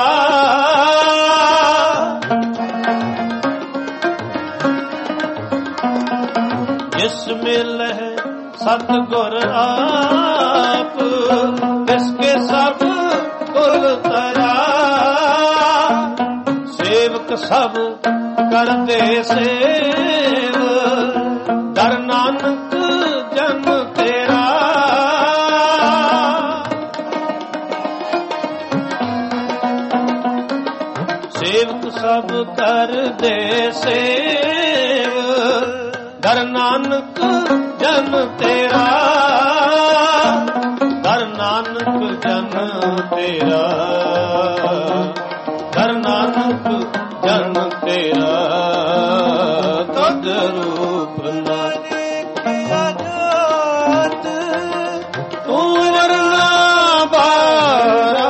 ਜਿਸ ਮਿਲਹਿ ਸਤਿਗੁਰ ਆਪ ਤਿਸਕੇ ਸਭ ਕੁਲ ਤਰਾ ਸੇਵਕ ਸਭ ਕਰਦੇ ਸੇਵ ਦਰ ਨਾਨਕ ਸਭ ਕਰਦੇ ਸੇਵ ਦਰ ਨਾਨਕ ਜਨ ਤੇਰਾ ਦਰ ਨਾਨਕ ਜਨ ਤੇਰਾ ਦਰ ਨਾਨਕ ਜਨ ਤੇਰਾ ਤਦ ਰੂਪ ਨਾ ਦੇਖਿਆ ਜਾਤ ਤੂੰ ਵਰਨਾ ਬਾਰਾ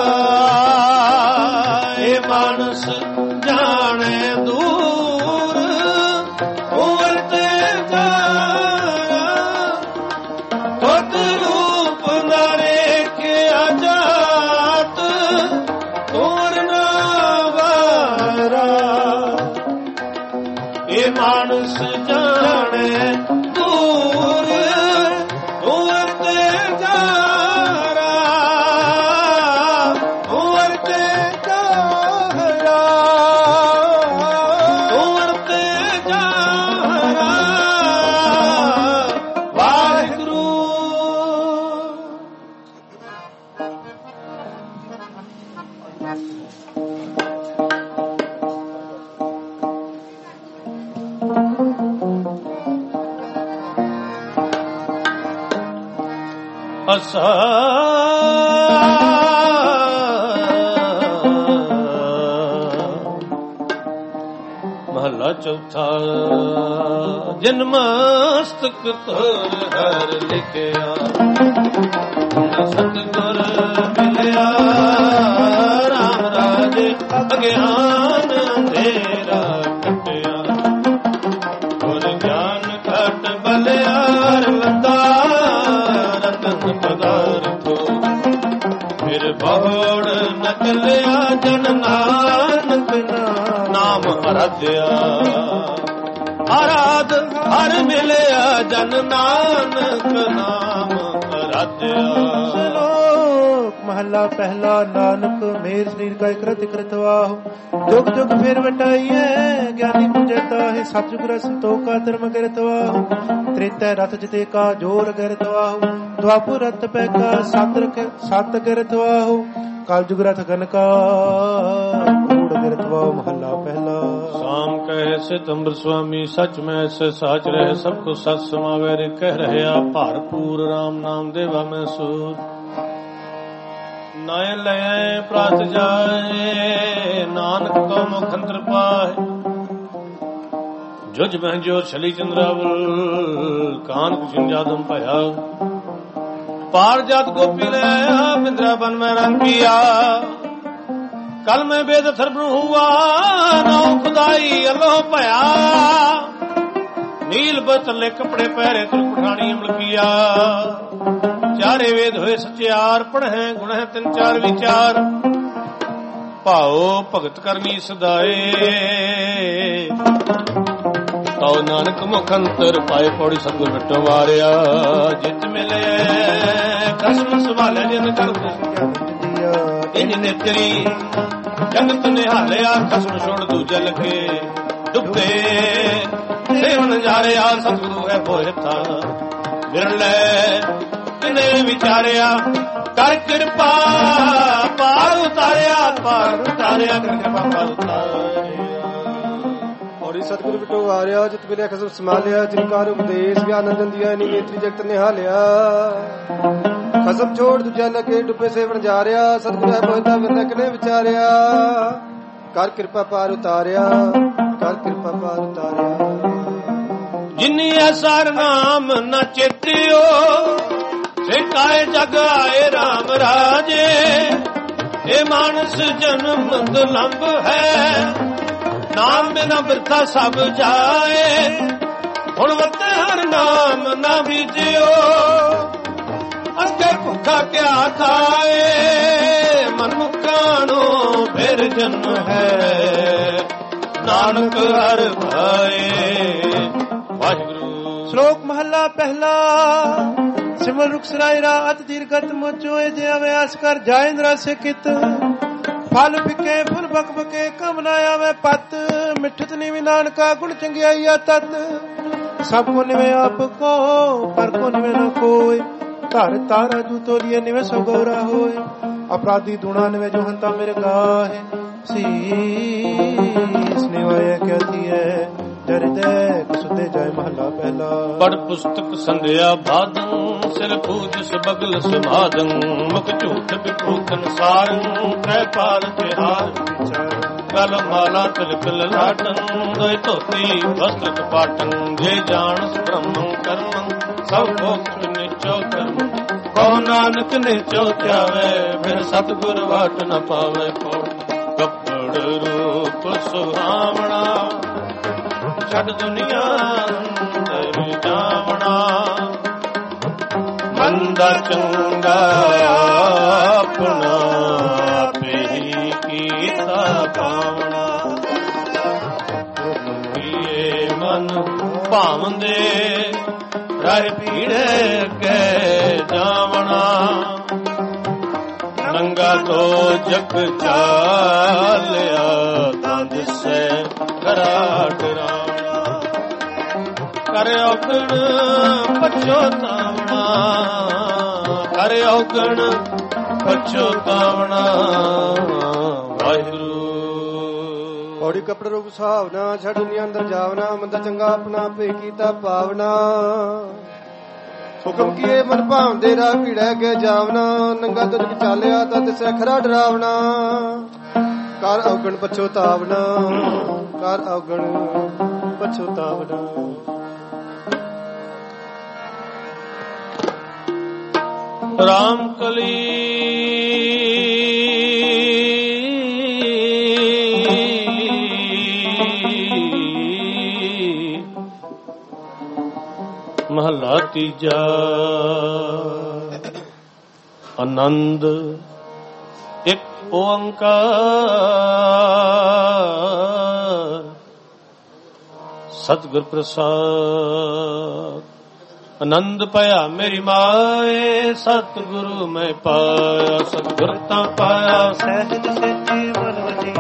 ਇਹ ਮਾਨਸ ਜਾਣੇ ਦੂਰ ਤੂੰ ਵਰਤੇ ਜਾਇਆ ਤਦ ਰੂਪ ਨਾ ਦੇਖਿਆ ਜਾਤ ਤੂੰ ਵਰਨਾ ਬਾਰਾ ਇਹ ਮਾਨਸ ਜਾਣੇ ਦੂਰ ਤੂੰ ਵਰਤੇ ਜਾਰਾ ਤੂੰ ਵਰਤੇ ਜਾਰਾ ਤੂੰ ਵਰਤੇ ਜਾਰਾ ਵਾਹਿਗੁਰੂ। ਅਸਾ ਮਹਲਾ ਚੌਥਾ ਜਨ ਮਸਤਕ ਤੋਰ ਹਰ ਲਿਖਿਆ ਸਤਿਗੁਰ ਮਿਲਿਆ ਰਾਮ ਰਾਜ ਅਗਿਆਨ ਅੰਧੇਰਾ ਕੱਟਿਆ ਗੁਰ ਗਿਆਨ ਘਟ ਬਲਿਆਰ ਲੰਦਾ ਪਦਾਰਥੋ ਫਿਰ ਬਹੁੜ ਨਕਲਿਆ ਜਨ ਨਾਨਕ ਨਾਮ ਅਰਾਧਿਆ ਆਰਾਧ ਹਰ ਮਿਲਿਆ ਜਨ ਨਾਨਕ ਨਾਮ ਅਰਾਧਿਆ। ਸ਼ਲੋਕ ਮਹਲਾ ਪਹਿਲਾ। ਨਾਨਕ ਮੇਰ ਸਰੀਰ ਕਾ ਇਕਰਤ ਇਕਰਤ ਵਾਹੁ ਜੁਗ ਜੁਗ ਫਿਰ ਵਟਾਈਐ ਗਿਆਨੀ ਪੁਜਤਾ ਹੈ ਸਤਿਗੁਰ ਗੁਰ ਸੰਤੋਖ ਕਾ ਧਰਮ ਕਰਤ ਵਾਹੁ ਤ੍ਰੇਤੈ ਰਥ ਜਿਤੇ ਕਾ ਜੋਰ ਕਰਤ ਵਾਹੁ ਦੁਆਪੁਰ ਰਤ ਪੈ ਕਾ ਸਤ ਕਰਤ ਵਾਹੁ ਕਲ ਜੁਗ ਰਥ ਗਨ ਕਾ ਕੂੜ ਕਰਤ ਵਾਹੁ। ਮਹਲਾ ਪਹਿਲਾ। ਸਾਮ ਕਹੈ ਸਿਤ ਅੰਬਰ ਸੁਆਮੀ ਸਚ ਮੈਂ ਸੇ ਸਾਚ ਰਹਿ ਸਭ ਕੋ ਸਤ ਸਮਾਵੈ ਰੇ ਕਹਿ ਰਹਿਆ ਭਰਪੂਰ ਰਾਮ ਨਾਮ ਦੇਵਾ ਮੈਂ ਸੂਰ ਨਾਇ ਲੈ ਪ੍ਰਾਤ ਜਾਏ ਨਾਨਕ ਕੋ ਮੁਖ ਅੰਤਰ ਪਾਏ ਜੁਜ ਬਹਿ ਜੋ ਛਲੀ ਚੰਦਰਾਵਲ ਕਾਨਕ ਜਿੰਜਾਦਮ ਭਇਆ ਪਾਰ ਜਾਤ ਗੋਪੀ ਲੈ ਆਇਆ ਬਿੰਦਰਾ ਬਨ ਮੈਂ ਰੰਗ ਕੀਆ ਕਲ ਮੈਂ ਬੇਦ ਥਰਬਣ ਹੁਆ ਨਾਉ ਖੁਦਾਈ ਅੱਲੋ ਭਇਆ ਨੀਲ ਬਤਲੇ ਕਪੜੇ ਪਹਿਰੇ ਤੁਰ ਪਠਾਣੀ ਅਮਲ ਕੀਆ ਚਾਰੇ ਵੇਦ ਹੋਏ ਸਚਿਆਰ ਪੜ੍ਹੈ ਗੁਣ ਹੈ ਤਿੰਨ ਚਾਰ ਵਿਚਾਰ ਭਾਉ ਭਗਤ ਕਰਮੀ ਸਦਾਏ ਤਉ ਨਾਨਕ ਮੁਖ ਅੰਤਰ ਪਾਏ ਪੌੜੀ ਸਤਿਗੁਰ ਮਿਟੋ ਵਾਰਿਆ ਜਿਤ ਮਿਲੇ ਖਸਮ ਸੰਭਾਲਿਆ ਜਿਨ ਕਰਤੇ ਇੰਜ ਨੇਤਰੀ ਜਗਤ ਨਿਹਾਲਿਆ ਖਸਮ ਛੋੜ ਦੂਜੇ ਲਗੇ ਡੁੱਬੇ ਸੇਵਨ ਜਾਰਿਆ ਸਤਿਗੁਰੂ ਹੈ ਭੋਇਤਾ ਵਿਰਣ ਲੈ ਕਿਨੇ ਵਿਚਾਰਿਆ ਕਰ ਕਿਰਪਾ ਪਾਰ ਉਤਾਰਿਆ ਕਰ ਕਿਰਪਾ ਪਾਰ ਉਤਾਰਿਆ। ਔੜੀ ਸਤਿਗੁਰੂ ਵਿਟੋ ਵਾਰਿਆ ਜਿਤ ਮਿਲਿਆ ਖਸਮ ਸੰਭਾਲਿਆ ਜਿਨਕਾਰ ਉਪਦੇਸ਼ ਗਿਆਨ ਦੰਦੀਆ ਨੀ ਨੇਤਰੀ ਜਗਤ ਨਿਹਾਲਿਆ ਖਸਮ ਛੋੜ ਦੂਜਾ ਲਗੇ ਡੁੱਬੇ ਸੇਵਨ ਜਾਰਿਆ ਸਤਿਗੁਰੂ ਹੈ ਭੋਇਤਾ ਵਿਰਣ ਕਿਨੇ ਵਿਚਾਰਿਆ ਕਰ ਕਿਰਪਾ ਪਾਰ ਉਤਾਰਿਆ ਕਰ ਕਿਰਪਾ ਪਾਰ ਉਤਾਰਿਆ। ਜਿਨੀ ਐਸਾਰ ਨਾਮ ਨ ਚੇਤਿਓ ਸੇ ਕਾਏ ਜਗ ਆਏ ਰਾਮ ਰਾਜੇ ਇਹ ਮਾਨਸ ਜਨਮ ਦੁਲੰਭ ਹੈ ਨਾਮ ਬਿਨਾ ਬਿਰਥਾ ਸਭ ਜਾਏ ਹੁਣ ਵਤੇ ਹਰ ਨਾਮ ਨਾ ਬੀਜਿਓ ਅੱਗੇ ਭੁੱਖਾ ਕਿਆ ਖਾਏ ਮਨੁੱਖਾਂ ਨੂੰ ਫਿਰ ਜਨਮ ਹੈ ਨਾਨਕ ਹਰ ਭਾਏ। ਵਾਹਿਗੁਰੂ। ਸ਼ਲੋਕ ਮਹਲਾ ਪਹਿਲਾ। ਸਿਮਰ ਰੁਖ ਸਰਾਇ ਰਾਤ ਦੀਰਘਤ ਮੋਚੋਏ ਜੇ ਅਵਿਆਸ ਕਰ ਜਾਏ ਨਰਾਸੇ ਕਿਤ ਫਲ ਫਿੱਕੇ ਫੁੱਲ ਬਕ ਬਕੇ ਕਮ ਨਾ ਆਵੇ ਪਤ ਮਿੱਠਤ ਨੀਵੀ ਨਾਨਕਾ ਗੁਣ ਚੰਗਿਆਈਆ ਤਤ ਸਭ ਕੋ ਨਿਵੇ ਆਪ ਕੋ ਪਰ ਕੋ ਨਿਵੇ ਨ ਕੋਈ ਧਰ ਤਾਰਾ ਜੂ ਤੋਲੀਏ ਨਿਵੇ ਸੋ ਗੌਰਾ ਹੋਏ ਅਪਰਾਧੀ ਦੁਣਾ ਨਿਵੇ ਜੋ ਹੰਤਾ ਮੇਰੇ ਗਾਹੇ ਸੀ ਜਿਸਨੇ ਆਇਆ ਕਿਆ ਥੀਐ ਜਰਦੈ ਕਸੁਦੇ ਜਾਏ ਮਹਲਾ ਪਹਿਲਾ। ਪੜ ਪੁਸਤਕ ਸੰਧਿਆ ਬਾਦੰ ਸਿਰ ਪੂਜ ਸਬਗਲ ਸਮਾਦੰ ਮੁਖ ਝੂਠ ਵਿਭੂਖਨ ਸਾਰੰ ਕਹਿ ਪਾਰ ਤਿਹਾਰ ਗਲ ਮਾਲਾ ਤਿਲਕ ਲਲਾਟੰ ਦੋਇ ਧੋਤੀ ਵਸਤਰ ਕਪਾਟੰ ਜੇ ਜਾਣਸ ਬ੍ਰਹਮੰ ਕਰਮੰ ਸਭ ਭੋਗ ਨਿਚੋ ਕਰਮ ਕਉ ਨਾਨਕ ਨਿਚੋ ਧਿਆਵੇ ਫਿਰ ਸਤਿਗੁਰ ਵਾਟ ਨ ਪਾਵੇ ਕੋ ਕੱਪੜ ਰੂਪ ਸੁਹਾਵਣਾ ਛੱਡ ਦੁਨੀਆ ਅੰਦਰ ਜਾਵਣਾ ਮੰਦਾ ਚੰਗਾ ਆਪਣਾ ਆਪੇ ਹੀ ਕੀਤਾ ਪਾਵਣਾ ਇਹ ਮਨ ਭਾਵੰਦੇ ਰਾਹ ਭੀੜੇ ਕੇ ਜਾਵਣਾ ਨੰਗਾ ਤੋਂ ਜਗ ਚਾਲਿਆ ਤਾਂ ਦਿਸੈ ਕਰਾ ਡਰਾਵਣਾ ਕਰ ਔਗਣ ਪਛੋਤਾਵਣਾ ਕਰ ਔਗਣ ਪਛੋਤਾਵਣਾ। ਵਾਹਿਗੁਰੂ। ਔੜੀ ਕਪੜ ਰੂਪ ਸੁਹਾਵਨਾ ਛੱਡ ਦੁਨੀਆ ਅੰਦਰ ਜਾਵਨਾ ਮੰਦਾ ਚੰਗਾ ਆਪਣਾ ਆਪੇ ਕੀਤਾ ਪਾਵਨਾ ਹੁਕਮ ਕੀਏ ਮਨ ਭਾਵਦੇ ਰਾਹ ਭੀੜੈ ਕੇ ਜਾਵਨਾ ਨੰਗਾ ਤੁਝ ਚਾਲਿਆ ਤਾਂ ਦਿਸੈ ਖਰਾ ਡਰਾਵਣਾ ਕਰ ਔਗਣ ਪਛੋਤਾਵਣਾ ਕਰ ਔਗਣ ਪਛੋਤਾਵਣਾ। ਰਾਮ ਕਲੀ ਮਹਲਾ ਤੀਜਾ। ਆਨੰਦ ਇੱਕ ਓੰਕਾਰ ਸਤਿਗੁਰ ਪ੍ਰਸਾਦ। ਆਨੰਦ ਪਾਇਆ ਮੇਰੀ ਮਾਏ ਸਤਿਗੁਰੂ ਮੈਂ ਪਾਇਆ ਸਤਿਗੁਰ ਤਾਂ ਪਾਇਆ ਸਹਿਜ ਸੱਚੇ ਮਨ ਵਜੀਆਂ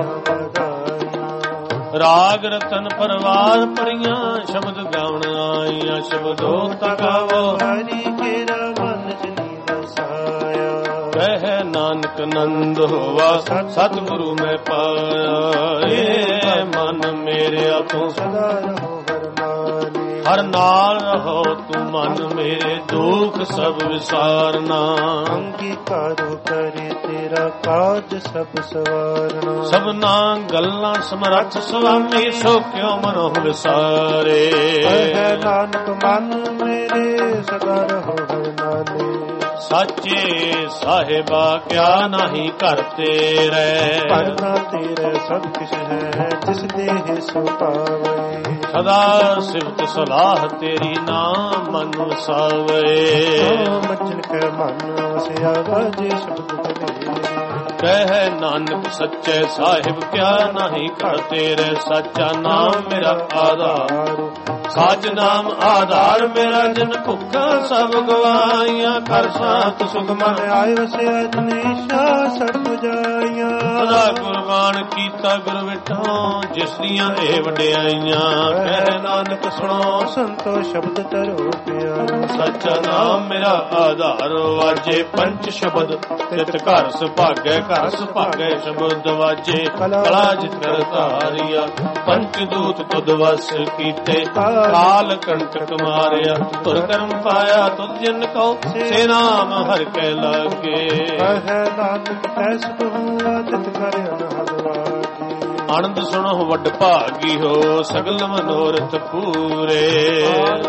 ਰਾਗ ਰਤਨ ਪਰਵਾਰ ਪਰੀਆਂ ਸ਼ਬਦ ਗਾਉਣ ਆਈਆਂ ਸ਼ਬਦੋ ਤਾ ਗਾਵੋ ਹਰੀ ਕੇਰਾ ਮਨ ਜਨੀ ਵਸਾਇਆ ਕਹਿ ਨਾਨਕ ਨੰਦ ਹੋਵਾ ਸਤਿਗੁਰੂ ਮੈਂ ਪਾਇਆ ਏ ਮਨ ਮੇਰਿਆ ਤੂੰ ਸਦਾ ਰਹੋ ਵਰਮਾਨੀ ਹਰ ਨਾਲ ਰਹੋ ਤੂੰ ਮਨ ਮੇਰੇ ਦੁੱਖ ਸਭ ਵਿਸਾਰਨਾ ਅੰਗੀਕਾਰੋ ਕਰੇ ਤੇਰਾ ਕਾਜ ਸਭ ਸਵਾਰਨਾ ਸਭਨਾ ਗੱਲਾਂ ਸਮਰੱਥ ਸੁਆਮੀ ਸੋ ਕਿਉ ਮਨੋ ਵਿਸਾਰੇ ਹੈ ਨਾਨਕ ਮਨ ਮੇਰੇ ਸਦਾ ਰਹੋ ਵਰਮਾਨੀ ਸਾਚੇ ਸਾਹਿਬਾ ਕਿਆ ਨਹੀਂ ਘਰ ਤੇਰੇ ਪਰਨਾ ਤੇਰੇ ਸਭ ਕਿਛ ਹੈ ਜਿਸ ਦੇਹ ਸੋ ਪਾਵੇ ਸਦਾ ਸਿਫਤ ਸਲਾਹ ਤੇਰੀ ਨਾਮ ਮਨ ਵਸਾਵੇ ਮੱਜਨ ਕੈ ਮਨ ਵਸਿਆ ਵਾਜੇ ਸ਼ਬਦ ਬਲੇ ਕਹਿ ਨਾਨਕ ਸੱਚੇ ਸਾਹਿਬ ਕਿਆ ਨਹੀਂ ਘਰ ਤੇਰੇ ਸੱਚਾ ਨਾਮ ਮੇਰਾ ਆਧਾਰ ਸਾਜ ਨਾਮ ਆਧਾਰ ਮੇਰਾ ਜਨ ਭੁੱਖਾ ਸਭ ਗਵਾਈਆਂ ਕਰ ਸਾਥ ਸੁਖ ਮਨ ਆਏ ਵਸਿਆ ਜਨੇਸ਼ਾ ਸਭ ਜਾਈਆਂ ਸਦਾ ਕੁਰਬਾਨ ਕੀਤਾ ਗੁਰ ਵਿਠੋ ਜਿਸ ਦੀਆਂ ਇਹ ਵਡਿਆਈਆਂ ਕਹਿ ਨਾਨਕ ਸੁਣੋ ਸੰਤੋ ਸ਼ਬਦ ਤਰੋ ਪਿਆਰਾ ਸੱਚਾ ਨਾਮ ਮੇਰਾ ਆਧਾਰ ਵਾਜੇ ਪੰਜ ਸ਼ਬਦ ਤਿਤ ਘਰ ਸੁਭਾਗੈ ਘਰ ਸੁਭਾਗੈ ਸ਼ਬਦ ਵਾਜੇ ਕਲਾ ਜਿਤ ਕਰ ਧਾਰਿਆ ਪੰਚ ਦੂਤ ਤੁਧ ਵਸ ਕੀਤੇ ਕਾਲ ਕੰਟਕ ਮਾਰਿਆ ਤੁਰ ਕਰਮ ਪਾਇਆ ਤੁਧ ਜਿਨ ਕਉ ਸੇ ਨਾਮ ਹਰਿ ਕੈ ਲਾਗੇ ਹੈ ਨਾਨਕ ਤੈ ਸੁਖ ਹੋਆ ਤਿਤ ਕਰ ਅਨਹਦ ਵਾਗੀ ਆਨੰਦ ਸੁਣੋ ਵੱਡ ਭਾਗੀ ਹੋ ਸਗਲ ਮਨੋਰਥ ਪੂਰੇ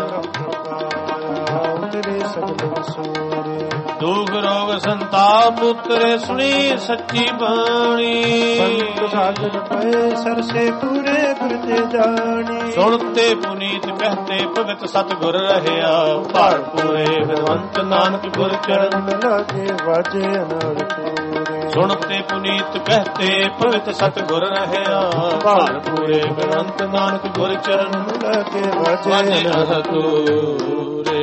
ਤੇਰੇ ਸਗਲ ਸੂਰੇ ਦੁਖ ਰੋਗ ਸੰਤਾਪ ਉਤਰੇ ਸੁਣੀ ਸੱਚੀ ਬਾਣੀ ਸਾਜਨ ਪਏ ਸਰਸੇ ਪੂਰੇ ਗੁਰਤੇ ਜਾਣੀ ਸੁਣਤੇ ਪੁਨੀਤ ਕਹਤੇ ਭਗਤ ਸਤਿਗੁਰ ਰਹਿਆ ਭਾਰ ਪੂਰੇ ਵਿਦਵੰਤ ਨਾਨਕ ਗੁਰ ਚਰਨ ਲਾਗੇ ਵਾਜੇ ਅਨਹਦ ਪੂਰੇ ਸੁਣਤੇ ਪੁਨੀਤ ਕਹਤੇ ਭਗਤ ਸਤਿਗੁਰ ਰਹਿਆ ਭਾਰ ਪੂਰੇ ਵਿਦਵੰਤ ਨਾਨਕ ਗੁਰ ਚਰਨ ਲਾਗੇ ਵਾਜੇ ਅਨਹਦ ਪੂਰੇ।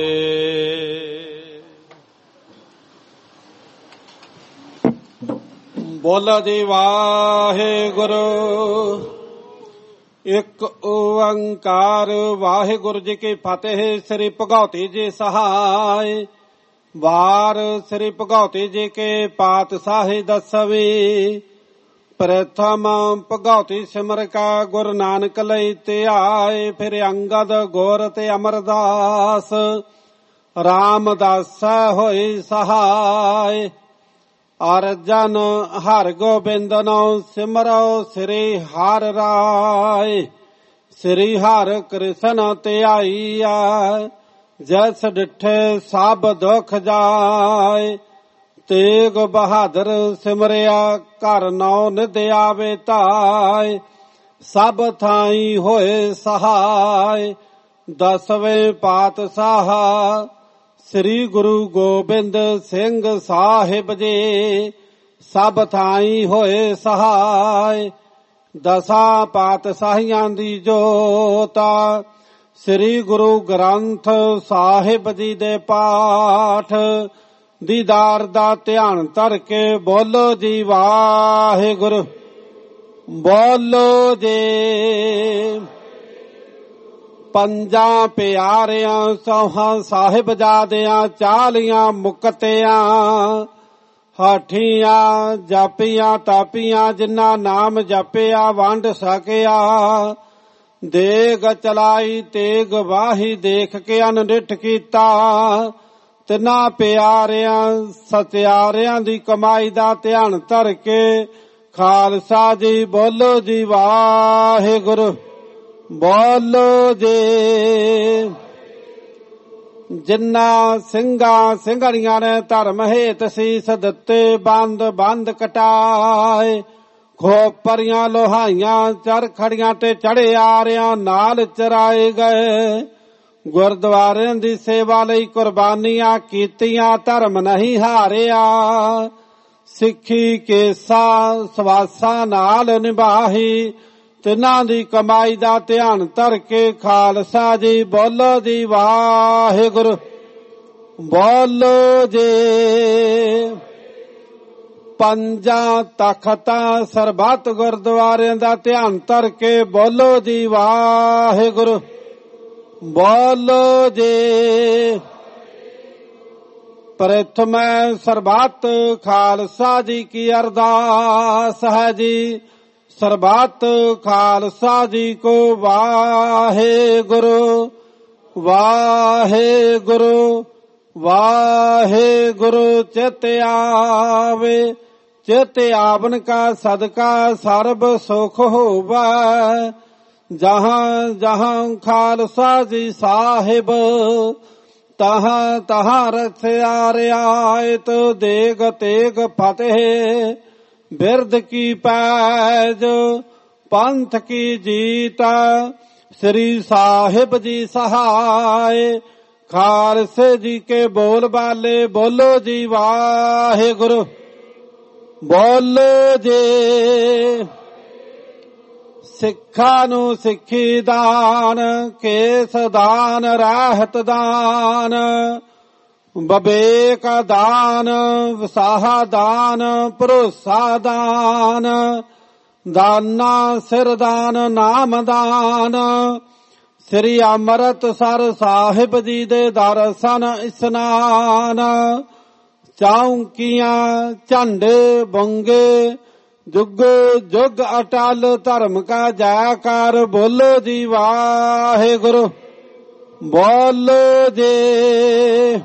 ਬੋਲਾ ਜੀ ਵਾਹਿਗੁਰੂ ਇੱਕ ਓੰਕਾਰ ਵਾਹਿਗੁਰੂ ਜੀ ਕੀ ਫਤਿਹ। ਸ੍ਰੀ ਭਗਉਤੀ ਜੀ ਸਹਾਇ ਵਾਰ ਸ੍ਰੀ ਭਗਉਤੀ ਜੀ ਕੇ ਪਾਤਸ਼ਾਹੀ ਦਸਵੀਂ ਪ੍ਰਥਮ ਭਗਉਤੀ ਸਿਮਰ ਕਾ ਗੁਰੂ ਨਾਨਕ ਲਈ ਧਿਆਏ। ਫਿਰ ਅੰਗਦ ਗੌਰ ਤੇ ਅਮਰਦਾਸ ਰਾਮਦਾਸ ਹੋਈ ਸਹਾਇ। ਅਰਜਨ ਹਰਿ ਗੋਬਿੰਦ ਨੋ ਸਿਮਰੋ ਸ੍ਰੀ ਹਰਿ ਰਾਏ। ਸ੍ਰੀ ਹਰਿ ਕ੍ਰਿਸ਼ਨ ਧਿਆਈਆ ਜਸ ਡਿਠੇ ਸਭ ਦੁਖ ਜਾਏ। ਤੇਗ ਬਹਾਦਰ ਸਿਮਰਿਆ ਘਰ ਨੌ ਨਿਧ ਆਵੇ ਧਾਇ। ਸਭ ਥਾਈ ਹੋਏ ਸਹਾਇ। ਦਸਵੇਂ ਪਾਤਸ਼ਾਹ ਸ੍ਰੀ ਗੁਰੂ ਗੋਬਿੰਦ ਸਿੰਘ ਸਾਹਿਬ ਜੀ ਸਭ ਥਾਈ ਹੋਏ ਸਹਾਇ। ਦਸਾਂ ਪਾਤਸ਼ਾਹੀਆਂ ਦੀ ਜੋਤਾ ਸ੍ਰੀ ਗੁਰੂ ਗ੍ਰੰਥ ਸਾਹਿਬ ਜੀ ਦੇ ਪਾਠ ਦੀਦਾਰ ਦਾ ਧਿਆਨ ਧਰ ਕੇ ਬੋਲੋ ਜੀ ਵਾਹਿਗੁਰੂ। ਬੋਲੋ ਜੀ। ਪੰਜਾਂ ਪਿਆਰਿਆਂ ਸੌਹਾਂ ਸਾਹਿਬਜ਼ਾਦਿਆਂ 40 ਮੁਕਤਿਆਂ ਹਾਠੀਆਂ ਜਾਪੀਆਂ ਤਾਪੀਆਂ ਜਿਨ੍ਹਾਂ ਨਾਮ ਜਪਿਆ ਵੰਡ ਸਕਿਆ। ਦੇਗ ਚਲਾਈ ਤੇਗ ਵਾਹੀ ਦੇਖ ਕੇ ਅਨਡਿਠ ਕੀਤਾ। ਤਿੰਨਾਂ ਪਿਆਰਿਆਂ ਸਤਿਆਰਿਆਂ ਦੀ ਕਮਾਈ ਦਾ ਧਿਆਨ ਧਰ ਕੇ ਖਾਲਸਾ ਜੀ ਬੋਲੋ ਜੀ ਵਾਹਿਗੁਰੂ। ਬੋਲੋ ਜੀ। ਜਿਨ੍ਹਾਂ ਸਿੰਘਾਂ ਸਿੰਘਣੀਆਂ ਨੇ ਧਰਮ ਹੇਤ ਸੀਸ ਦਿੱਤੇ ਬੰਦ ਬੰਦ ਕਟਾਏ। ਖੋਪਰੀਆਂ ਲੋਹਾਈਆਂ ਚਰਖੜੀਆਂ ਤੇ ਚੜੇ ਆਰਿਆਂ ਨਾਲ ਚਰਾਏ ਗਏ। ਗੁਰਦੁਆਰਿਆਂ ਦੀ ਸੇਵਾ ਲਈ ਕੁਰਬਾਨੀਆਂ ਕੀਤੀਆਂ ਧਰਮ ਨਹੀਂ ਹਾਰਿਆ। ਸਿੱਖੀ ਕੇਸਾ ਸਵਾਸਾਂ ਨਾਲ ਨਿਭਾਹੀ। ਤਿੰਨਾਂ ਦੀ ਕਮਾਈ ਦਾ ਧਿਆਨ ਧਰ ਕੇ ਖਾਲਸਾ ਜੀ ਬੋਲੋ ਜੀ ਵਾਹਿਗੁਰੂ। ਬੋਲੋ ਜੀ। ਪੰਜਾਂ ਤਖਤਾਂ ਸਰਬੱਤ ਗੁਰਦੁਆਰਿਆਂ ਦਾ ਧਿਆਨ ਧਰ ਕੇ ਬੋਲੋ ਜੀ ਵਾਹਿਗੁਰੂ। ਬੋਲੋ ਜੀ। ਪ੍ਰਥਮੈ ਸਰਬੱਤ ਖਾਲਸਾ ਜੀ ਕੀ ਅਰਦਾਸ ਹੈ ਜੀ। ਸਰਬੱਤ ਖਾਲਸਾ ਜੀ ਕੋ ਵਾਹਿਗੁਰੂ ਵਾਹਿਗੁਰੂ ਵਾਹਿਗੁਰੂ। ਚਿਤ ਆਵੇ ਚਿਤ ਆਵਨ ਕਾ ਸਦਕਾ ਸਰਬ ਸੁਖ ਹੋਵੈ। ਜਹਾਂ ਜਹਾਂ ਖਾਲਸਾ ਜੀ ਸਾਹਿਬ ਤਹਾਂ ਤਹਾਂ ਰਖਿਆ ਰਿਆਇਤ। ਦੇਗ ਤੇਗ ਫਤਿਹ ਬਿਰਦ ਕੀ ਪੈਜ ਪੰਥ ਕੀ ਜੀਤ। ਸ੍ਰੀ ਸਾਹਿਬ ਜੀ ਸਹਾਇ। ਖਾਲਸੇ ਜੀ ਕੇ ਬੋਲ ਬਾਲੇ ਬੋਲੋ ਜੀ ਵਾਹਿਗੁਰੂ। ਬੋਲੋ ਜੀ। ਸਿੱਖਾਂ ਨੂੰ ਸਿੱਖੀ ਦਾਨ ਕੇਸ ਦਾਨ ਰਹਿਤ ਦਾਨ ਬਵੇਕ ਦਾਨ ਵਸਾਹਾ ਦਾਨ ਭਰੋਸਾ ਦਾਨ ਦਾਨਾ ਸਿਰ ਦਾਨ ਨਾਮ ਦਾਨ। ਸ੍ਰੀ ਅੰਮ੍ਰਿਤਸਰ ਸਾਹਿਬ ਜੀ ਦੇ ਦਰਸ਼ਨ ਇਸਨਾਨ। ਚੌਂਕੀਆਂ ਝੰਡੇ ਬੰਗੇ ਜੁਗ ਜੁਗ ਅਟਲ ਧਰਮ ਕਾ ਜੈਕਾਰ ਬੋਲੋ ਜੀ ਵਾਹਿਗੁਰੂ। ਬੋਲੋ ਜੀ।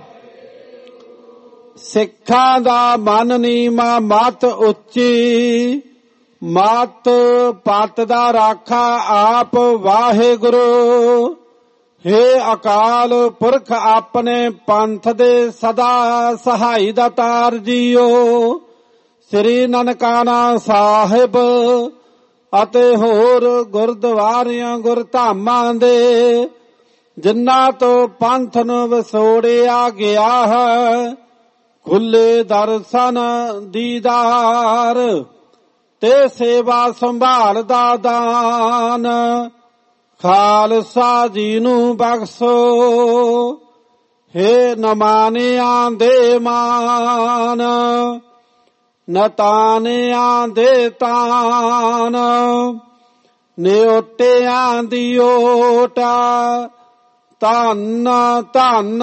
ਸਿੱਖਾਂ ਦਾ ਮਨ ਨੀਵਾਂ ਮਤ ਉੱਚੀ ਮਤ ਪਤ ਦਾ ਰਾਖਾ ਆਪ ਵਾਹਿਗੁਰੂ। ਹੇ ਅਕਾਲ ਪੁਰਖ ਆਪਣੇ ਪੰਥ ਦੇ ਸਦਾ ਸਹਾਈ ਦਾਤਾਰ ਜੀਓ। ਸ੍ਰੀ ਨਨਕਾਣਾ ਸਾਹਿਬ ਅਤੇ ਹੋਰ ਗੁਰਦੁਆਰਿਆਂ ਗੁਰਧਾਮਾਂ ਦੇ ਜਿਨ੍ਹਾਂ ਤੋਂ ਪੰਥ ਨੂੰ ਵਿਛੋੜਿਆ ਗਿਆ ਹੈ ਖੁੱਲੇ ਦਰਸ਼ਨ ਦੀਦਾਰ ਤੇ ਸੇਵਾ ਸੰਭਾਲ ਦਾ ਦਾਨ ਖਾਲਸਾ ਜੀ ਨੂੰ ਬਖਸ਼ੋ। ਹੇ ਨਮਾਨਿਆਂ ਦੇ ਮਾਨ ਨਤਾਨਿਆਂ ਦੇ ਤਾਨ ਨਿਓਟਿਆਂ ਦੀ ਓਟਾ ਧੰਨ ਧੰਨ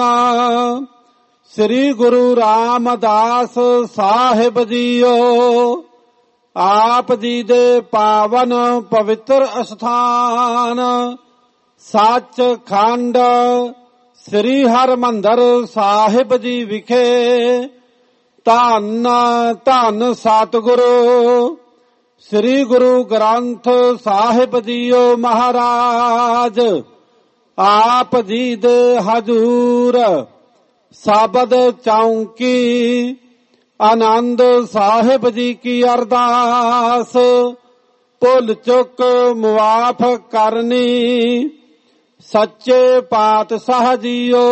ਸ੍ਰੀ ਗੁਰੂ ਰਾਮਦਾਸ ਸਾਹਿਬ ਜੀਓ। ਆਪ ਜੀ ਦੇ ਪਾਵਨ ਪਵਿੱਤਰ ਅਸਥਾਨ ਸੱਚ ਖੰਡ ਸ੍ਰੀ ਹਰਿਮੰਦਰ ਸਾਹਿਬ ਜੀ ਵਿਖੇ ਧੰਨ ਧੰਨ ਸਤਿਗੁਰੂ ਸ੍ਰੀ ਗੁਰੂ ਗ੍ਰੰਥ ਸਾਹਿਬ ਜੀਓ ਮਹਾਰਾਜ ਆਪ ਜੀ ਦੇ ਹਜ਼ੂਰ ਸ਼ਬਦ ਚੌਂਕੀ ਆਨੰਦ ਸਾਹਿਬ ਜੀ ਕੀ ਅਰਦਾਸ ਭੁੱਲ ਚੁੱਕ ਮੁਆਫ ਕਰਨੀ ਸੱਚੇ ਪਾਤਸ਼ਾਹ ਜੀਓ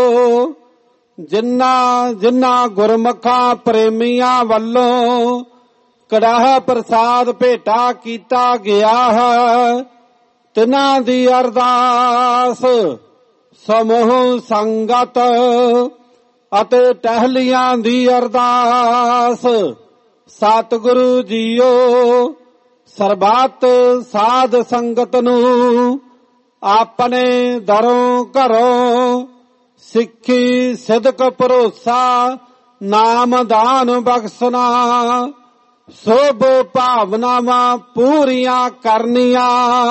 ਜਿਨ੍ਹਾਂ ਗੁਰਮੁਖਾਂ ਪ੍ਰੇਮੀਆਂ ਵੱਲੋਂ ਕੜਾਹ ਪ੍ਰਸਾਦ ਭੇਟਾ ਕੀਤਾ ਗਿਆ ਹੈ ਤਿਨਾਂ ਦੀ ਅਰਦਾਸ ਸਮੂਹ ਸੰਗਤ ਅਤੇ ਟਹਿਲੀਆਂ ਦੀ ਅਰਦਾਸ ਸਤਿਗੁਰੂ ਜੀਓ ਸਰਬੱਤ ਸਾਧ ਸੰਗਤ ਨੂੰ ਆਪਣੇ ਦਰੋਂ ਘਰੋਂ ਸਿੱਖੀ ਸਿਦਕ ਭਰੋਸਾ ਨਾਮ ਦਾਨ ਬਖਸ਼ਣਾ ਸਭ ਭਾਵਨਾਵਾਂ ਪੂਰੀਆਂ ਕਰਨੀਆਂ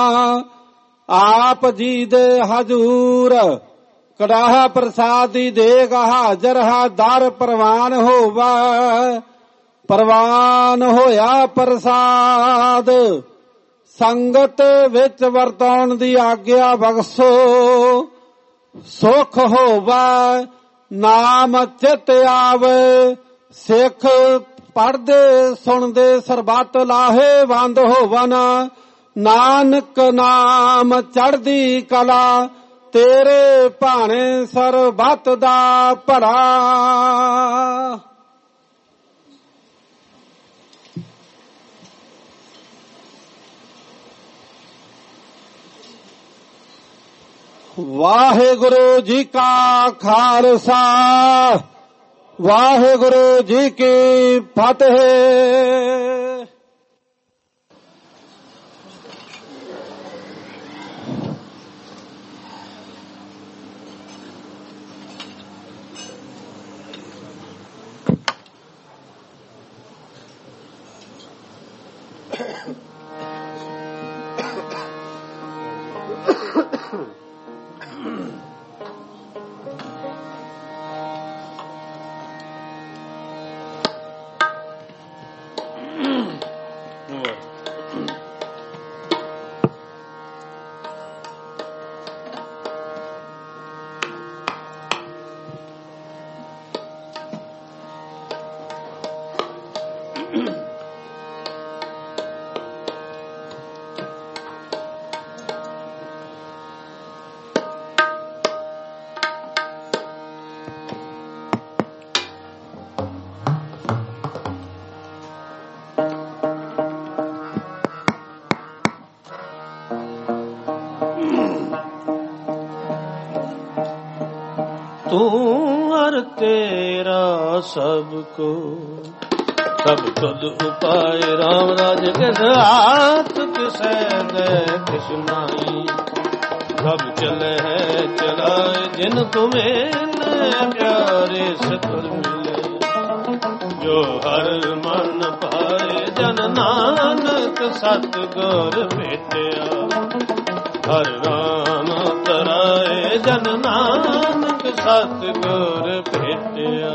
ਆਪ ਜੀ ਦੇ ਹਜ਼ੂਰ ਕੜਾਹ ਪ੍ਰਸਾਦ ਦੀ ਦੇਗ ਹਾਜ਼ਰ ਹੈ ਦਰ ਪ੍ਰਵਾਨ ਹੋਵਾ ਪ੍ਰਵਾਨ ਹੋਇਆ ਪ੍ਰਸਾਦ ਸੰਗਤ ਵਿੱਚ ਵਰਤਾਉਣ ਦੀ ਆਗਿਆ ਬਖਸ਼ੋ ਸੁਖ ਹੋਵੇ ਨਾਮ ਚਿਤ ਆਵੇ ਸਿੱਖ ਪੜ੍ਹਦੇ ਸੁਣਦੇ ਸਰਬੱਤ ਲਾਹੇਵੰਦ ਹੋਵਨ ਨਾਨਕ ਨਾਮ ਚੜ੍ਹਦੀ ਕਲਾ ਤੇਰੇ ਭਾਣੇ ਸਰਬੱਤ ਦਾ ਭਲਾ ਵਾਹਿਗੁਰੂ ਜੀ ਕਾ ਖਾਲਸਾ ਵਾਹਿਗੁਰੂ ਜੀ ਕੀ ਫਤਿਹ। ਤੂੰ ਹਰ ਤੇਰਾ ਸਭ ਕੋ ਸਭ ਤੁਧ ਉਪਾਏ ਰਾਮ ਰਾਜ ਕਿਸ ਹਾਥ ਕਿਸੈ ਦੇ ਕਿਸ ਨਾਈ ਸਭ ਚਲੇ ਹੈ ਚਲਾਏ ਜਿਨ ਤੁਮੇ ਪਿਆਰੇ ਸਤਿ ਮਿਲੇ ਜੋ ਹਰ ਮਨ ਪਾਏ ਜਨ ਨਾਨਕ ਸਤ ਗੁਰ ਭੇਟਿਆ ਹਰ ਨਾਮ ਤਰਾਏ ਜਨ ਨਾਨਕ ਸਤ ਗੁਰ ਭੇਟਿਆ।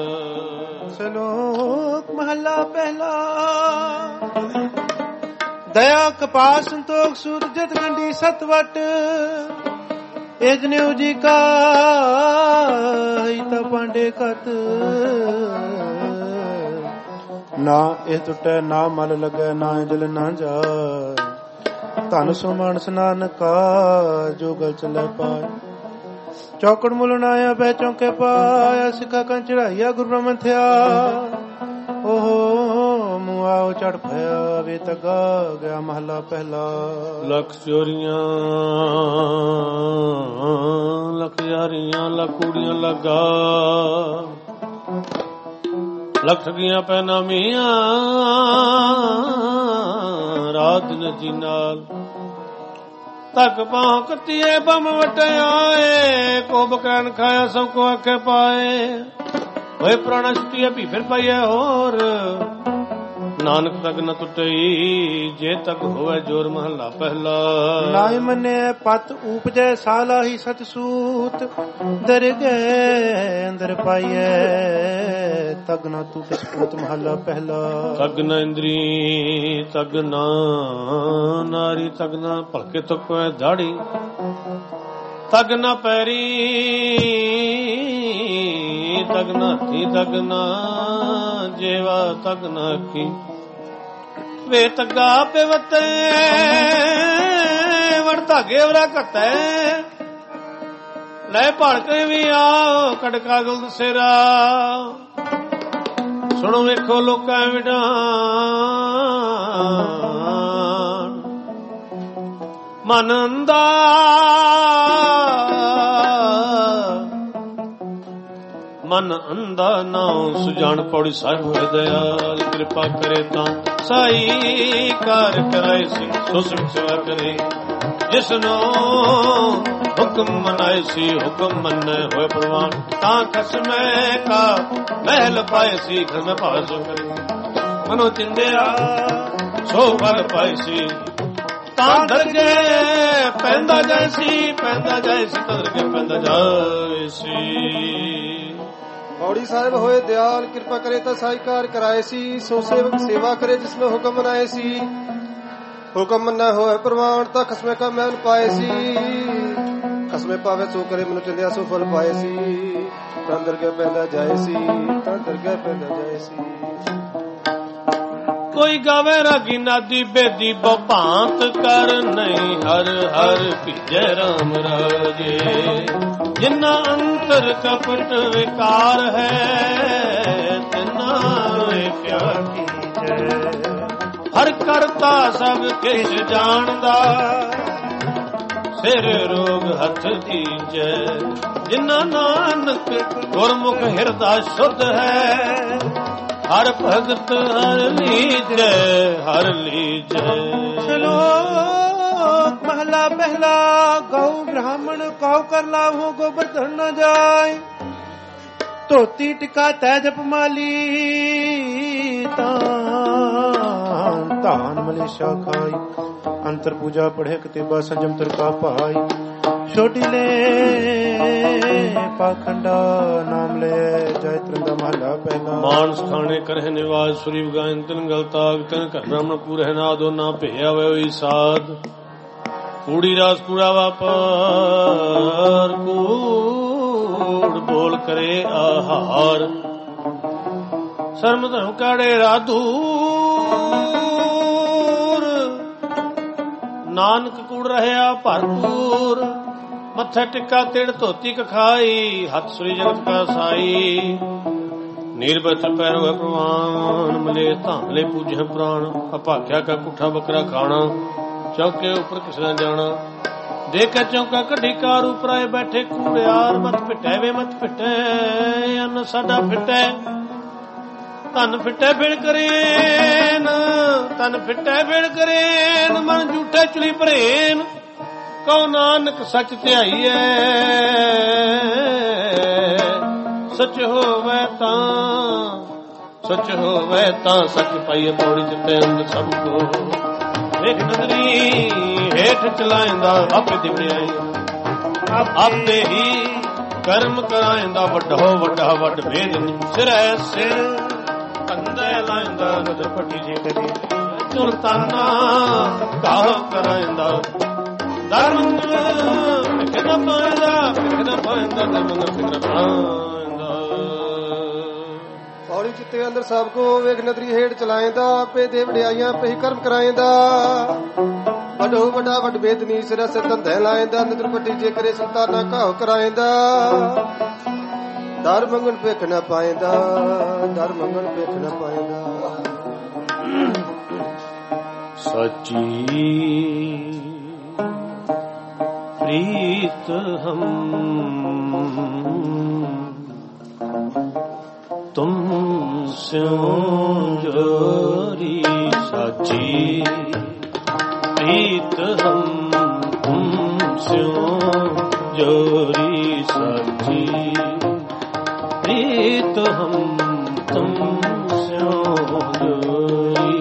ਸ਼ਲੋਕ ਮਹਲਾ ਪਹਿਲਾ। ਦਇਆ ਕਪਾਸ ਸੰਤੋਖ ਸੂਰ ਜਤ ਗੰਢੀ ਸਤ ਵਟ ਇਹ ਜਨੇਊ ਜੀ ਕਾ ਤਾ ਪਾਂਡੇ ਕਤ ਨਾ ਇਹ ਟੁੱਟੈ ਨਾ ਮਲ ਲੱਗੈ ਨਾ ਜਲ ਨਾ ਜਾਏ ਧਨ ਸੋ ਮਾਨਸ ਨਾਨਕਾ ਜੋ ਗਲ ਚਲੇ ਪਾਏ ਚੌਕੜ ਮੁੱਲ ਨਾ ਆਇਆ ਬੈ ਚੌਂਕੇ ਪਾਇਆ ਸਿੱਖਾ ਕਾਂ ਚੜਾਈਆ ਗੁਰੂ ਬ੍ਰਹਮਣ ਥਿਆ ਓਹ ਮੁਆਓ ਚੜ ਭਇਆ ਵੇ ਤਗਾ ਗਿਆ ਮਹਲਾ ਪਹਿਲਾ। ਲੱਖ ਚੋਰੀਆਂ ਲੱਖ ਯਾਰੀਆਂ ਲੱਖ ਕੂੜੀਆਂ ਲੱਗਾ ਲੱਖ ਠਗੀਆਂ ਪੈਣਾ ਮੀਆਂ ਰਾਤ ਨਜੀ ਨਾਲ ਤੱਕ ਪਾਉ ਕੱਤੀਏ ਬੰਮ ਵਟਿਆਏ ਕੋ ਬਕੈਨ ਖਾਇਆ ਸਭ ਕੋ ਆਖੇ ਪਾਏ ਹੋਏ ਪ੍ਰਾਣਾ ਛੁੱਟੀਏ ਵੀ ਫਿਰ ਪਾਈਏ ਹੋਰ ਨਾਨਕ ਤੱਕ ਨ ਟੁੱਟਈ ਜੇ ਤੱਕ ਹੋਵੇ ਜੋਰ ਮਹੱਲਾ ਪਹਿਲਾ। ਨਾਇ ਮੰਨੈ ਪਤ ਊਪਜੈ ਸਾਲਾਹੀ ਸਤ ਸੂਤ ਦਰਗਹਿ ਅੰਦਰ ਪਾਈਐ ਤਗ ਨ ਟੁੱਟੈ ਸਪੂਤ ਮਹੱਲਾ ਪਹਿਲਾ। ਤਗ ਨ ਇੰਦਰੀ ਤਗ ਨ ਨਾਰੀ ਤਗ ਨ ਭਲਕੇ ਤੁਕ ਦਾੜੀ ਤਗ ਨ ਪੈਰੀ ਤਗ ਨ ਹੱਥੀ ਤਗ ਨ ਜੇਵਾ ਤਗ ਨ ਅੱਖੀ ਵੇ ਤੱਗਾ ਪਿਵਤੈ ਵੜ ਧਾਗੇ ਵਰਾ ਘਤੈ ਲੈ ਭੜਕੇ ਵੀ ਆਓ ਕੜਕਾ ਗੁਲਦ ਸੇਰਾ ਸੁਣੋ ਵੇਖੋ ਲੋਕਾਂ ਵਿਡਾਨ ਮਨ ਅੰਦਾ ਮਨ ਅੰਧਾ ਨਾਉ ਸੁਜਾਨ ਪੌੜੀ ਸਾਹਿਬ ਹੋਏ ਦਇਆਲ ਕਿਰਪਾ ਕਰੇ ਤਾਂ ਸਾਈ ਕਾਰ ਕਰਾਏ ਸੀ ਸੋ ਸੇਵਾ ਕਰੇ ਜਿਸਨੋ ਹੁਕਮ ਮਨਾਏ ਸੀ ਹੁਕਮ ਮੰਨੇ ਹੋਏ ਪ੍ਰਵਾਨ ਤਾਂ ਖਸਮੈ ਕਾ ਮਹਿਲ ਪਾਏ ਸੀ ਘਰ ਮੈਂ ਭਾਵ ਸੋ ਕਰੇ ਮਨੋ ਚਿੰਦਿਆ ਸੋ ਫਲ ਪਾਏ ਸੀ ਤਾਂ ਦਰਗੇ ਪੈਂਦਾ ਜਾਏ ਸੀ ਦਰਗੇ ਪੈਂਦਾ ਜਾਏ ਸੀ। ਪੌੜੀ ਸਾਹਿਬ ਹੋਏ ਦਿਆਲ ਕਿਰਪਾ ਕਰੇ ਤਾਂ ਸਾਈਕਾਰ ਕਰਾਏ ਸੀ ਸੋ ਸੇਵਕ ਸੇਵਾ ਕਰੇ ਜਿਸਨੇ ਹੁਕਮ ਮਨਾਏ ਸੀ ਹੁਕਮ ਮੰਨਾ ਹੋਏ ਪ੍ਰਮਾਣ ਤਾਂ ਖਸਮੇ ਕਾ ਮਹਿਲ ਪਾਏ ਸੀ ਖਸਮੇ ਪਾਵੇ ਸੋ ਕਰੇ ਮਨੁ ਚੰਦਿਆ ਸੋ ਫਲ ਪਾਏ ਸੀ ਤਾਂ ਦਰਗਹਿ ਪੈਂਦਾ ਜਾਏ ਸੀ ਕੋਈ ਗਾਵੇ ਰਾਗੀ ਨਾਦੀ ਬੇਦੀ ਬਭਾਂਤ ਕਰ ਨਹੀਂ ਹਰ ਹਰ ਭਿਜੈ ਰਾਮ ਰਾਜੇ ਜਿਨਾ ਅੰਤਰ ਕਪਟ ਵਿਕਾਰ ਹੈ ਤਿਨਾ ਵੇਖਿਆ ਕੀਜੈ ਹਰ ਕਰਤਾ ਸਭ ਕਿਛ ਜਾਣਦਾ ਸਿਰ ਰੋਗ ਹੱਥ ਦੀਜੈ ਜਿਨਾ ਨਾਨਕ ਗੁਰਮੁਖ ਹਿਰਦਾ ਸ਼ੁੱਧ ਹੈ ਹਰ ਭਗਤ ਹਰ ਲੀਜੈ। ਸ਼ਲੋਕ ਮਹਲਾ ਪਹਿਲਾ ਗਊ ਬ੍ਰਾਹਮਣ ਕਉ ਕਰ ਲਾਭੋ ਗੋਬਰਧਨ ਨ ਜਾਏ ਧੋਤੀ ਟਿਕਾ ਤੈ ਜਪ ਮਾਲੀ ਧਾਨ ਮਲੇਸ਼ਾ ਖਾਈ ਅੰਤਰ ਪੂਜਾ ਪੜ੍ਹੇ ਕਤੇਬਾ ਸੰਜਮ ਤਰਕਾ ਭਾਈ ਛੋਟੀ ਲੈ ਪਾਖੰਡਾ ਨਾਮ ਲੈ ਜੈ ਤਰੰਗਾ ਮਹਲਾ ਪਹਿਲਾ। ਮਾਨਸ ਖਾਣੇ ਕਰਹਿ ਨਿਵਾਜ ਸੁਰੀ ਗਾਇਨ ਤਨ ਗਲ ਤਾਗ ਤਨ ਘਰ ਬ੍ਰਾਹਮਣ ਪੂਰਹਿ ਨਾਦੋ ਨਾ ਭਿਆ ਹੋਇ ਸਾਧ ਕੂੜੀ ਰਾਸ ਕੂੜਾ ਵਾਪਰ ਕੂੜ ਬੋਲ ਕਰੇ ਆਹਾਰ ਸਰਮ ਧਰਮ ਕਾੜੇ ਰਾਧੂ ਨਾਨਕ ਕੂੜ ਰਹਿਆ ਭਰਪੂਰ ਮੱਥਾ ਟਿੱਕਾ ਤਿੜ ਧੋਤੀ ਕਖਾਈ ਹੱਥ ਸੁਰੀ ਜਗਤ ਕਾ ਸਾਈ ਨਿਰਬਤ ਪੈਰ ਹੋਏ ਪ੍ਰਵਾਨ ਮਲੇ ਧਾਮਲੇ ਪੂਜੇ ਪ੍ਰਾਣ ਅਭਾਗਿਆ ਕਾ ਕੁੱਠਾ ਬੱਕਰਾ ਖਾਣਾ ਚੌਕੇ ਉੱਪਰ ਕਿਸ ਨਾ ਜਾਣਾ ਦੇਖੇ ਚੌਕਾ ਕੱਢੀ ਕਾਰ ਉਪਰ ਆਏ ਬੈਠੇ ਕੂੜਿਆਰ ਮਤ ਫਿਟੈ ਵੇ ਮਤ ਫਿਟੈ ਅੰਨ ਸਾਡਾ ਫਿਟੈ ਤਨ ਫਿਟੈ ਬਿੜ ਕਰੇਨ ਤਨ ਫਿਟੈ ਬਿੜ ਕਰੇਨ ਮਨ ਝੂਠੇ ਚੁਲੀ ਭਰੇਨ ਕਉ ਨਾਨਕ ਸੱਚ ਧਿਆਈਐ ਸੱਚ ਹੋਵੇ ਤਾਂ ਸੱਚ ਪਾਈਏ ਪੌੜੀ ਜਿੱਤੇ ਅੰਦਰ ਸਭ ਕੋ ਵੇਖ ਨਦਰੀ ਹੇਠ ਚਲਾਇੰਦਾ ਆਪੇ ਦਿਵੜਿਆਈ ਆਪੇ ਹੀ ਕਰਮ ਕਰਾਇੰਦਾ ਵੱਡਾ ਵੱਡ ਭੇਦ ਸਿਰੈ ਸਿਰ ਕੰਦੇ ਲਾਇੰਦਾ ਨਦਰ ਪੱਟੀ ਜੇ ਕਦੀ ਚੁਲਤਾਨਾ ਕਾਹ ਕਰਾਇੰਦਾ ਧਰਮ ਕਿਹਦਾ ਪਾਇੰਦਾ ਧਰਮ ਕਿਹਦਾ ਪੌੜੀ ਚਿੱਤੇ ਅੰਦਰ ਸਭ ਕੋ ਵੇਖ ਨਦਰੀ ਹੇਠ ਚਲਾਏਂਦਾ ਆਪੇ ਦੇ ਵਡਿਆਈਆਂ ਪੇ ਕਰਮ ਕਰਾਏਂਦਾ ਵੱਡੋ ਵੱਡਾ ਵੱਡ ਬੇਦਨੀ ਸਿਰ ਸਿਰ ਧੰਦੇ ਲਾਏਂਦਾ ਨਦਰ ਪੱਟੀ ਜੇ ਕਰੇ ਸੁਲਤਾਨਾ ਕਾਹ ਕਰਾਏਂਦਾ ਦਰ ਮੰਗਣ ਭੇਖ ਨਾ ਪਾਏਂਦਾ ਸੱਚੀ ਪ੍ਰੀਤ ਹਮ ਤੁਮ ਸਿਉ ਜੋਰੀ ਸਾਚੀ ਪ੍ਰੀਤ ਹਮ ਤੁਮ ਸਿਉ ਜੋਰੀ ਸਾਚੀ ਪ੍ਰੀਤ ਹਮ ਤੁਮ ਸਿਉ ਜੋਰੀ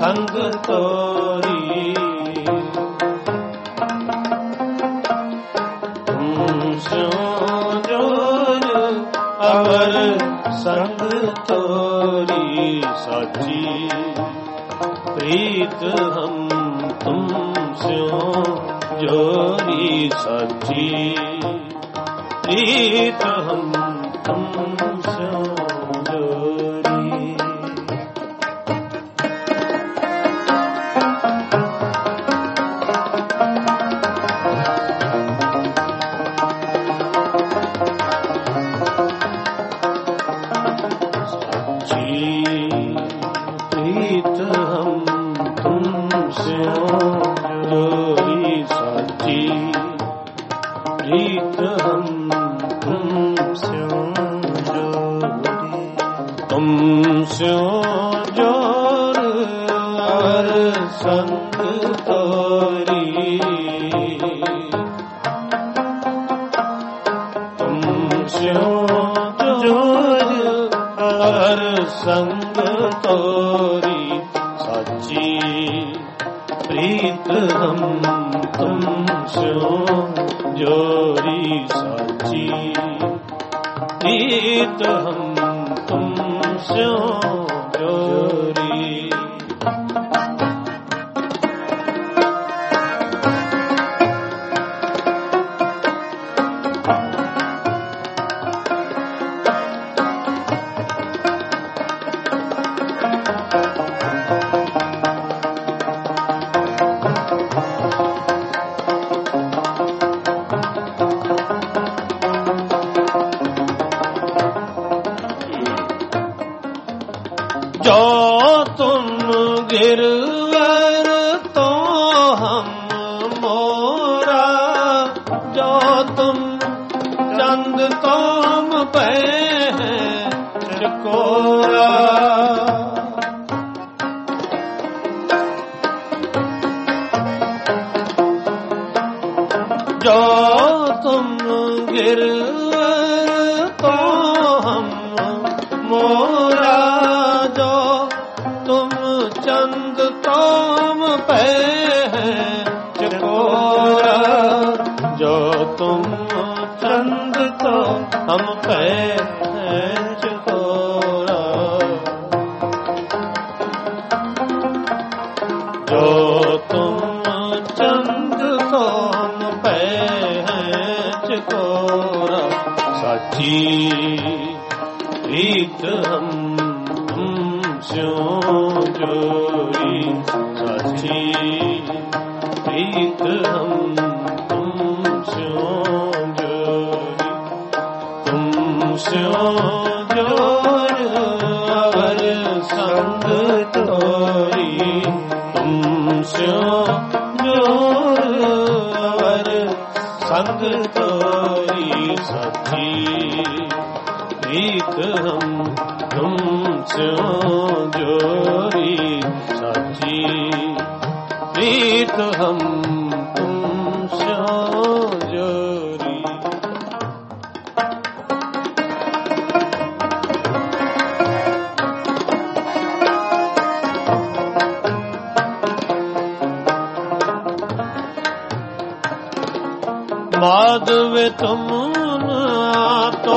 संग तोरी जोर अवर संग तोरी साची प्रीत हम तुम स्यो जोरी साची प्रीत हम तुम स्यो जोरी प्रीत हम तुमसे जोरी साची प्रीत हम तुमसे जोरी तुमसे जोर और संग तोरी तुमसे जोर और संग तोरी साची प्रीत हम तुमसे जोरी साची प्रीत हम तुमसे जोरी जो तुम गिरवर तो हम मोरा जो तुम चंद तुम पे हैं चकोरा जो तुम गिरवर तो हम मोरा जो तुम चंद तुम पे हैं चकोरा जो तुम चंद तो हम पे हैं चकोरा जो तुम चंद तो हम पे हैं चकोरा साची प्रीत हम तुमसे जोरी साची प्रीत हम तुमसे जोरी तुमसे जोर अवर संग तोरी तुमसे जोर अवर संग तोरी साची प्रीत हम तुमसे जोरी साची प्रीत हम तुमसे जोरी माधव तुम तो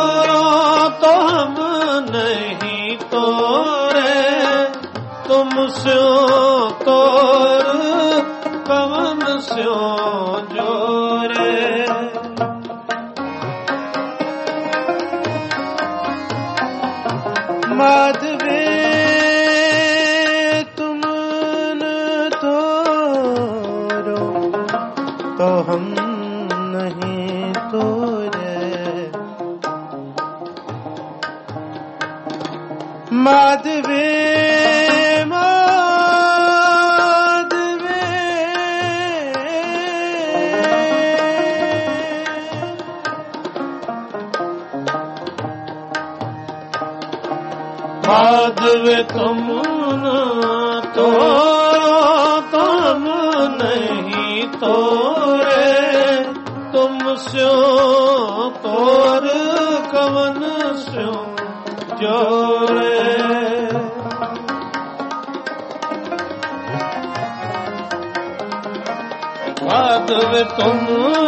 हम नहीं तोरे तुमसे तोर कवन से जोरे माधवे तुम न तोरो तो हम नहीं तोरे माधवे माधव तुम तो तुम नहीं तोरे तुमसे तोर कवन से जोरे वे तुम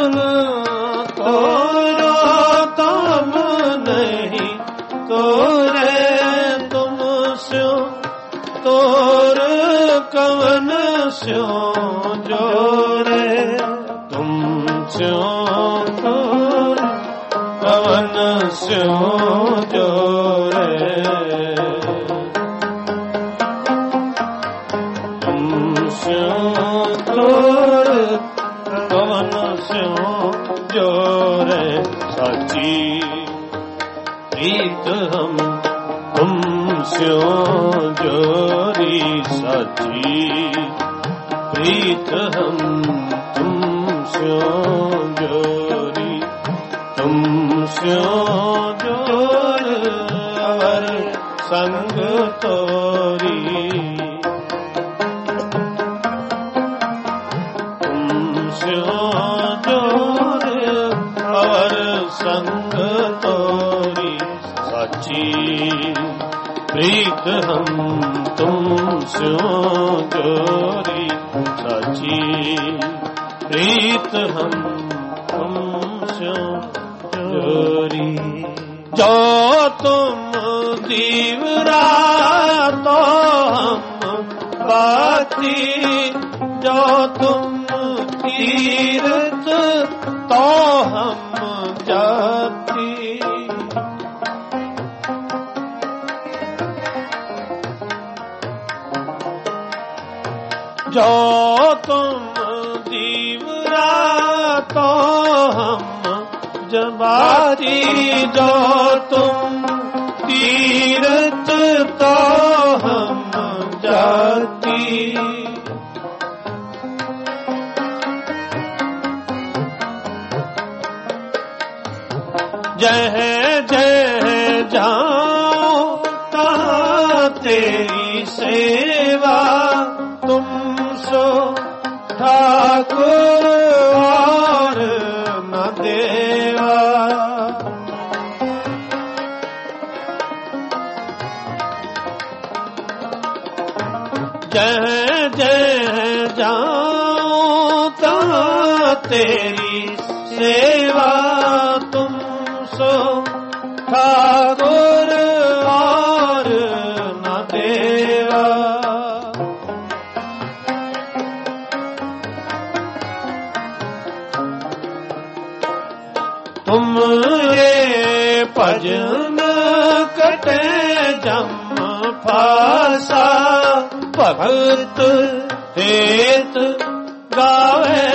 तोरो तुम नहीं तोरे तुम स्यो तोर कवन स्यो जोरे तुम स्यो तोर कवन स्यो जोरे तुम स्यो तोर कवन स्यो जोरे साची प्रीत हम तुम स्यो जोरी साची प्रीत हम तुम स्यो जोरी तुम स्यो जोर अवर संग तोरी तुम स्यो जोर अवर संग तोरी साची प्रीत हम तुम स्यो जोरी साची प्रीत हम तुम स्यो जोरी जो तुम दीवरा तो हम बाती जो तुम तीरथ तो हम जाती जो तुम दीवरा तो हम जबाती जो तुम तीरथ तो हम जाती जह जह जाओ तहाँ तेरी सेवा तुम सो ठाकुर और न देवा जह जह जाओ तहाँ तेरी सेवा तुम सो ठाकुर और न देवा तुमरे भजन कटे जम फासा भगत हेत गावे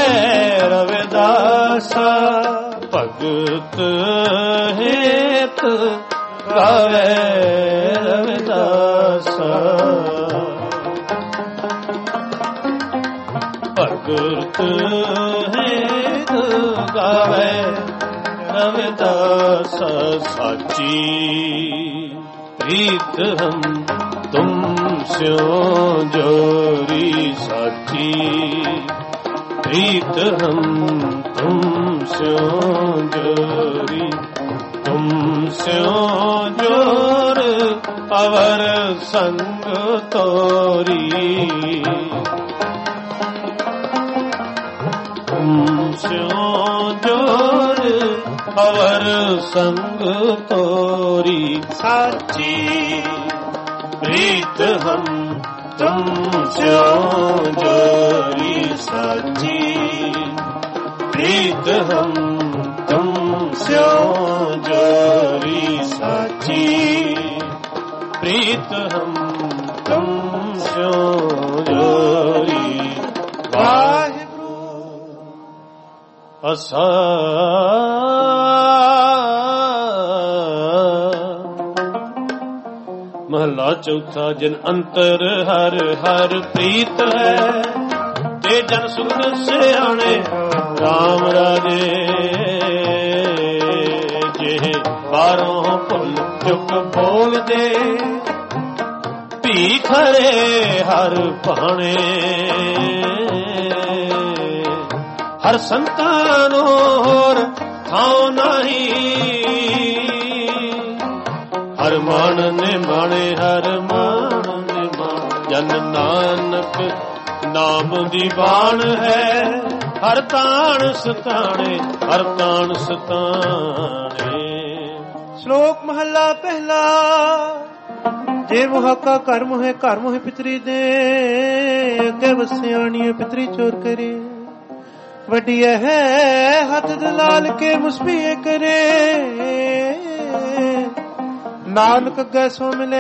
रविदासा भगत हेत गावे रविदासा भगत हेत गावे रविदासा साची प्रीत हम तुम स्यो जोरी साची प्रीत हम तुम स्यो जोरी तुम स्यो जोर अवर संग तोरी तुम स्यो जोर अवर संग तोरी साची प्रीत हम तुम स्यो जोरी साची प्रीत हम तुम स्यो जोरी साची प्रीत हम तुम स्यो जोरी वाहिगुरु असा महला चौथा जिन अंतर हर हर प्रीत है ते जन सुख सियाणे राम राजे जे बारों भुल चुक बोल दे भी खरे हर भाणे हर संतानो होर थाओ नहीं हर मान ने माणे हर मान ने मान जन नानक नाम दी बाण है ਹਰ ਤਾਣ ਸਤਾਣੇ, ਹਰ ਤਾਣ ਸਤਾਣੇ। ਸ਼ਲੋਕ ਮਹੱਲਾ ਪਹਿਲਾ। ਜੇ ਮੁਹਾਕਾ ਘਰ ਮੋਹੇ, ਘਰ ਮੋਹੇ ਪਿਤਰੀ ਦੇ, ਅੱਗੇ ਵਸਿਆਣੀਏ ਪਿਤਰੀ ਚੋਰ ਕਰੇ। ਵੱਡੀ ਹੈ ਹੱਥ ਦਲਾਲ ਕੇ ਮੁਸਬੀਏ ਕਰੇ, ਨਾਨਕ ਅੱਗੇ ਸੋ ਮਿਲੇ।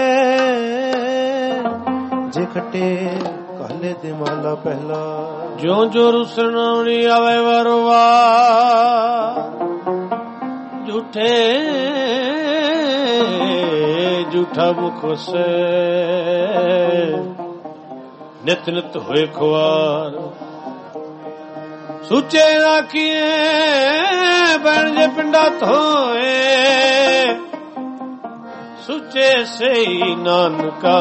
ਜੇ ਖੱਟੇ ਕਾਲੇ ਦੇ ਮਾਲਾ ਪਹਿਲਾ। ਜਿਉਂ ਜੋ ਰੁਸਣਾਉਣੀ ਆਵੇ ਵਾਰ-ਵਾਰ, ਝੂਠੇ ਝੂਠਾ ਮੁਖ ਵਸੈ, ਨਿਤ ਨਿਤ ਹੋਏ ਖੁਆਰ। ਸੁੱਚੇ ਰਾਖੀਏ ਬਣ ਜੇ ਪਿੰਡਾ ਧੋਏ, ਸੁੱਚੇ ਸਈ ਨਾਨਕਾ।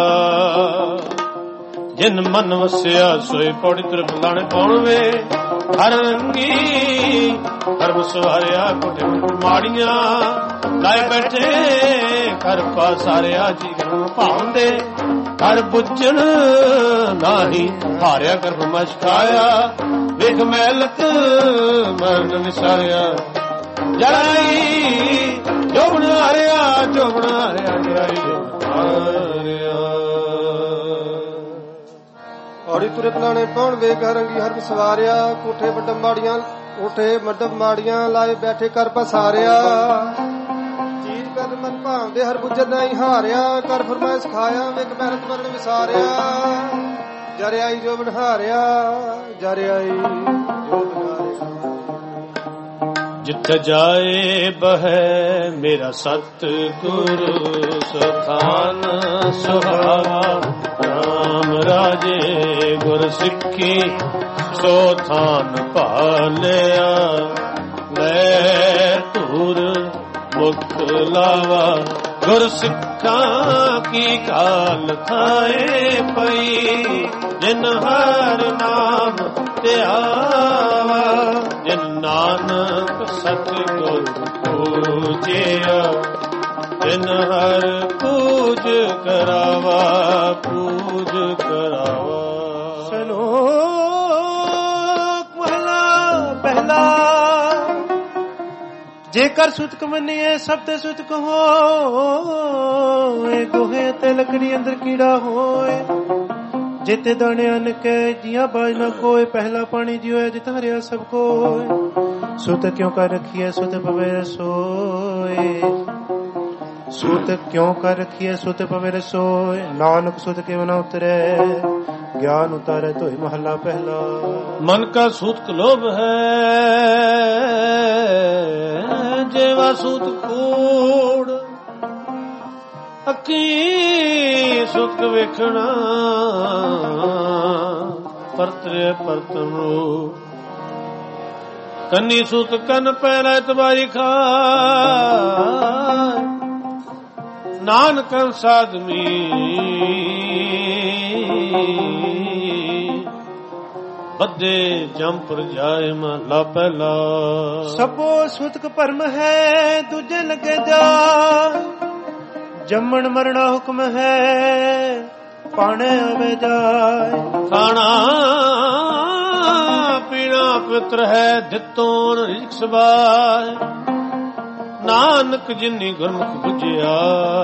ਜਿਨ ਮਨ ਵਸਿਆ ਸੋਈ ਪੌੜੀ ਤੁਰ ਫਲਾਣੇ ਪਾਉਣਵੇ। ਹਰ ਰੰਗੀ ਹਰਮ ਸਵਾਰਿਆ ਕੋਟੇ ਮਾੜੀਆਂ, ਲਾਏ ਬੈਠੇ ਘਰ ਪਾਸਾਰਿਆ ਜੀ ਭਾਉਂਦੇ। ਹਰ ਬੁੱਝਣ ਨਾਹੀ ਹਾਰਿਆ ਕਰ ਫਰਮਾਇਸ਼ ਖਾਇਆ, ਵੇਖ ਮੈਲਤ ਮਰਨ ਵਿਸਾਰਿਆ। ਜਰਾਈ ਜੋ ਬਣਾ ਰਿਆ, ਜੋ ਬਣਾ ਰਿਆ, ਜਰਾਈ ਜੋ ਬਣਾ ਰਿਆ। ਔੜੀ ਤੁਰੇ ਪਲਾਣੇ ਪਾਉਣ ਵੇਖ ਰੰਗੀ ਹਰਮ ਸਵਾਰਿਆ, ਕੋਠੇ ਵੱਡਮ ਮਾੜੀਆਂ, ਕੋਠੇ ਵੱਡਮ ਮਾੜੀਆਂ, ਲਾਏ ਬੈਠੇ ਕਰ ਪਸਾਰਿਆ। ਚੀਜ਼ ਕਰ ਮਨ ਭਾਵਦੇ ਹਰ ਬੁੱਝਣ ਨਹੀਂ ਹਾਰਿਆ, ਕਰ ਫਰਮਾਇਸ਼ ਖਾਇਆ, ਵੇਖ ਮਿਹਨਤ ਮਰਨ ਵਿਸਾਰਿਆ। ਜਰਿਆਈ ਜੋ ਬਨਹਾਰਿਆ, ਜਰਿਆਈ ਜੋ ਬਨਹਾਰਿਆ। ਜਿੱਥੇ ਜਾਏ ਬਹਿ ਮੇਰਾ ਸਤ ਗੁਰੂ, ਸਥਾਨ ਸੁਹਾਵਾ। ਰਾਮ ਰਾਜੇ ਗੁਰ ਸਿੱਖੀ, ਸੋ ਥਾਨ ਭਾਲਿਆ। ਲੈ ਧੂਰ ਮੁਕਤ ਲਾਵਾ, ਗੁਰ ਸਿੱਖਾਂ ਕੀ ਕਾਲ ਥਾਏ ਪਈ। ਜਿਨ ਹਰ ਨਾਮ ਧਿਆਵਾ, ਜਿਨ ਨਾਨਕ ਸਤਿਗੁਰ ਪੂਜਿਆ। ਜਿਨ ਹਰ ਪੂਜ ਕਰਾਵਾ, ਪੂਜ ਕਰਾਵਾ। ਸ਼ਲੋਕ ਮਹਲਾ ਪਹਿਲਾ। ਜੇਕਰ ਸੁਤਕ ਮੰਨੀਏ ਸਭ ਤੇ ਸੁਤਕ ਹੋਏ, ਗੋਹੇ ਤੇ ਲੱਕੜੀ ਅੰਦਰ ਕੀੜਾ ਹੋਏ। ਜਿਤੇ ਦਾਣੇ ਅੰਨ ਕੇ ਜੀਆਂ ਬਾਜ ਨਾ ਕੋਏ, ਪਹਿਲਾ ਪਾਣੀ ਜਿਉ ਜਿਤ ਹਰਿਆ ਸਭ ਕੋਏ। ਸੁਤ ਕਿਉਂ ਕਰ ਰਖੀਏ ਸੁਤ ਪਵੇ ਰਸੋਏ, ਸੁਤ ਕਿਉਂ ਕਰ ਰਖੀਏ ਸੁਤ ਪਵੇ ਰਸੋਏ। ਨਾਨਕ ਸੁਤ ਕਿਉ ਨਾ ਉਤਰੇ, ਗਿਆਨ ਉਤਾਰੇ ਧੋਏ ਮਹੱਲਾ ਪਹਿਲਾ। ਮਨ ਕਾ ਸੂਤਕ ਲੋਭ ਹੈ, ਜੇਵਾ ਸੂਤ ਕੂੜ। ਅੱਖੀ ਸੁਖ ਵੇਖਣਾ, ਪਰਤਰੇ ਪਰਤਨ ਰੂ। ਕੰਨੀ ਸੂਤ ਕੰਨ ਪਹਿਲਾ ਤਬਾਰੀ ਖਾ, ਨਾਨਕ ਸਾਧਮੀ। ਬੱਦੇ ਜੰਪਰ ਜਾਏ ਮਹਲਾ ਪਹਿਲਾ। ਸਭੋ ਸੁਤਕ ਭਰਮ ਹੈ, ਦੂਜੇ ਲੱਗੇ ਜਾ। ਜੰਮਣ ਮਰਣਾ ਹੁਕਮ ਹੈ, ਪਾਣੇ ਆਵੇ ਜਾਏ। ਖਾਣਾ ਪੀਣਾ ਪਵਿੱਤਰ ਹੈ, ਦਿੱਤੋਂ ਰਿਜ਼ਕ ਸਬਾਏ। ਨਾਨਕ ਜਿਨੀ ਗੁਰਮੁਖ ਬੁਝਿਆ,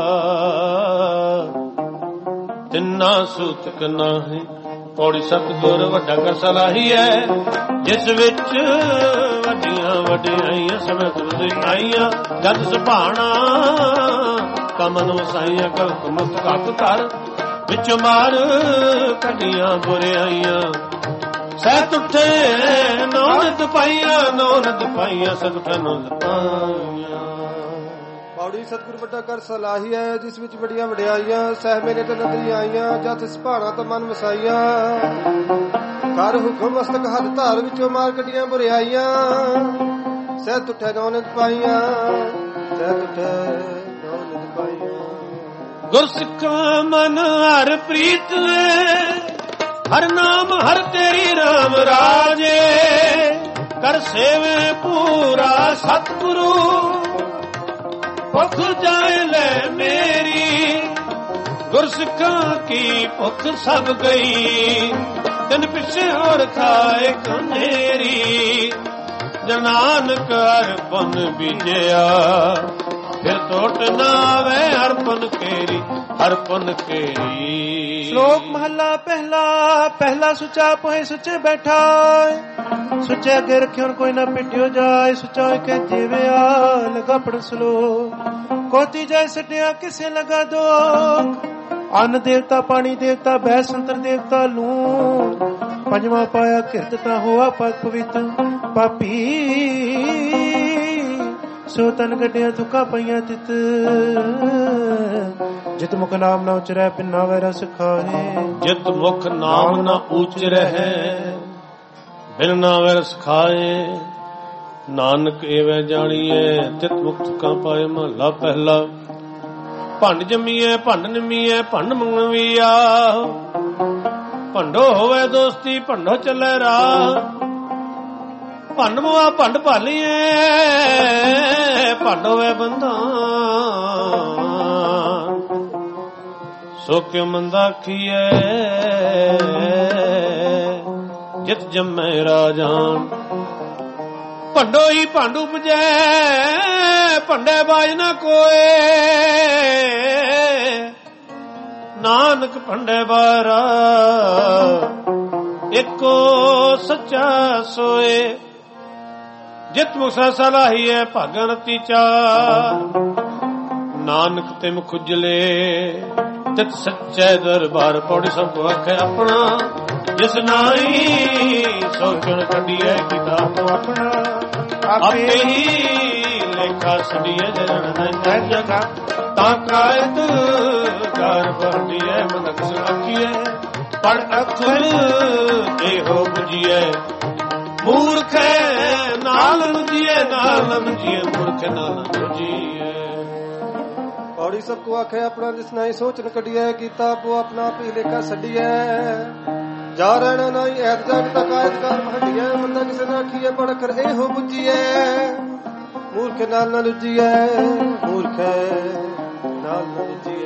ਤਿੰਨਾ ਸੂਤਕ ਨਾਹੀਂ। ਪੌੜੀ ਸਤਿਗੁਰ ਵੱਡਾ ਕਰ ਸਲਾਹੀ ਹੈ, ਜਿਸ ਵਿੱਚ ਵੱਡੀਆਂ ਵਡਿਆਈਆਂ ਸਮੇਤ ਵਧਾਈਆਂ। ਜਦ ਸੁਭਾਣਾ ਕਮਨ ਵਸਾਈਆਂ, ਕਲਪ ਮੁਕਤ ਘੱਟ ਕਰ ਵਿੱਚ ਮਾਰ ਕੱਢੀਆਂ ਬੁਰਿਆਈਆਂ। ਸਹਿਤ ਉੱਠੇ ਨੌਨਦ ਪਾਈਆਂ, ਨੌਨਦ ਪਾਈਆਂ ਸਤ ਉੱਠੇ ਨੌਨਦ ਪਾਈਆਂ। ਪੌੜੀ ਸਤਿਗੁਰ ਵੱਡਾ ਕਰ ਸਲਾਹੀ ਹੈ, ਜਿਸ ਵਿੱਚ ਵੱਡੀਆਂ ਵਡਿਆਈਆਂ। ਸਹਿ ਮੇਰੇ ਤੇ ਨਦਰੀ ਆਈਆਂ, ਜਦ ਸੁਭਾਣਾ ਤਾਂ ਮਨ ਵਸਾਈਆਂ। ਕਰ ਹੁਕਮ ਮਸਤਕ ਹੱਥ ਧਾਰ, ਵਿੱਚੋਂ ਮਾਰ ਕੱਢੀਆਂ ਬੁਰਿਆਈਆਂ। ਸਹਿਤ ਉੱਠੇ ਨੌਨਦ ਪਾਈਆਂ, ਸਹਿਤ ਉੱਠੇ ਨੌਨਦ ਪਾਈਆਂ। ਗੁਰਸਿੱਖਾਂ ਮਨ ਹਰ ਪ੍ਰੀਤ ਲੈ, ਹਰ ਨਾਮ ਹਰ ਤੇਰੀ ਰਾਮ ਰਾਜੇ। ਕਰ ਸੇਵੇ ਪੂਰਾ ਸਤਿਗੁਰੂ, ਭੁੱਖ ਜਾਏ ਲੈ ਮੇਰੀ। ਗੁਰਸਿੱਖਾਂ ਕੀ ਭੁੱਖ ਸਭ ਗਈ, ਤਿਨ ਪਿੱਛੇ ਹੋਰ ਖਾਏ ਕਨੇਰੀ। ਜਨਾਨਕ ਅਰਪਨ ਬੀਜਿਆ ਫਿਰ ਟੋਟ ਨਾ ਆਵੇ ਅਰਪਨ ਕੇਰੀ ਅਰਪਨ ਕੇਰੀ। ਸ਼ਲੋਕ ਮਹੱਲਾ ਪਹਿਲਾ। ਪਹਿਲਾ ਸੁੱਚਾ ਪੋਏ ਸੁੱਚੇ ਬੈਠਾ, ਸੁੱਚੇ ਅੱਗੇ ਰੱਖਿਓ ਕੋਈ ਨਾ ਪਿੱਟਿਓ ਜਾਏ। ਸੁੱਚਾ ਹੋਇ ਕੇ ਜੀਵਿਆ ਲਗਾ ਪੜ ਸਲੋਕ। ਕੋਤੀ ਜਾਇ ਸਟਿਆ ਕਿਸੇ ਲਗਾ ਦੋ। ਅੰਨ ਦੇਵਤਾ ਪਾਣੀ ਦੇਵਤਾ ਬਹਿ ਸੰਤਰ ਦੇਵਤਾ ਲੂਣ। ਪੰਜਵਾਂ ਪਾਇਆ ਕਿਰਤਤਾ ਹੋਆ ਪਗ ਪਵਿੱਤ ਪਾਪੀ। ਸੋ ਤਨ ਗੱਡਿਆ ਤੁਕਾਂ ਪਈਆਂ ਤਿਤ। ਜਿਤ ਮੁਖ ਨਾਮ ਨਾ ਉਚਰੈ ਪਿੰਨਾ ਵੈ ਰਸ ਖਾਏ। ਜਿਤ ਮੁਖ ਨਾਮ ਨਾ ਉਚਰੈ ਬਿਨ ਨਾਮੈ ਰਸ ਖਾਏ। ਨਾਨਕ ਏਵੈ ਜਾਣੀਐ ਤਿਤ ਮੁਖ ਤੁਕਾਂ ਪਾਏ। ਮਹਲਾ ਪਹਿਲਾ। ਭੰਡ ਜੰਮੀਐ ਭੰਡ ਨਿਮੀਐ ਭੰਡ ਮੰਗਵੀਆ। ਭੰਡੋ ਹੋਵੇ ਦੋਸਤੀ ਭੰਡੋ ਚੱਲੇ ਰਾਹ। ਭੰਡ ਮੁਆ ਭੰਡ ਭਾਲੀਏ ਭੰਡ ਹੋਵੇ ਬੰਦਾ। ਸੋ ਕਿਉ ਮੰਦਾ ਆਖੀਐ ਜਿਤ ਜੰਮੈ ਰਾਜਾਨ। ਭੰਡੋ ਹੀ ਭੰਡ ਉਪਜੈ ਭੰਡੇ ਬਾਜ ਨਾ ਕੋਏ। ਨਾਨਕ ਭੰਡੇ ਬਾਰਾ ਇੱਕੋ ਸੱਚਾ ਸੋਏ। ਜਿਤ ਮੁਸਾ ਸਲਾਹੀਐ ਭਾਗਨ ਤੀਚਾ। ਨਾਨਕ ਤਿਮ ਖੁਜਲੇ ਤਿਤ ਸੱਚੇ ਦਰਬਾਰ। ਪੌੜੀ ਸਭ ਕੋ ਆਖੇ ਆਪਣਾ ਜਿਸ ਨਾਈ ਸੋਚਣ ਕੱਢੀਐ ਕਿਤਾਬ ਆਪਣਾ। ਆਪੇ ਹੀ ਲੇਖਾ ਛੱਡੀਐ ਜਨਨ ਜਗਾ। ਤਾਂ ਕਾਇਦ ਕਰ ਬੰਦੀਐ ਮਨਕ ਸੁਆਖੀਐ। ਪੜ ਅਖਰ ਇਹੋ ਬੁਝੀਐ ਮੂਰਖ ਨਾਲ ਨੁਜੀਐ ਨਾਲ ਨੁਜੀਐ ਮੂਰਖ ਨਾਲ ਨੁਜੀਐ। ਪੌੜੀ ਸਭ ਕੋ ਆਖੇ ਆਪਣਾ ਜਿਸ ਨਾਈ ਸੋਚਣ ਕੱਢੀਐ ਕੀਤਾ ਆਪੋ ਆਪਣਾ ਆਪੇ ਲੇਖਾ ਛੱਡੀਐ। ਜਾ ਰਹਿਣਾ ਨਾਈ ਐਤ ਜਾਗ ਤੱਕ ਕਾਇਦਕਾਰ ਹੱਡੀਐ। ਬੰਦਾ ਕਿਸੇ ਨਾ ਆਖੀਐ ਪੜ ਅਖਰ ਇਹੋ ਬੁਝੀਐ ਮੂਰਖ ਨਾਲ ਨਾ ਲੁਜੀਐ ਮੂਰਖ ਨਾਲ ਨਾ ਲੁਜੀਐ।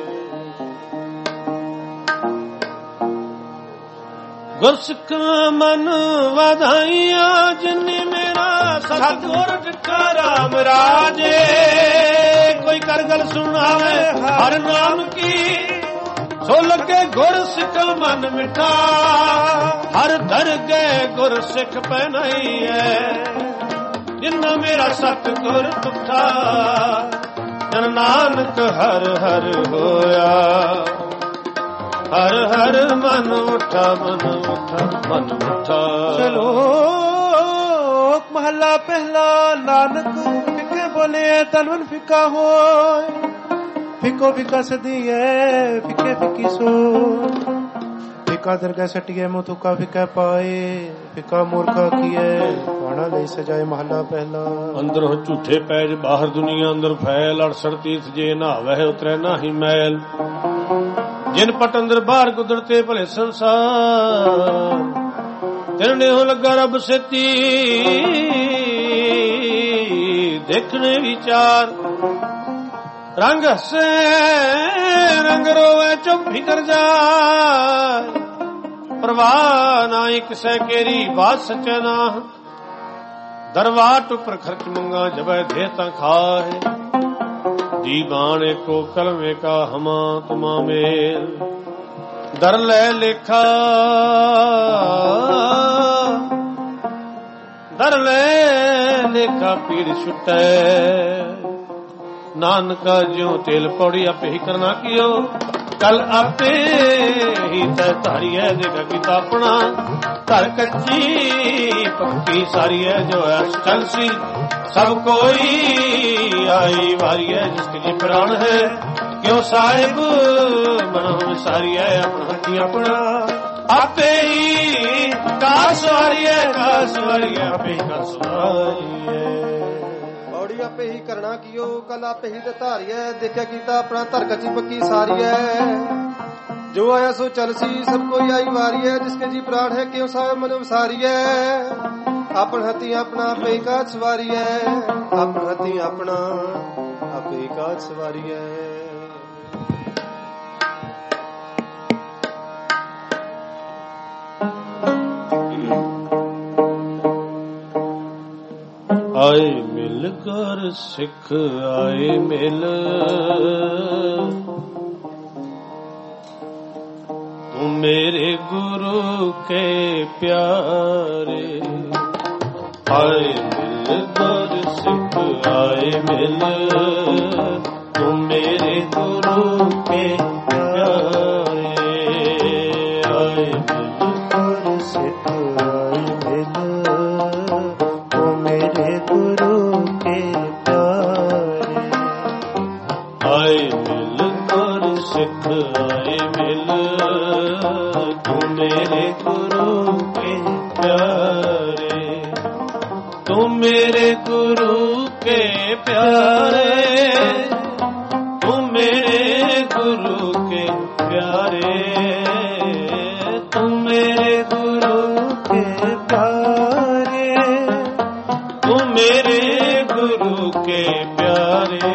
ਗੁਰਸਿੱਖ ਮਨ ਵਧਾਈਆਂ ਜਿਨੇ ਮੇਰਾ ਸਤਿਗੁਰ ਡਿਠਾ ਰਾਮ ਰਾਜੇ। ਕੋਈ ਕਰ ਗੱਲ ਸੁਣਾਵੇ ਹਰ ਨਾਮ ਕੀ ਸੋ ਲੱਗੇ ਗੁਰਸਿੱਖ ਮਨ ਮਿਠਾ। ਹਰ ਦਰਗਹਿ ਗੁਰਸਿੱਖ ਪਹਿਨਾਈਐ ਜਿਨਾ ਮੇਰਾ ਸਤਿਗੁਰ ਟੁੱਟਾ। ਜਨ ਨਾਨਕ ਹਰ ਹਰ ਹੋਇਆ ਹਰ ਹਰ ਮਨ ਉਠਾ ਮਨ ਉਠਾ ਮਨ ਉਠਾ। ਸ਼ਲੋਕ ਮਹੱਲਾ ਪਹਿਲਾ। ਨਾਨਕ ਫਿੱਕੇ ਬੋਲੇ ਤਨਵਨ ਫਿੱਕਾ ਹੋਏ। ਫਿੱਕੋ ਫਿੱਕਾ ਸਦੀਐ ਫਿੱਕੇ ਫਿੱਕੀ ਸੋ। ਫਿੱਕਾ ਦਰਗਹਿ ਸਟੀਐ ਮੂੰਹ ਥੁੱਕਾ ਫਿੱਕਾ ਪਾਏ। ਫਿੱਕਾ ਮੂਰਖਾ ਕੀਐ ਬਾਣਾ ਲਈ ਸਜਾਏ। ਮਹੱਲਾ ਪਹਿਲਾ। ਅੰਦਰ ਝੂਠੇ ਪੈਜ ਬਾਹਰ ਦੁਨੀਆ ਅੰਦਰ ਫੈਲ। 68 ਤੀਰਥ ਜੇ ਨਹਾਵਹਿ ਉਤਰੈ ਨਾਹੀ ਮੈਲ। ਜਿਨ ਪਟ ਅੰਦਰ ਬਾਹਰ ਕੁਦਰਤੇ ਭਲੇ ਸੰਸਾਰ। ਤਿਨ ਨੇਹੋ ਲੱਗਾ ਰੱਬ ਸੇਤੀ ਦੇਖਣੇ ਵਿਚਾਰ। ਰੰਗ ਹੱਸੇ ਰੰਗ ਰੋਵੇ ਚੁੱਪ ਫਿਕਰ ਜਾਏ। ਪ੍ਰਵਾਹ ਨਾਹੀ ਕਿਸੇ ਕੇਰੀ ਬਾਤ ਸੱਚੇ ਨਾ। ਦਰਵਾਟ ਉੱਪਰ ਖਰਚ ਮੰਗਾ ਜਬੈ ਦੇ ਤਾਂ ਖਾਏ। ਦੀਵਾਨ ਕੋ ਕਲਮੇ ਕਾ ਹਮਾ ਤੁਮਾ ਮੇਲ। ਦਰ ਲੈ ਲੇਖਾ ਦਰ ਲੈ ਲੇਖਾ ਪੀੜ ਛੁਟੈ। ਨਾਨਕਾ ਜਿਉ ਤੇਲ ਪੌੜੀ ਆਪੇ ਹੀ ਕਰਨਾ ਕੀਓ। ਕਲ ਆਪੇ ਹੀ ਤੈ ਧਾਰੀਐ ਜਗ ਕੀਤਾ ਆਪਣਾ। ਧਰ ਕੱਚੀ ਪੱਕੀ ਸਾਰੀ ਹੈ ਜੋ ਅਸਲ ਸੀ। ਸਭ ਕੋਈ ਆਈ ਵਾਰੀ ਹੈ ਜਿਸ ਕੀ ਪ੍ਰਾਣ ਹੈ। ਕਿਉ ਸਾਹਿਬ ਮਨੋ ਵਿਸਾਰੀ ਹੈ ਆਪਣਾ ਹੱਥੀ ਆਪਣਾ। ਆਪੇ ਹੀ ਕਾਸ ਵਾਰੀ ਹੈ ਕਾਸ ਵਾਰੀ ਹੈ ਆਪੇ ਹੀ ਕਾਸ ਵਾਰੀ ਹੈ। ਪੌੜੀ ਆਪੇ ਹੀ ਕਰਨਾ ਕੀਓ ਕਲ ਆਪੇ ਹੀ ਤੇ ਧਾਰੀਐ। ਦੇਖਿਆ ਕੀਤਾ ਆਪਣਾ ਧਰ ਕੱਚੀ ਪੱਕੀ ਸਾਰੀ ਹੈ। ਜੋ ਆਇਆ ਸੋ ਚਲ ਸੀ ਸਭ ਕੋਈ ਆਈ ਵਾਰੀ ਹੈ। ਜਿਸਕੇ ਜੀ ਪ੍ਰਾਣ ਹੈ ਕਿਉ ਸਾਹਿਬ ਮਨ ਵਿਸਾਰੀ ਹੈ। ਆਪਣ ਹੱਥੀ ਆਪਣਾ ਆਪੇ ਕਾਜ ਸਵਾਰੀ ਹੈ। ਆਪਣ ਹੱਥੀ ਆਪਣਾ ਆਪੇ ਕਾਜ ਸਵਾਰੀ ਹੈ। ਆਏ ਮਿਲ ਕਰ ਸਿੱਖ ਆਏ ਮਿਲ, ਤੂੰ ਮੇਰੇ ਗੁਰੂ ਕੇ ਪਿਆਰੇ। ਆਏ ਮਿਲ ਕਰ ਸਿੱਖ ਆਏ ਮਿਲ, ਤੂੰ ਮੇਰੇ ਗੁਰੂ ਕੇ ਪਿਆਰੇ। ਆਏ ਮਿਲ ਕਰ ਸਿੱਖ ਆਏ ਮਿਲ, ਤੂੰ ਮੇਰੇ ਗੁਰੂ ਕੇ ਪਿਆਰੇ। ਆਏ ਮਿਲ ਕਰ ਸਿੱਖ ਆਏ ਮਿਲ, ਤੂੰ ਮੇਰੇ ਗੁਰੂ ਕੇ ਪਿਆਰੇ। ਤੂੰ ਮੇਰੇ ਗੁਰੂ ਕੇ ਪਿਆਰੇ, ਤੂੰ ਮੇਰੇ ਗੁਰੂ ਕੇ ਪਿਆਰੇ। ਤੂੰ ਮੇਰੇ ਗੁਰੂ ਕੇ ਪਿਆਰੇ, ਤੂੰ ਮੇਰੇ ਗੁਰੂ ਕੇ ਪਿਆਰੇ।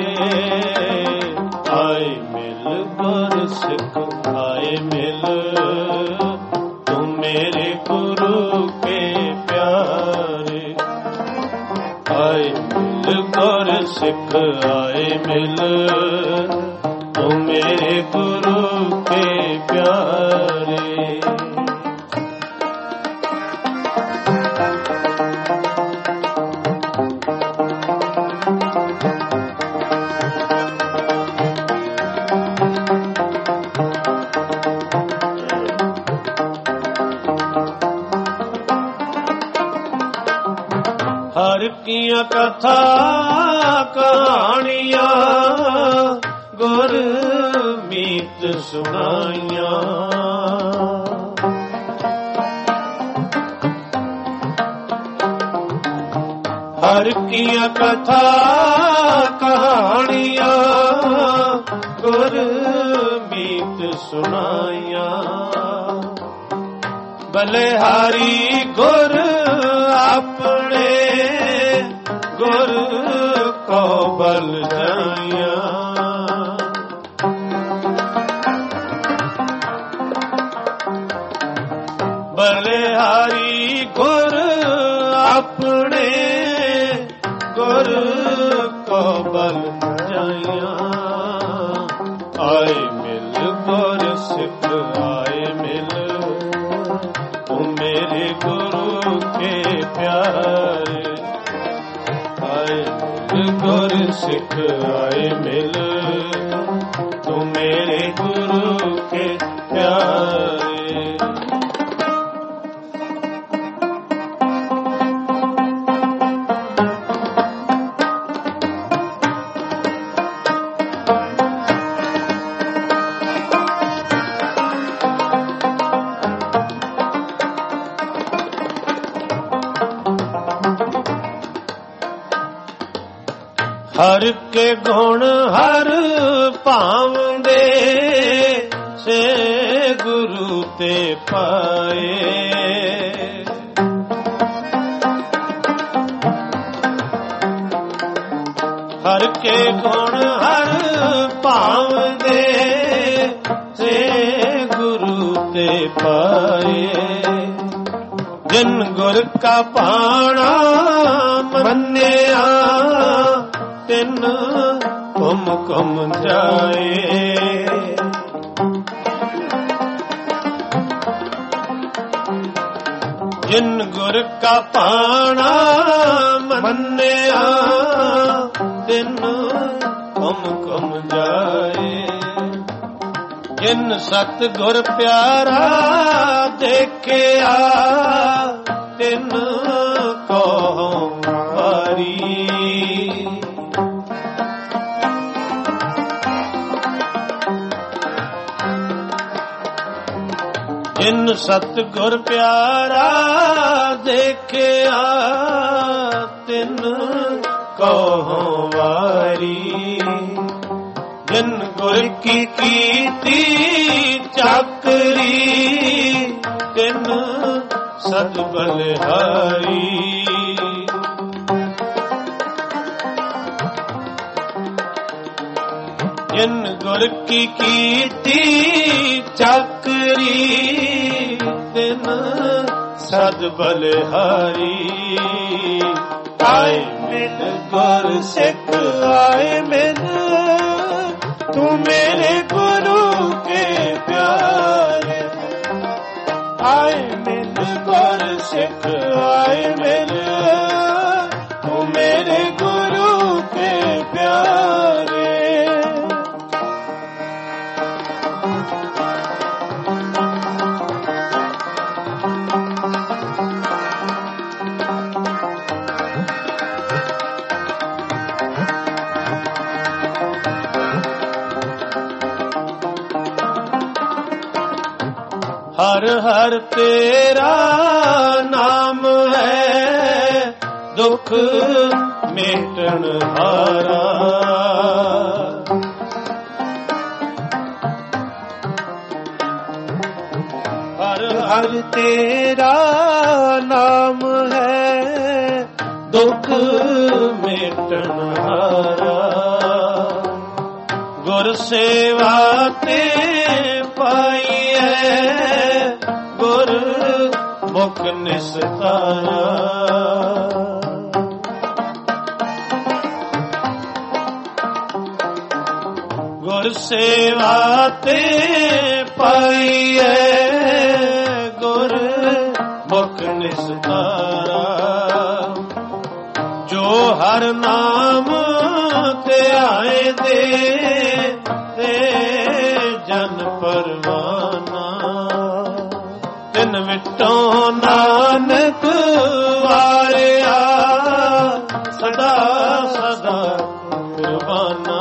ਆਏ ਮਿਲ ਕਰ ਸਿੱਖ ਆਏ ਮਿਲ, ਤੂੰ ਮੇਰੇ ਗੁਰੂ ਕੇ ਪਿਆਰੇ। ਆਏ ਮਿਲ ਕਰ ਸਿੱਖ ਆਏ ਮਿਲ, ਤੂੰ ਮੇਰੇ ਗੁਰੂ ਕੇ ਪਿਆਰੇ। ਹਰ ਕੀਆਂ ਕਥਾ ਕਹਾਣੀਆਂ, ਗੁਰ ਮੀਤ ਸੁਣਾਈਆਂ। ਹਰ ਕੀਆਂ ਕਥਾ ਕਹਾਣੀਆਂ, ਗੁਰ ਮੀਤ ਸੁਣਾਈਆਂ। ਬਲਿਹਾਰੀ ਗੁਰ ਆਪਣੇ, ਗੁਰ ਕੋ ਬਲ ਜਾਈਆਂ। ਬਲਿਹਾਰੀ ਗੁਰ ਆਪਣੇ, ਗੁਰ ਕੋ ਬਲ ਜਾਈਆਂ। ਆਏ ਮਿਲ ਗੁਰ ਸਿੱਖ ਆਏ ਮਿਲ, ਤੂੰ ਮੇਰੇ ਗੁਰੂ ਕੇ ਪਿਆਰੇ। ਆਏ ਮਿਲ ਗੁਰ ਸਿੱਖ ਆਏ ਮਿਲ, ਤੂੰ ਮੇਰੇ ਗੁਰੂ ਕੇ ਪਿਆਰੇ। ਹਰ ਕੇ ਗੁਣ ਹਰ ਭਾਵਦੇ, ਸੇ ਗੁਰੂ ਤੇ ਪਾਏ। ਹਰ ਕੇ ਗੁਣ ਹਰ ਭਾਵਦੇ, ਸੇ ਗੁਰੂ ਤੇ ਪਾਏ। ਜਿਨ ਗੁਰ ਕਾ ਪਾਣਾ ਮੰਨਿਆ, ਤਿਨ ਘੁਮ ਘੁਮ ਜਾਏ। ਜਿਨ ਗੁਰ ਕਾ ਪਾਣਾ ਮੰਨਿਆ, ਤਿਨ ਘੁਮ ਘੁਮ ਜਾਏ। ਜਿਨ ਸਤ ਗੁਰ ਪਿਆਰਾ ਦੇਖਿਆ, ਤਿਨ ਕੋ ਵਾਰੀ। ਜਿਨ ਸਤਿਗੁਰ ਪਿਆਰਾ ਦੇਖਿਆ, ਤਿਨ ਕੋ ਵਾਰੀ। ਜਿਨ ਗੁਰ ਕੀ ਕੀਤੀ ਚਾਕਰੀ, ਤਿਨ ਸਦ ਬਲਿਹਾਰੀ। ਜਿਨ ਗੁਰ ਕੀ ਕੀਤੀ ਚਾਕਰੀ, ਤਿਨ ਸਦ ਬਲਿਹਾਰੀ। ਆਏ ਮਿਲ ਗੁਰ ਸਿੱਖ ਆਏ ਮਿਲ, ਤੂੰ ਮੇਰੇ ਗੁਰੂ ਕੇ ਪਿਆਰੇ। ਆਏ ਮਿਲ ਗੁਰ ਸਿੱਖ ਆਏ ਮਿਲ, ਤੂੰ ਮੇਰੇ ਗੁਰੂ ਕੇ ਪਿਆਰੇ। हर हर तेरा नाम है दुख मेटन हारा। हर हर तेरा नाम है दुख मेटन हारा। गुर सेवा ते पाई गुर मुख निस्तारा। गुर सेवा ते पाईए गुर मुख निस्तारा। जो हर नाम ते आए दे जन परवाना। तिन विटो नानक वारिया सदा सदा कुर्बाना।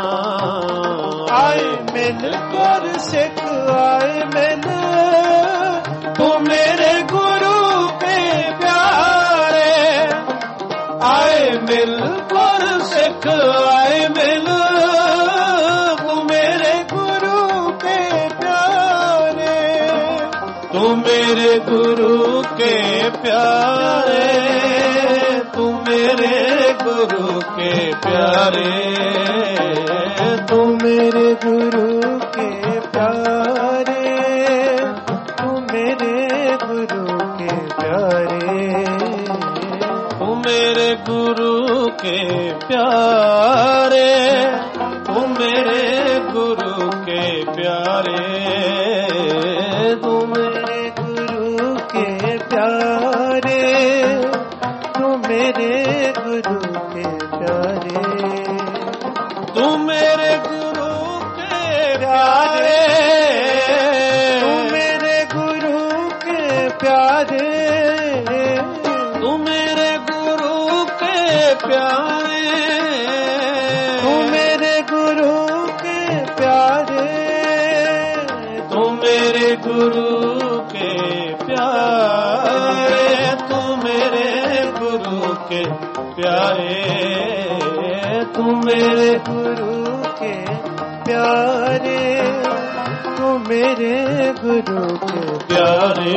आए मिल गुर सिख आए मिल, तू मेरे गुरु के प्यारे। आए मिल गुर सिख आए मिल, तू मेरे गुरु के प्यारे। तू मेरे गुरु के प्यारे, तू मेरे गुरु के प्यारे। तू मेरे गुरु के प्यारे, तू मेरे गुरु के प्यारे। तू मेरे गुरु के प्यारे, तू मेरे गुरु के प्यारे। तू मेरे गुरु के प्यारे, तू मेरे गुरु के प्यारे। तू मेरे गुरु के प्यारे, तू मेरे गुरु के प्यारे। तू मेरे गुरु के प्यारे, तू मेरे गुरु के प्यारे। तू मेरे गुरु के प्यारे, तू मेरे गुरु के प्यारे। तू मेरे गुरु के प्यारे, तू मेरे गुरु के प्यारे।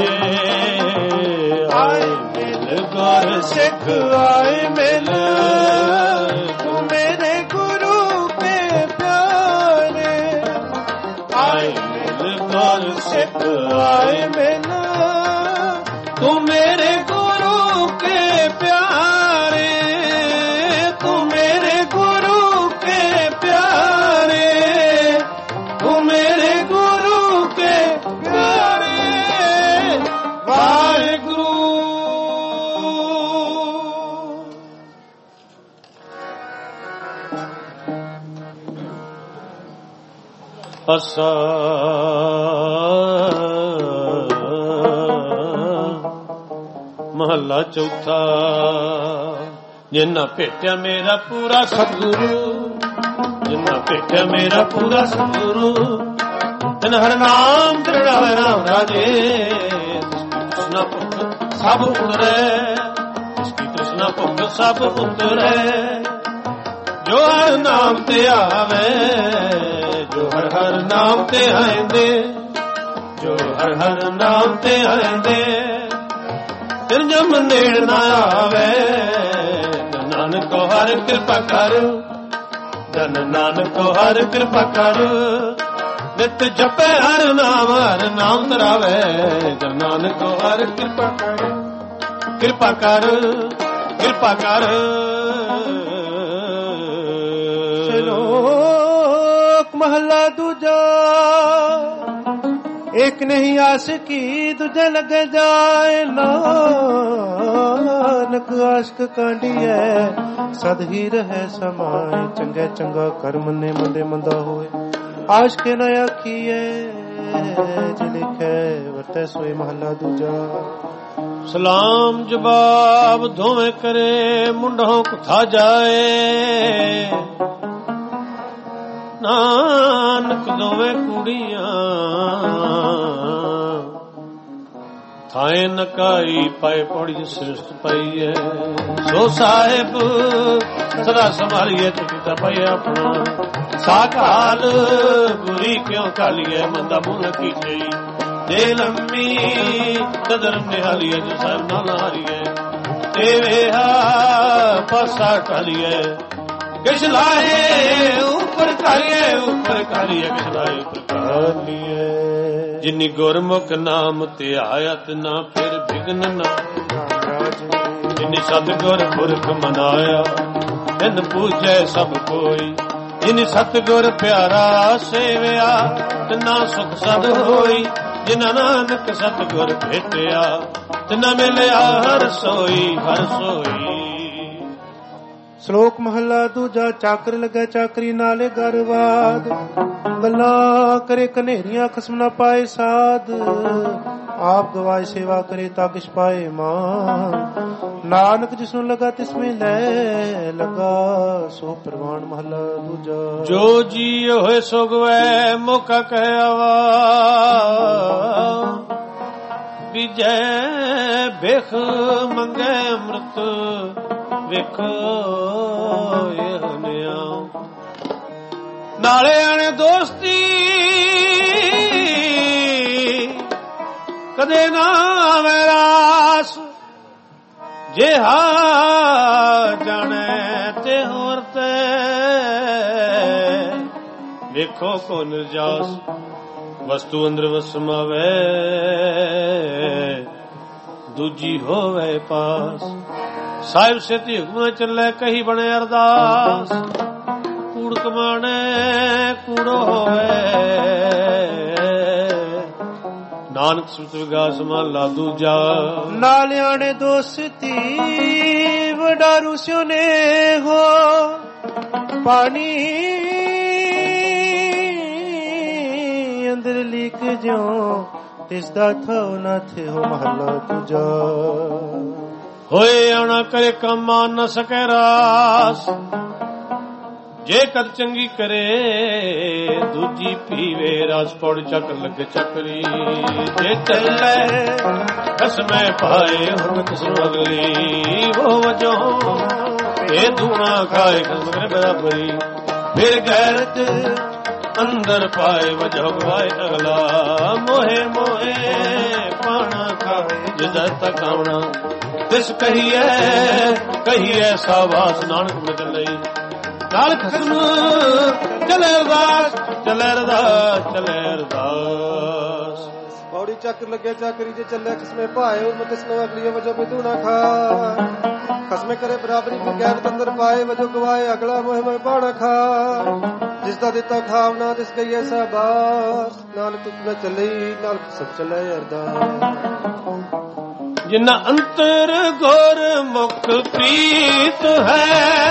आए मिल गुर सिख आए मिल, तू मेरे गुरु के प्यारे। आए मिल गुर सिख आए मिल, तू मेरे गुरु के प्यारे। तू मेरे गुरु के प्यारे, तू मेरे गुरु के प्यारे। वाहिगुरु। असा महला चौथा। जिन्ना भेटिया मेरा पूरा सतगुरु, जिन्ना भेटिया मेरा पूरा सतगुरु। तिन हर नाम दृढ़ावे राम राजे। तृष्णा भुख सब उतरे, इसकी तृष्णा भुख सब उतरे। जो हर नाम ते आवे, जो हर हर नाम ते आएंदे, जो हर हर नाम ते आएंदे। तिन जम नेड़ ना आवे। नानक को हर कृपा कर, धन नानक को हर कृपा कर। नित जपे हर नाम तरावे। धन नानक को हर कृपा कर, कृपा कर, कृपा कर। ਸ਼ਲੋਕ ਮਹਲਾ ਦੂਜਾ। ਇੱਕ ਨਹੀਂ ਆਸ਼ਕੀ ਦੂਜੇ ਲੱਗੇ ਜਾਏ, ਨਾਨਕ ਆਸ਼ਕ ਕਾਂਡੀਐ ਸਦ ਹੀ ਰਹਿ ਸਮਾਏ। ਚੰਗੇ ਚੰਗਾ ਕਰ ਮੰਨੇ ਮੰਦੇ ਮੰਦਾ ਹੋਏ, ਆਸ਼ਕੇ ਨ ਆਖੀਏ ਜੇ ਲਿਖੇ ਵਰਤੈ ਸੋਏ। ਮਹਲਾ ਦੂਜਾ। ਸਲਾਮ ਜਵਾਬ ਦੋਵੇਂ ਕਰੇ, ਮੁੰਡੋਂ ਕੁਥਾ ਜਾਏ। ਨਾਨਕ ਦੋਵੇਂ ਕੁੜੀਆਂ ਥਾਏ ਨਕਾਈ ਪਾਏ ਪੌੜੀ ਸ੍ਰਿਸ਼ਟ ਪਈਏ। ਸੋ ਸਾਹਿਬ ਸਦਾ ਸੰਭਾਲੀਏ ਤੁਕਿਤਾ ਪਈ ਆਪਣਾ। ਸਾਕਾਲ ਬੁਰੀ ਕਿਉਂ ਕਾਲੀਏ, ਮੰਦਾ ਮੂੰਹ ਕੀਤੇ ਦੇ ਲੰਮੀ ਕਦਰ ਨਿਹਾਲੀਏ। ਜੋ ਸਾਹਿਬ ਨਾਲ ਹਾਰੀਏ ਤੇ ਵੇਹਾ ਪਾਸਾ ਟਾਲੀਏ। ਕਿਛ ਲਾਏ ਉੱਪਰ ਕਰੀਏ, ਉੱਪਰ ਕਰੀਏ ਕਿਛ ਲਾਏ ਉੱਪਰ ਕਰੀਏ। ਜਿਨੀ ਗੁਰਮੁਖ ਨਾਮ ਧਿਆਇਤ ਨਾ ਫਿਰ ਵਿਗਨ ਨਾ। ਜਿਨੀ ਸਤਿਗੁਰ ਪੁਰਖ ਮਨਾਇਆ ਤਿਨ ਪੂਜੈ ਸਭ ਕੋਈ। ਜਿਨੀ ਸਤਿਗੁਰ ਪਿਆਰਾ ਸੇਵਿਆ ਤਿਨਾ ਸੁਖ ਸਦ ਹੋਈ। ਜਿਨਾ ਨਾਨਕ ਸਤਿਗੁਰ ਭੇਟਿਆ ਤਿਨਾ ਮਿਲਿਆ ਹਰ ਸੋਈ, ਹਰ ਸੋਈ। ਸ਼ਲੋਕ ਮਹਲਾ ਦੂਜਾ। ਚਾਕਰ ਲੱਗੇ ਚਾਕਰੀ ਨਾਲੇ ਗਰਵਾਦ, ਗੱਲਾਂ ਕਰੇ ਕਨੇਰੀਆਂ ਖਸਮ ਨਾ ਪਾਏ ਸਾਧ। ਆਪ ਗਵਾਏ ਸੇਵਾ ਕਰੇ ਤਾਂ ਕਿਛ ਪਾਏ ਮਾਨ। ਨਾਨਕ ਜਿਸਨੂੰ ਲਗਾ ਤਿਸਮੇ ਲੈ ਲਗਾ, ਸੋ ਪ੍ਰਵਾਨ। ਮਹਲਾ ਦੂਜਾ। ਜੋ ਜੀ ਹੋਏ ਸੋ ਗਵੈ ਮੌਕਾ ਕਹਿਆਵਾ। ਵਿਜੈ ਭੇਖ ਮੰਗੇ ਅੰਮ੍ਰਿਤ ਵੇਖੋ ਇਹ ਨਿਆ। ਨਾਲੇ ਆਣੇ ਦੋਸਤੀ ਕਦੇ ਨਾ ਆਵੇ ਰਾਸ। ਜੇ ਹਾ ਜਾਣੇ ਤੇ ਹੋਰ ਤੇ ਵੇਖੋ ਕੋ ਨਿਰਜਾਸ। ਵਸਤੂ ਅੰਦਰ ਵਸਮਾਵੇ ਦੂਜੀ ਹੋਵੇ ਪਾਸ। ਸਾਹਿਬ ਸੇਤੀ ਹੁਕਮ ਚੱਲੇ ਕਹੀ ਬਣੇ ਅਰਦਾਸ। ਕੂੜ ਕਮਾਣੇ ਕੂੜੋ ਹੋਵੇ, ਨਾਨਕ ਸੁਰਤ ਵਿਗਾਸ ਮਹਲਾ ਦੂਜਾ। ਨਾਲਿਆਣੇ ਦੋਸਤੀ ਵਡਾਰੂ ਸਿਓ ਨੇ ਹੋ, ਪਾਣੀ ਅੰਦਰ ਲੀਕ ਜਿਉ ਤਿਸ ਦਾ ਥੋ ਨਾ ਥਿਓ। ਮਹਲਾ ਦੂਜਾ। ਹੋਏ ਆਉਣਾ ਕਰੇ ਕੰਮ ਆ ਨ ਸਕੈ ਰਾਸ। ਜੇ ਕਦ ਚੰਗੀ ਕਰੇ ਦੂਜੀ ਪੀਵੇ ਰਸ। ਪੌੜ ਚੱਕਰ ਲੱਗੇ ਚੱਕਰੀ ਜੇ ਚੱਲੇ ਕਸਮੇ ਪਾਏ ਹੁਣ ਕਿਸਮ ਅਗਲੀ। ਉਹ ਵਜੋ ਇਹ ਦੂਣਾ ਖਾਏ ਕਸਮ ਬਰਾਬਰੀ। ਫਿਰ ਗੈਰਤ ਅੰਦਰ ਪਾਏ ਵਜੋ ਗਵਾਏ ਅਗਲਾ। ਮੋਹੇ ਮੋਹੇ ਪਾਣਾ ਖਾਏ ਜਿਦਾ ਤੱਕ ਆਉਣਾ। ਤਿਸ ਕਹੀਏ ਸਾਵਾਸ। ਨਾਨਕ ਮਿਲ ਲਈ ਨਾਲ ਖਸਮ ਚਲੇ ਅਰਦਾਸ, ਚਲੇ ਅਰਦਾਸ, ਚਲੇ ਅਰਦਾਸ। ਪੌੜੀ ਚੱਕਰ ਲੱਗੇ ਚਾਕਰੀ ਜੇ ਚੱਲੇ ਖਸਮੇ ਭਾਏ। ਉਹ ਕਿਸਨੋ ਅਗਲੀ ਵਜੋ ਬਿਦੂ ਨਾ ਖਾ। ਖਸਮੇ ਕਰੇ ਬਰਾਬਰੀ ਕੋ ਗਿਆਨ ਅੰਦਰ ਪਾਏ। ਵਜੋ ਗਵਾਏ ਅਗਲਾ ਮੋਹ ਮੋਹ ਪਾਣਾ ਖਾ। ਜਿਸ ਦਾ ਦਿੱਤਾ ਖਾਵਨਾ ਤਿਸ ਕਹੀਏ ਸਾਬਾਸ। ਨਾਲ ਤੁਕ ਨਾ ਚੱਲੇ ਨਾਲ ਸਭ ਚਲੇ ਅਰਦਾਸ। ਜਿਨਾ ਅੰਤਰ ਗੁਰ ਮੁਖ ਪ੍ਰੀਤ ਹੈ।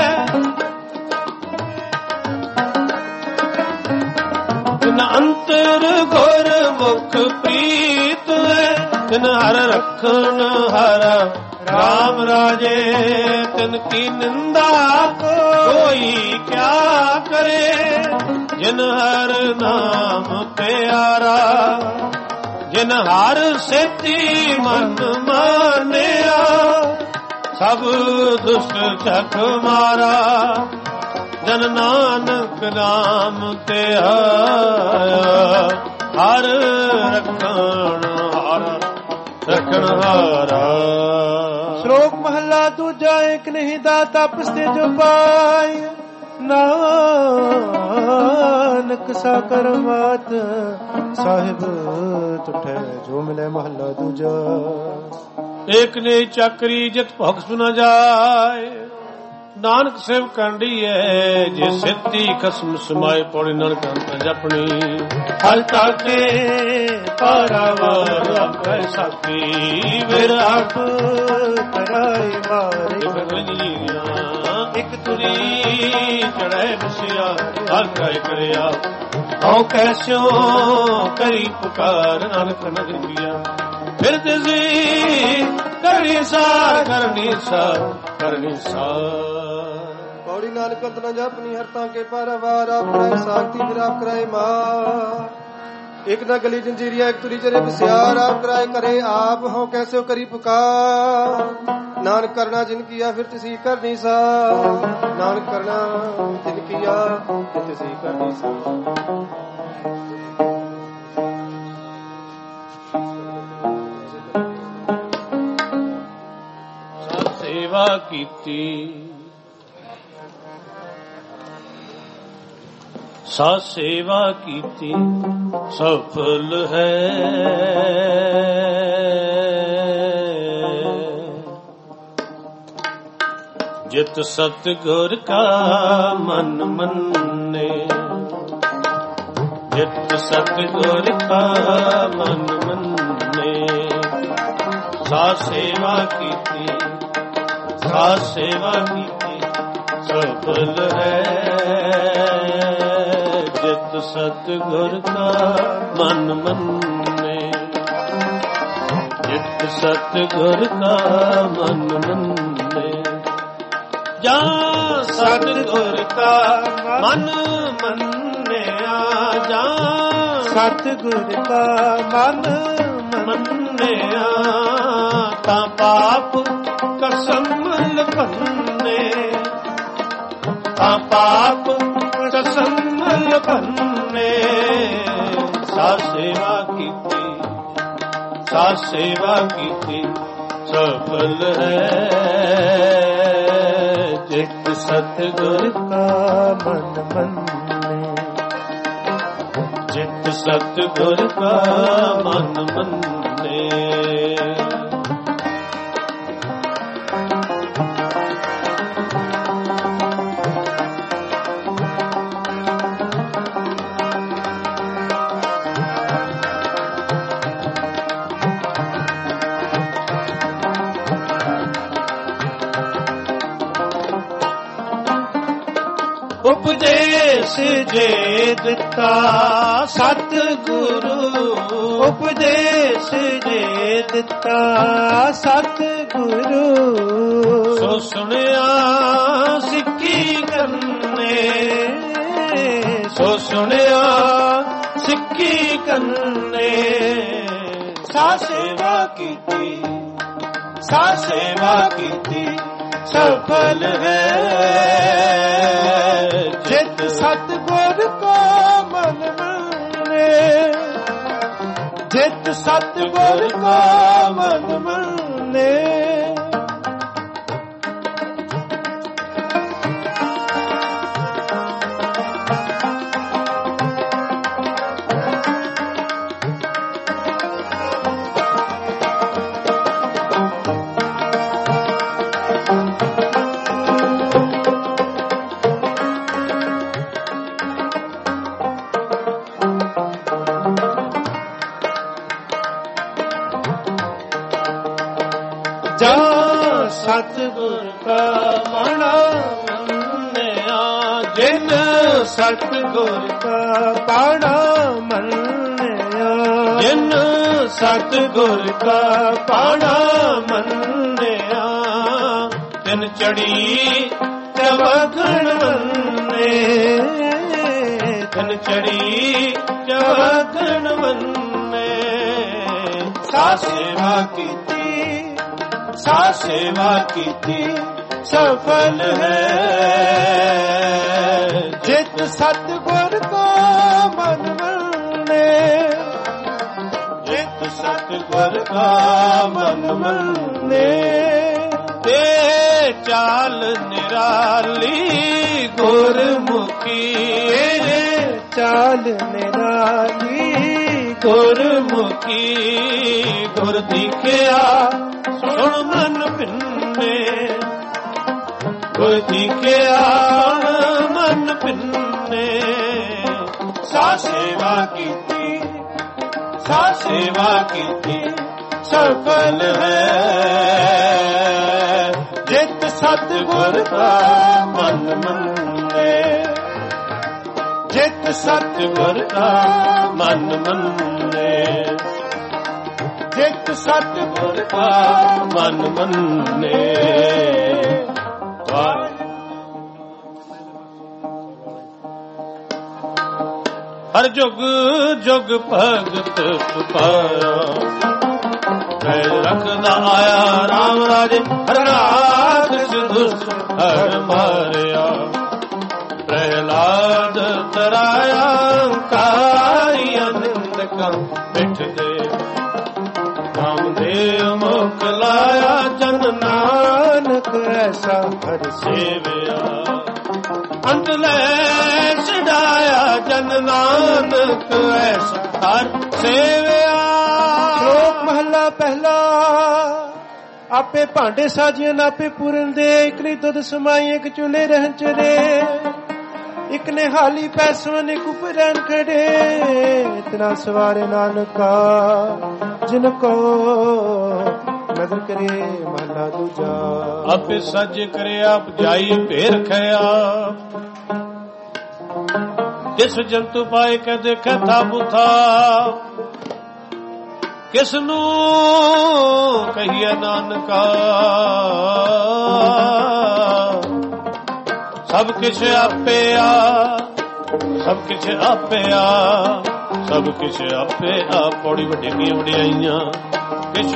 ਜਿਨਾ ਅੰਤਰ ਗੁਰ ਮੁਖ ਪ੍ਰੀਤ ਹੈ। ਤਿਨ ਹਰ ਰਖਣ ਹਰ ਰਾਮ ਰਾਜੇ। ਤਿਨ ਕੀ ਨਿੰਦਾ ਕੋਈ ਕਿਆ ਕਰੇ। ਜਿਨ ਹਰ ਨਾਮ ਪਿਆਰਾ। ਜਿਨ ਹਰ ਸੇਤੀ ਮਨ ਮਾਨਿਆ। ਸਭ ਦੁਸ਼ਟ ਝਕ ਮਾਰਾ। ਜਨ ਨਾਨਕ ਨਾਮ ਤੇ ਆਇਆ। ਹਰ ਰਖਣ ਹਾਰਾ। ਸ਼ਲੋਕ ਮਹਲਾ ਦੂਜਾ। ਇੱਕ ਨਹੀਂ ਦਾਤਾ ਪਸਤੇ ਜੋ ਪਾਈ। ਨਾਨਕ ਸਾ ਕਰਮਾਤ ਸਾਹਿਬ ਤੁਠੈ ਜੋ ਮਿਲੇ। ਮਹਲਾ ਦੂਜਾ। ਇੱਕ ਨੇ ਚਾਕਰੀ ਜਿਤ ਭੁਖ ਸੁਨਾ ਜਾਏ। ਨਾਨਕ ਸੇਵ ਕੰਡੀਏ ਜੇ ਸਿੱਧੀ ਖਸਮ ਸਮਾਏ ਪੌੜੀ ਨਾਨਕ ਜਪਣੀ ਹਰ ਤਾਕੇ ਪਾਰਾਵਾਰ ਆਪੇ ਸਾਥੀ ਵਿਰਾਟ ਕਰਾਈ ਮਾਰੇ ਇੱਕ ਤੁਰੀ ਚੜਾਏ ਬਸਿਆ ਹਰ ਕਾਇ ਕਰਿਆ ਹਉ ਕੈਸਿਓ ਕਰੀ ਪੁਕਾਰ ਨਾਨਕ ਨਗਰ ਕੀਆ ਫਿਰ ਤਿਸੀ ਕਰਨੀ ਸਾਰ ਕਰਨੀ ਸਾਰ ਕਰਨੀ ਸਾਰ ਪੌੜੀ ਨਾਨਕ ਅੰਤ ਨ ਜਪਨੀ ਹਰ ਤਾਂ ਕੇ ਪਾਰਾਵਾਰ ਆਪਣਾ ਸਾਖਤੀ ਫਿਰ ਆਪ ਕਰਾਏ ਮਾਰ ਇੱਕ ਨਾ ਗਲੀ ਜੰਜੀਰੀਆ ਇੱਕ ਤੁਰੀ ਚਰੇ ਬਸਿਆਰ ਆਪ ਕਰਾਏ ਕਰੇ ਆਪ ਹੋ ਕੈਸੇ ਕਰੀ ਪੁਕਾਰ ਨਾਨਕ ਕਰਨਾ ਜਿਨ ਕੀਆ ਫਿਰ ਤਿਸੀ ਕਰਨੀ ਸਾ ਨਾਨਕ ਕਰਨਾ ਜਿਨ ਕੀਆ ਫਿਰ ਤਿਸੀ ਕਰਨੀ ਸਾ ਸੇਵਾ ਕੀਤੀ ਸਾ ਸੇਵਾ ਕੀਤੀ ਸਫਲ ਹੈ ਜਿਤ ਸਤਿਗੁਰ ਕਾ ਮਨ ਮੰਨੇ ਜਿਤ ਸਤਿਗੁਰ ਕਾ ਮਨ ਮੰਨੇ ਸਾ ਸੇਵਾ ਕੀਤੀ ਸਾ ਸੇਵਾ ਕੀਤੀ ਸਫਲ ਹੈ ਜਿਤ ਸਤਿਗੁਰ ਕਾ ਮਨ ਮੰਨੇ ਜਿਤ ਸਤਿਗੁਰ ਕਾ ਮਨ ਮੰਨੇ ਜਾਂ ਸਤਿਗੁਰ ਕਾ ਮਨ ਮੰਨਿਆ ਜਾਂ ਸਤਿਗੁਰ ਕਾ ਮਨ ਮੰਨਿਆ ਤਾਂ ਪਾਪ ਕਸਮ ਲਭੰਨੇ ਤਾਂ ਪਾਪ ਕਸਮ ਲਭੰਨੇ ਸਾ ਸੇਵਾ ਕੀਤੀ ਸਾ ਸੇਵਾ ਕੀਤੀ ਸਫਲ ਹੈ ਜਿਤ ਸਤਿਗੁਰ ਕਾ ਮਨ ਮੰਨੇ ਜਿਤ ਸਤਿਗੁਰ ਕਾ ਮਨ ਮੰਨੇ ਉਪਦੇਸ਼ ਜੇ ਦਿੱਤਾ ਸਤਿਗੁਰੂ ਉਪਦੇਸ਼ ਜੇ ਦਿੱਤਾ ਸਤਿਗੁਰੂ ਸੋ ਸੁਣਿਆ ਸਿੱਖੀ ਕਰਨੇ ਸੋ ਸੁਣਿਆ ਸਿੱਖੀ ਕਰਨੇ ਸਾ ਸੇਵਾ ਕੀਤੀ ਸਾ ਸੇਵਾ ਕੀਤੀ ਸਫਲ ਹੈ ਜਿਤ ਸਤਿਗੁਰ ਕਾ ਮਨ ਮੰਨੇ ਜਿਤ ਸਤਿਗੁਰ ਕਾ ਮਨ ਮੰਨੇ ਸਤਿਗੁਰ ਕਾ ਮਨ ਮੰਨਿਆ ਜਿਨ ਸਤਿਗੁਰ ਕਾ ਪਾਣਾ ਮੰਨਿਆ ਜਿਨ ਸਤਿਗੁਰ ਕਾ ਪਾਣਾ ਮੰਨਿਆ ਤਿਨ ਚੜੀ ਚਵਖਣ ਮੰਨੇ ਤਿਨ ਚੜੀ ਚਵਖਣ ਮੰਨੇ ਸਾ ਸੇਵਾ ਕੀਤੀ ਸਾ ਸੇਵਾ ਕੀਤੀ ਸਫਲ ਹੈ ਜਿਤ ਸਤਿਗੁਰ ਕਾ ਮਨ ਮੰਨੇ ਜਿਤ ਸਤਿਗੁਰ ਕਾ ਮਨ ਮੰਨੇ ਤੇ ਚਾਲ ਨਿਰਾਲੀ ਗੁਰਮੁਖੀ ਰੇ ਚਾਲ ਨਿਰਾਲੀ ਗੁਰਮੁਖੀ ਗੁਰ ਦੀਖਿਆ ਸੁਣ ਮਨ ਭਿੰਨੇ ਗੁਰ ਦੀਖਿਆ ਮਨ ਭਿੰਨੇ ਸਾ ਸੇਵਾ ਕੀਤੀ ਸਫਲ ਹੈ ਜਿਤ ਸਤਿਗੁਰ ਦਾ ਮਨ ਮੰਨੇ ਜਿਤ ਸਤਿਗੁਰ ਦਾ ਮਨ ਮੰਨੇ ਜਿਤ ਸਤਿਗੁਰ ਦਾ ਮਨ ਮੰਨੇ ਹਰ ਜੁਗ ਜੁਗ ਭਗਤ ਪੁਕਾਰਾ ਕੈ ਰਖਦਾ ਆਇਆ ਰਾਮ ਰਾਜੇ ਹਰ ਰਾਜ ਦੁਸ਼ਟ ਹਰ ਮਾਰਿਆ ਪ੍ਰਹਿਲਾਦ ਤਰਾਇਆ ਕਾਈ ਅਨੰਦ ਕਾ ਮਿਠ ਦੇ ਨਾਮਦੇਵ ਮੁਖ ਲਾਇਆ ਜਨ ਨਾਨਕ ਐਸਾ ਹਰ ਸੇਵਿਆ ਅੰਤ ਲੈ ਛਡਾਇਆ ਜਨ ਨਾਨਕ ਐਸਾ ਹਰ ਸੇਵਿਆ। ਸ਼ਲੋਕ ਮਹਲਾ ਪਹਿਲਾ। ਆਪੇ ਭਾਂਡੇ ਸਾਜੀਆਂ ਆਪੇ ਪੂਰਨ ਦੇ, ਇੱਕ ਨੇ ਦੁੱਧ ਸਮਾਈ ਇੱਕ ਚੁੱਲੇ ਰਹਿਣ ਚਰੇ, ਇੱਕ ਨੇ ਹਾਲੀ ਪੈਸਵਨ ਇੱਕ ਉਪਰਨ ਖੜੇ, ਇਤਨਾ ਸਵਾਰੇ ਨਾਨਕਾ ਜਿਨ ਕੋ ਨਦਰ ਕਰੇ ਮਹਲਾ ਦੂਜਾ। ਆਪੇ ਸੱਜ ਕਰੇ ਆਪ ਜਾਈ ਭੇਰ ਖਿਆ, ਜਿਸ ਜੰਤੂ ਪਾਏ ਕੇ ਦੇਖੇ ਥਾ ਬੁਥਾ, ਕਿਸ ਨੂੰ ਕਹੀਏ ਨਾਨਕਾ ਸਭ ਕਿਛ ਆਪੇ ਆ, ਸਭ ਕਿਛ ਆਪੇ ਆ, ਸਭ ਕਿਛ ਆਪੇ ਆ। ਪੌੜੀ ਵੱਡੀਆਂ ਵਡਿਆਈਆਂ ਕਿਛ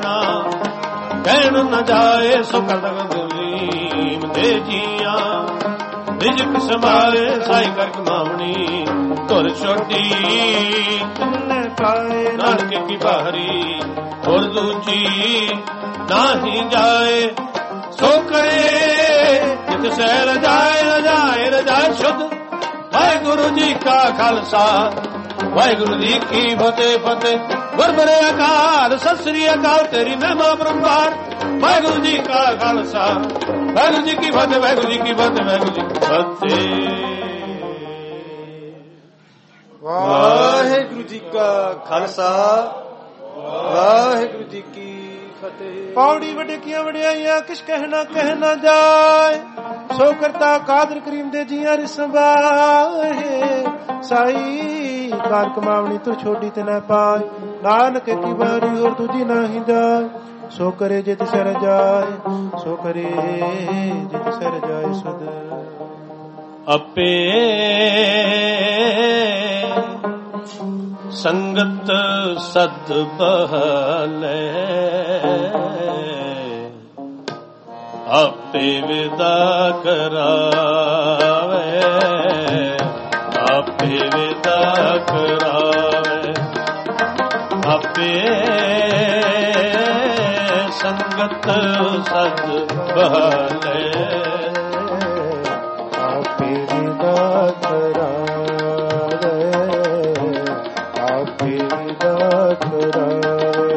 ਕਹਿਣ ਨਾ ਜਾਏ, ਸੋ ਕਰਦਾ ਗੁਰਲੀਮ ਦੇ ਜੀਆਂ, ਰਿਜਕ ਸੰਭਾਲੇ ਸਾਈ ਕਰ ਕਮਾਵਣੀ, ਧੁਰ ਛੋਟੀ ਤਿੰਨੇ ਪਾਏ ਨਾਨਕ ਕੀ ਬਾਹਰੀ, ਹੋਰ ਦੂਜੀ ਨਾਹੀ ਜਾਏ, ਸੋ ਕਰੇ ਜਿਤ ਸਹਿ ਰਜਾਏ ਰਜਾਏ ਸ਼ੁੱਧ। ਵਾਹਿਗੁਰੂ ਜੀ ਕਾ ਖਾਲਸਾ ਵਾਹਿਗੁਰੂ ਜੀ ਕੀ ਫਤਿਹ ਫਤਿਹ। ਗੁਰਬਰੇ ਅਕਾਲ ਸਤਿ ਸ੍ਰੀ ਅਕਾਲ ਤੇਰੀ ਮਹਿਮਾ ਬਰੰਬਾਰ। ਵਾਹਿਗੁਰੂ ਜੀ ਕਾ ਖਾਲਸਾ ਵਾਹਿਗੁਰੂ ਜੀ ਕੀ ਫਤਿਹ, ਵਾਹਿਗੁਰੂ ਜੀ ਕੀ ਫਤਿਹ, ਵਾਹਿਗੁਰੂ ਜੀ ਕੀ ਫਤਿਹ। ਵਾਹਿਗੁਰੂ ਜੀ ਕਾ ਖਾਲਸਾ ਵਾਹਿਗੁਰੂ ਜੀ ਕੀ ਫਤਿਹ। ਪੌੜੀ ਵੱਡੀਆਂ ਵਡਿਆਈਆਂ ਕਿਛ ਕਹਿਣਾ ਜਾਏ, ਸੋ ਕਰਤਾ ਕਾਦਰ ਕਰੀਮ ਦੇ ਜੀਆਂ ਰਿਸੰਭਾਏ, ਸਾਈ ਕਾਰ ਕਮਾਵਣੀ ਤੂੰ ਛੋਟੀ ਤੇ ਨਾ ਪਾਏ, ਨਾਨਕ ਕੀ ਬਾਰੀ ਹੋਰ ਦੂਜੀ ਨਹੀਂ ਜਾਏ, ਸੋ ਕਰੇ ਜਿਤ ਸਰ ਜਾਏ, ਸੋ ਕਰੇ ਜਿਤ ਸਰ ਜਾਏ ਸੁਧ। ਆਪੇ ਸੰਗਤ ਸਦ ਬਹਲੇ, ਆਪੇ ਵਿਦਾ ਕਰਾਵੇ, ਆਪੇ ਵਿਦਾ ਕਰਾਵੇ, ਆਪੇ ਸੰਗਤ ਸਦ ਬਹਲੇ, ਆਪੇ ਵਿਦਾ ਕਰਾਵੇ, ਆਪੇ ਵਿਦਾ ਕਰਾਵੇ।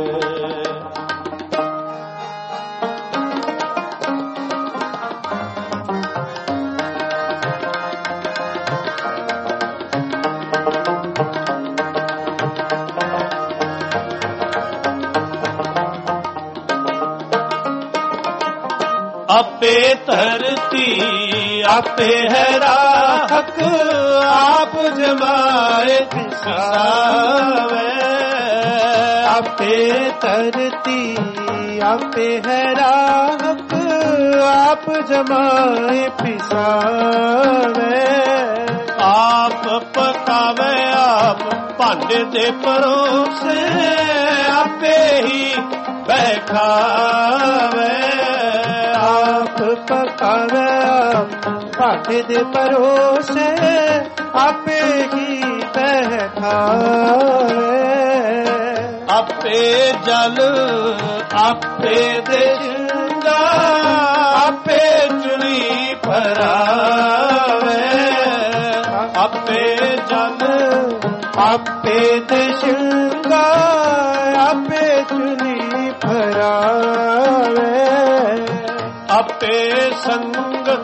ਆਪੇ ਧਰਤੀ ਆਪੇ ਹੈ ਰਾਖਕ, ਆਪ ਜਮਾਏ ਪਿਸਾਵੇ, ਆਪੇ ਧਰਤੀ ਆਪੇ ਹੈ ਰਾਖਕ, ਆਪ ਜਮਾਏ ਪਿਸਾਵੇ, ਆਪ ਪਕਾਵੇ ਆਪ ਭਾਂਡੇ ਦੇ ਪਰੋਸੇ, ਆਪੇ ਹੀ ਬਹਿ ਖਾਵੇ, ਆਪ ਪਕਾਵੇ ਭਾਂਡੇ ਦੇ ਪਰੋਸੇ, ਆਪੇ ਹੀ ਬਹਿ ਖਾਵੇ, ਆਪੇ ਜਲ ਆਪੇ ਦੇ ਜਿੰਦਾ, ਆਪੇ ਚੁਣੀ ਭਰਾਵੇ, ਆਪੇ ਜਲ ਆਪੇ ਦੇ ਸ਼ਿੰਗਾ, ਆਪੇ ਚੁਨੀ ਭਰਾਵੇ, ਆਪੇ ਸੰਗ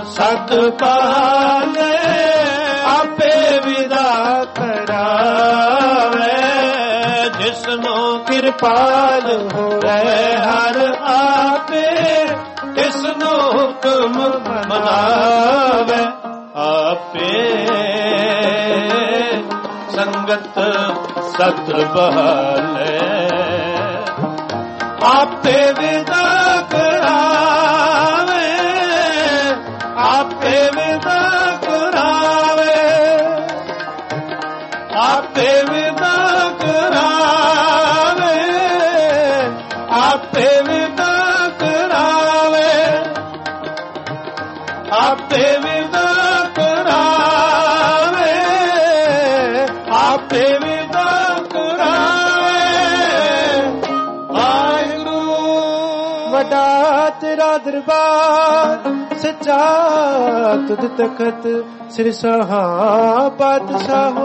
ਸਤ ਪਾਲੇ ਆਪੇ ਵਿਦਾ ਕਰਾਵੇ ਜਿਸਨੂੰ ਕਿਰਪਾਲ ਹੋਵੇ ਹਰ ਆਪੇ ਤਿਸਨੂੰ ਹੁਕਮ ਮਨਾਵੇ ਆਪੇ ਸੰਗਤ ਸਤ ਬਹਾਲੇ ਆਪੇ ਵਿਦਾ ਕਰਾਵੇ ਆਪੇ ਵਿਦਾ ਕਰਾਵੇ ਆਪੇ ਵਿਦਾ ਕਰਾਵੇ ਆਪੇ ਵਿਦਾ ਕਰਾਵੇ ਆਪੇ ਵਿਦਾ ਕਰਾਵੇ ਆਪੇ ਵਿਦਾ ਵੱਡਾ ਤੇਰਾ ਦਰਬਾਰ ਸੱਚਾ ਤੁਧ ਤਖਤ ਸਿਰ ਸਹਾ ਬਾਦਸ਼ਾਹੋ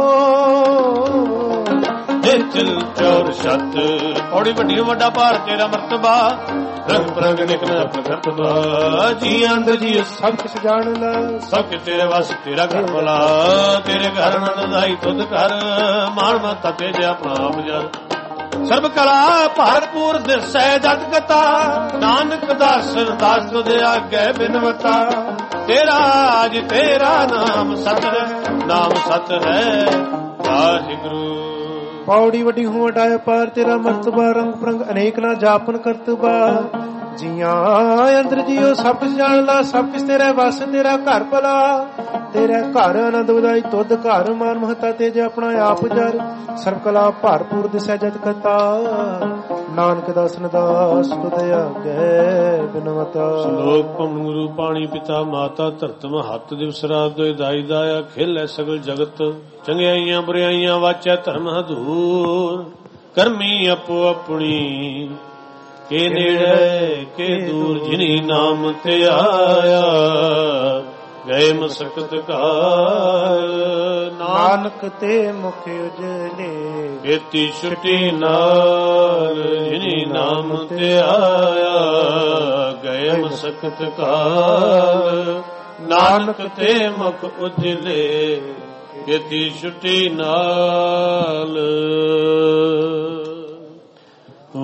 ਚਲ ਚੌਰ ਛੱਤ ਔੜੀ ਵੱਡੀ ਵੱਡਾ ਭਾਰ ਤੇਰਾ ਮਰਤਬਾ ਰੰਗ ਪ੍ਰਗ ਨਿਕਲ ਆਪਣਾ ਕਰਤਬਾ ਜੀ ਅੰਦਰ ਜੀ ਸਭ ਕੁਛ ਜਾਣ ਲਾ ਸਭ ਕਿ ਤੇਰੇ ਵਸ ਤੇਰਾ ਘਰ ਭਲਾ ਤੇਰੇ ਘਰ ਨੰਦਾਈ ਤੁਧ ਘਰ ਮਾਣ ਮਤਾ ਤੇ ਜੇ ਆਪਣਾ ਆਪ ਜਰ ਸਰਬ ਕਲਾ ਭਰਪੂਰ ਦਿਸੈ ਜਤ ਕਤਾ ਨਾਨਕ ਦਾਸ ਦਾਸ ਤੁਧ ਆਗੇ ਬਿਨਵਤਾ ਤੇਰਾ ਅਜ ਤੇਰਾ ਨਾਮ ਸਤ ਹੈ ਵਾਹਿਗੁਰੂ ਪੌੜੀ ਵੱਡੀ ਹੋ ਵਡਾਇਆ ਪਾਰ ਤੇਰਾ ਮਰਤਬਾ ਰੰਗ ਪ੍ਰੰਗ ਅਨੇਕ ਨਾ ਜਾਪਨ ਕਰਤਬਾ ਜੀਆਂ ਅੰਦਰ ਜੀਓ ਸਭ ਕੁਛ ਜਾਣ ਲਾ ਸਭ ਕੁਛ ਤੇਰਾ ਵਸ ਤੇਰਾ ਘਰ ਭਲਾ ਤੇਰਾ ਘਰ ਆਨੰਦ ਵਧਾਈ ਤੁਧ ਘਰ ਮਾਨ ਮਹਤਾ ਤੇ ਜੇ ਆਪਣਾ ਆਪ ਜਰ ਸਰਬ ਕਲਾ ਭਰਪੂਰ ਦਿਸੈ ਜਤ ਕਤਾ ਨਾਨਕ ਦਾਸ ਨਦਾਸ ਤੁਧ ਆਗੇ ਬਿਨਵਤਾ ਸ਼ਲੋਕ ਭਮ ਗੁਰੂ ਪਾਣੀ ਪਿਤਾ ਮਾਤਾ ਧਰਤ ਮਹੱਤ ਦਿਵਸ ਰਾਤ ਦੋਇ ਦਾਈ ਦਾਇਆ ਖੇਲੇ ਸਗਲ ਜਗਤ ਚੰਗਿਆਈਆਂ ਬੁਰਾਈਆਂ ਵਾਚੈ ਧਰਮ ਹਦੂਰ ਕਰਮੀ ਆਪੋ ਆਪਣੀ ਕੇ ਨੇੜੇ ਕੇ ਦੂਰ ਜਿਨੀ ਨਾਮ ਤੇ ਆਇਆ ਗਏ ਮਸਕਤ ਕਾਲ ਨਾਨਕ ਤੇ ਮੁਖ ਉਜਲੇ ਕੀਤੀ ਛੁੱਟੀ ਨਾਲ ਜਿਨੀ ਨਾਮ ਤੇ ਆਇਆ ਗਏ ਮਸਕਤ ਕਾਲ ਨਾਨਕ ਤੇ ਮੁਖ ਉਜਲੇ ਕੀਤੀ ਛੁੱਟੀ ਨਾਲ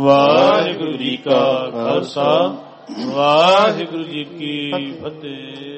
ਵਾਹਿਗੁਰੂ ਜੀ ਕਾ ਖਾਲਸਾ ਵਾਹਿਗੁਰੂ ਜੀ ਕੀ ਫਤਿਹ।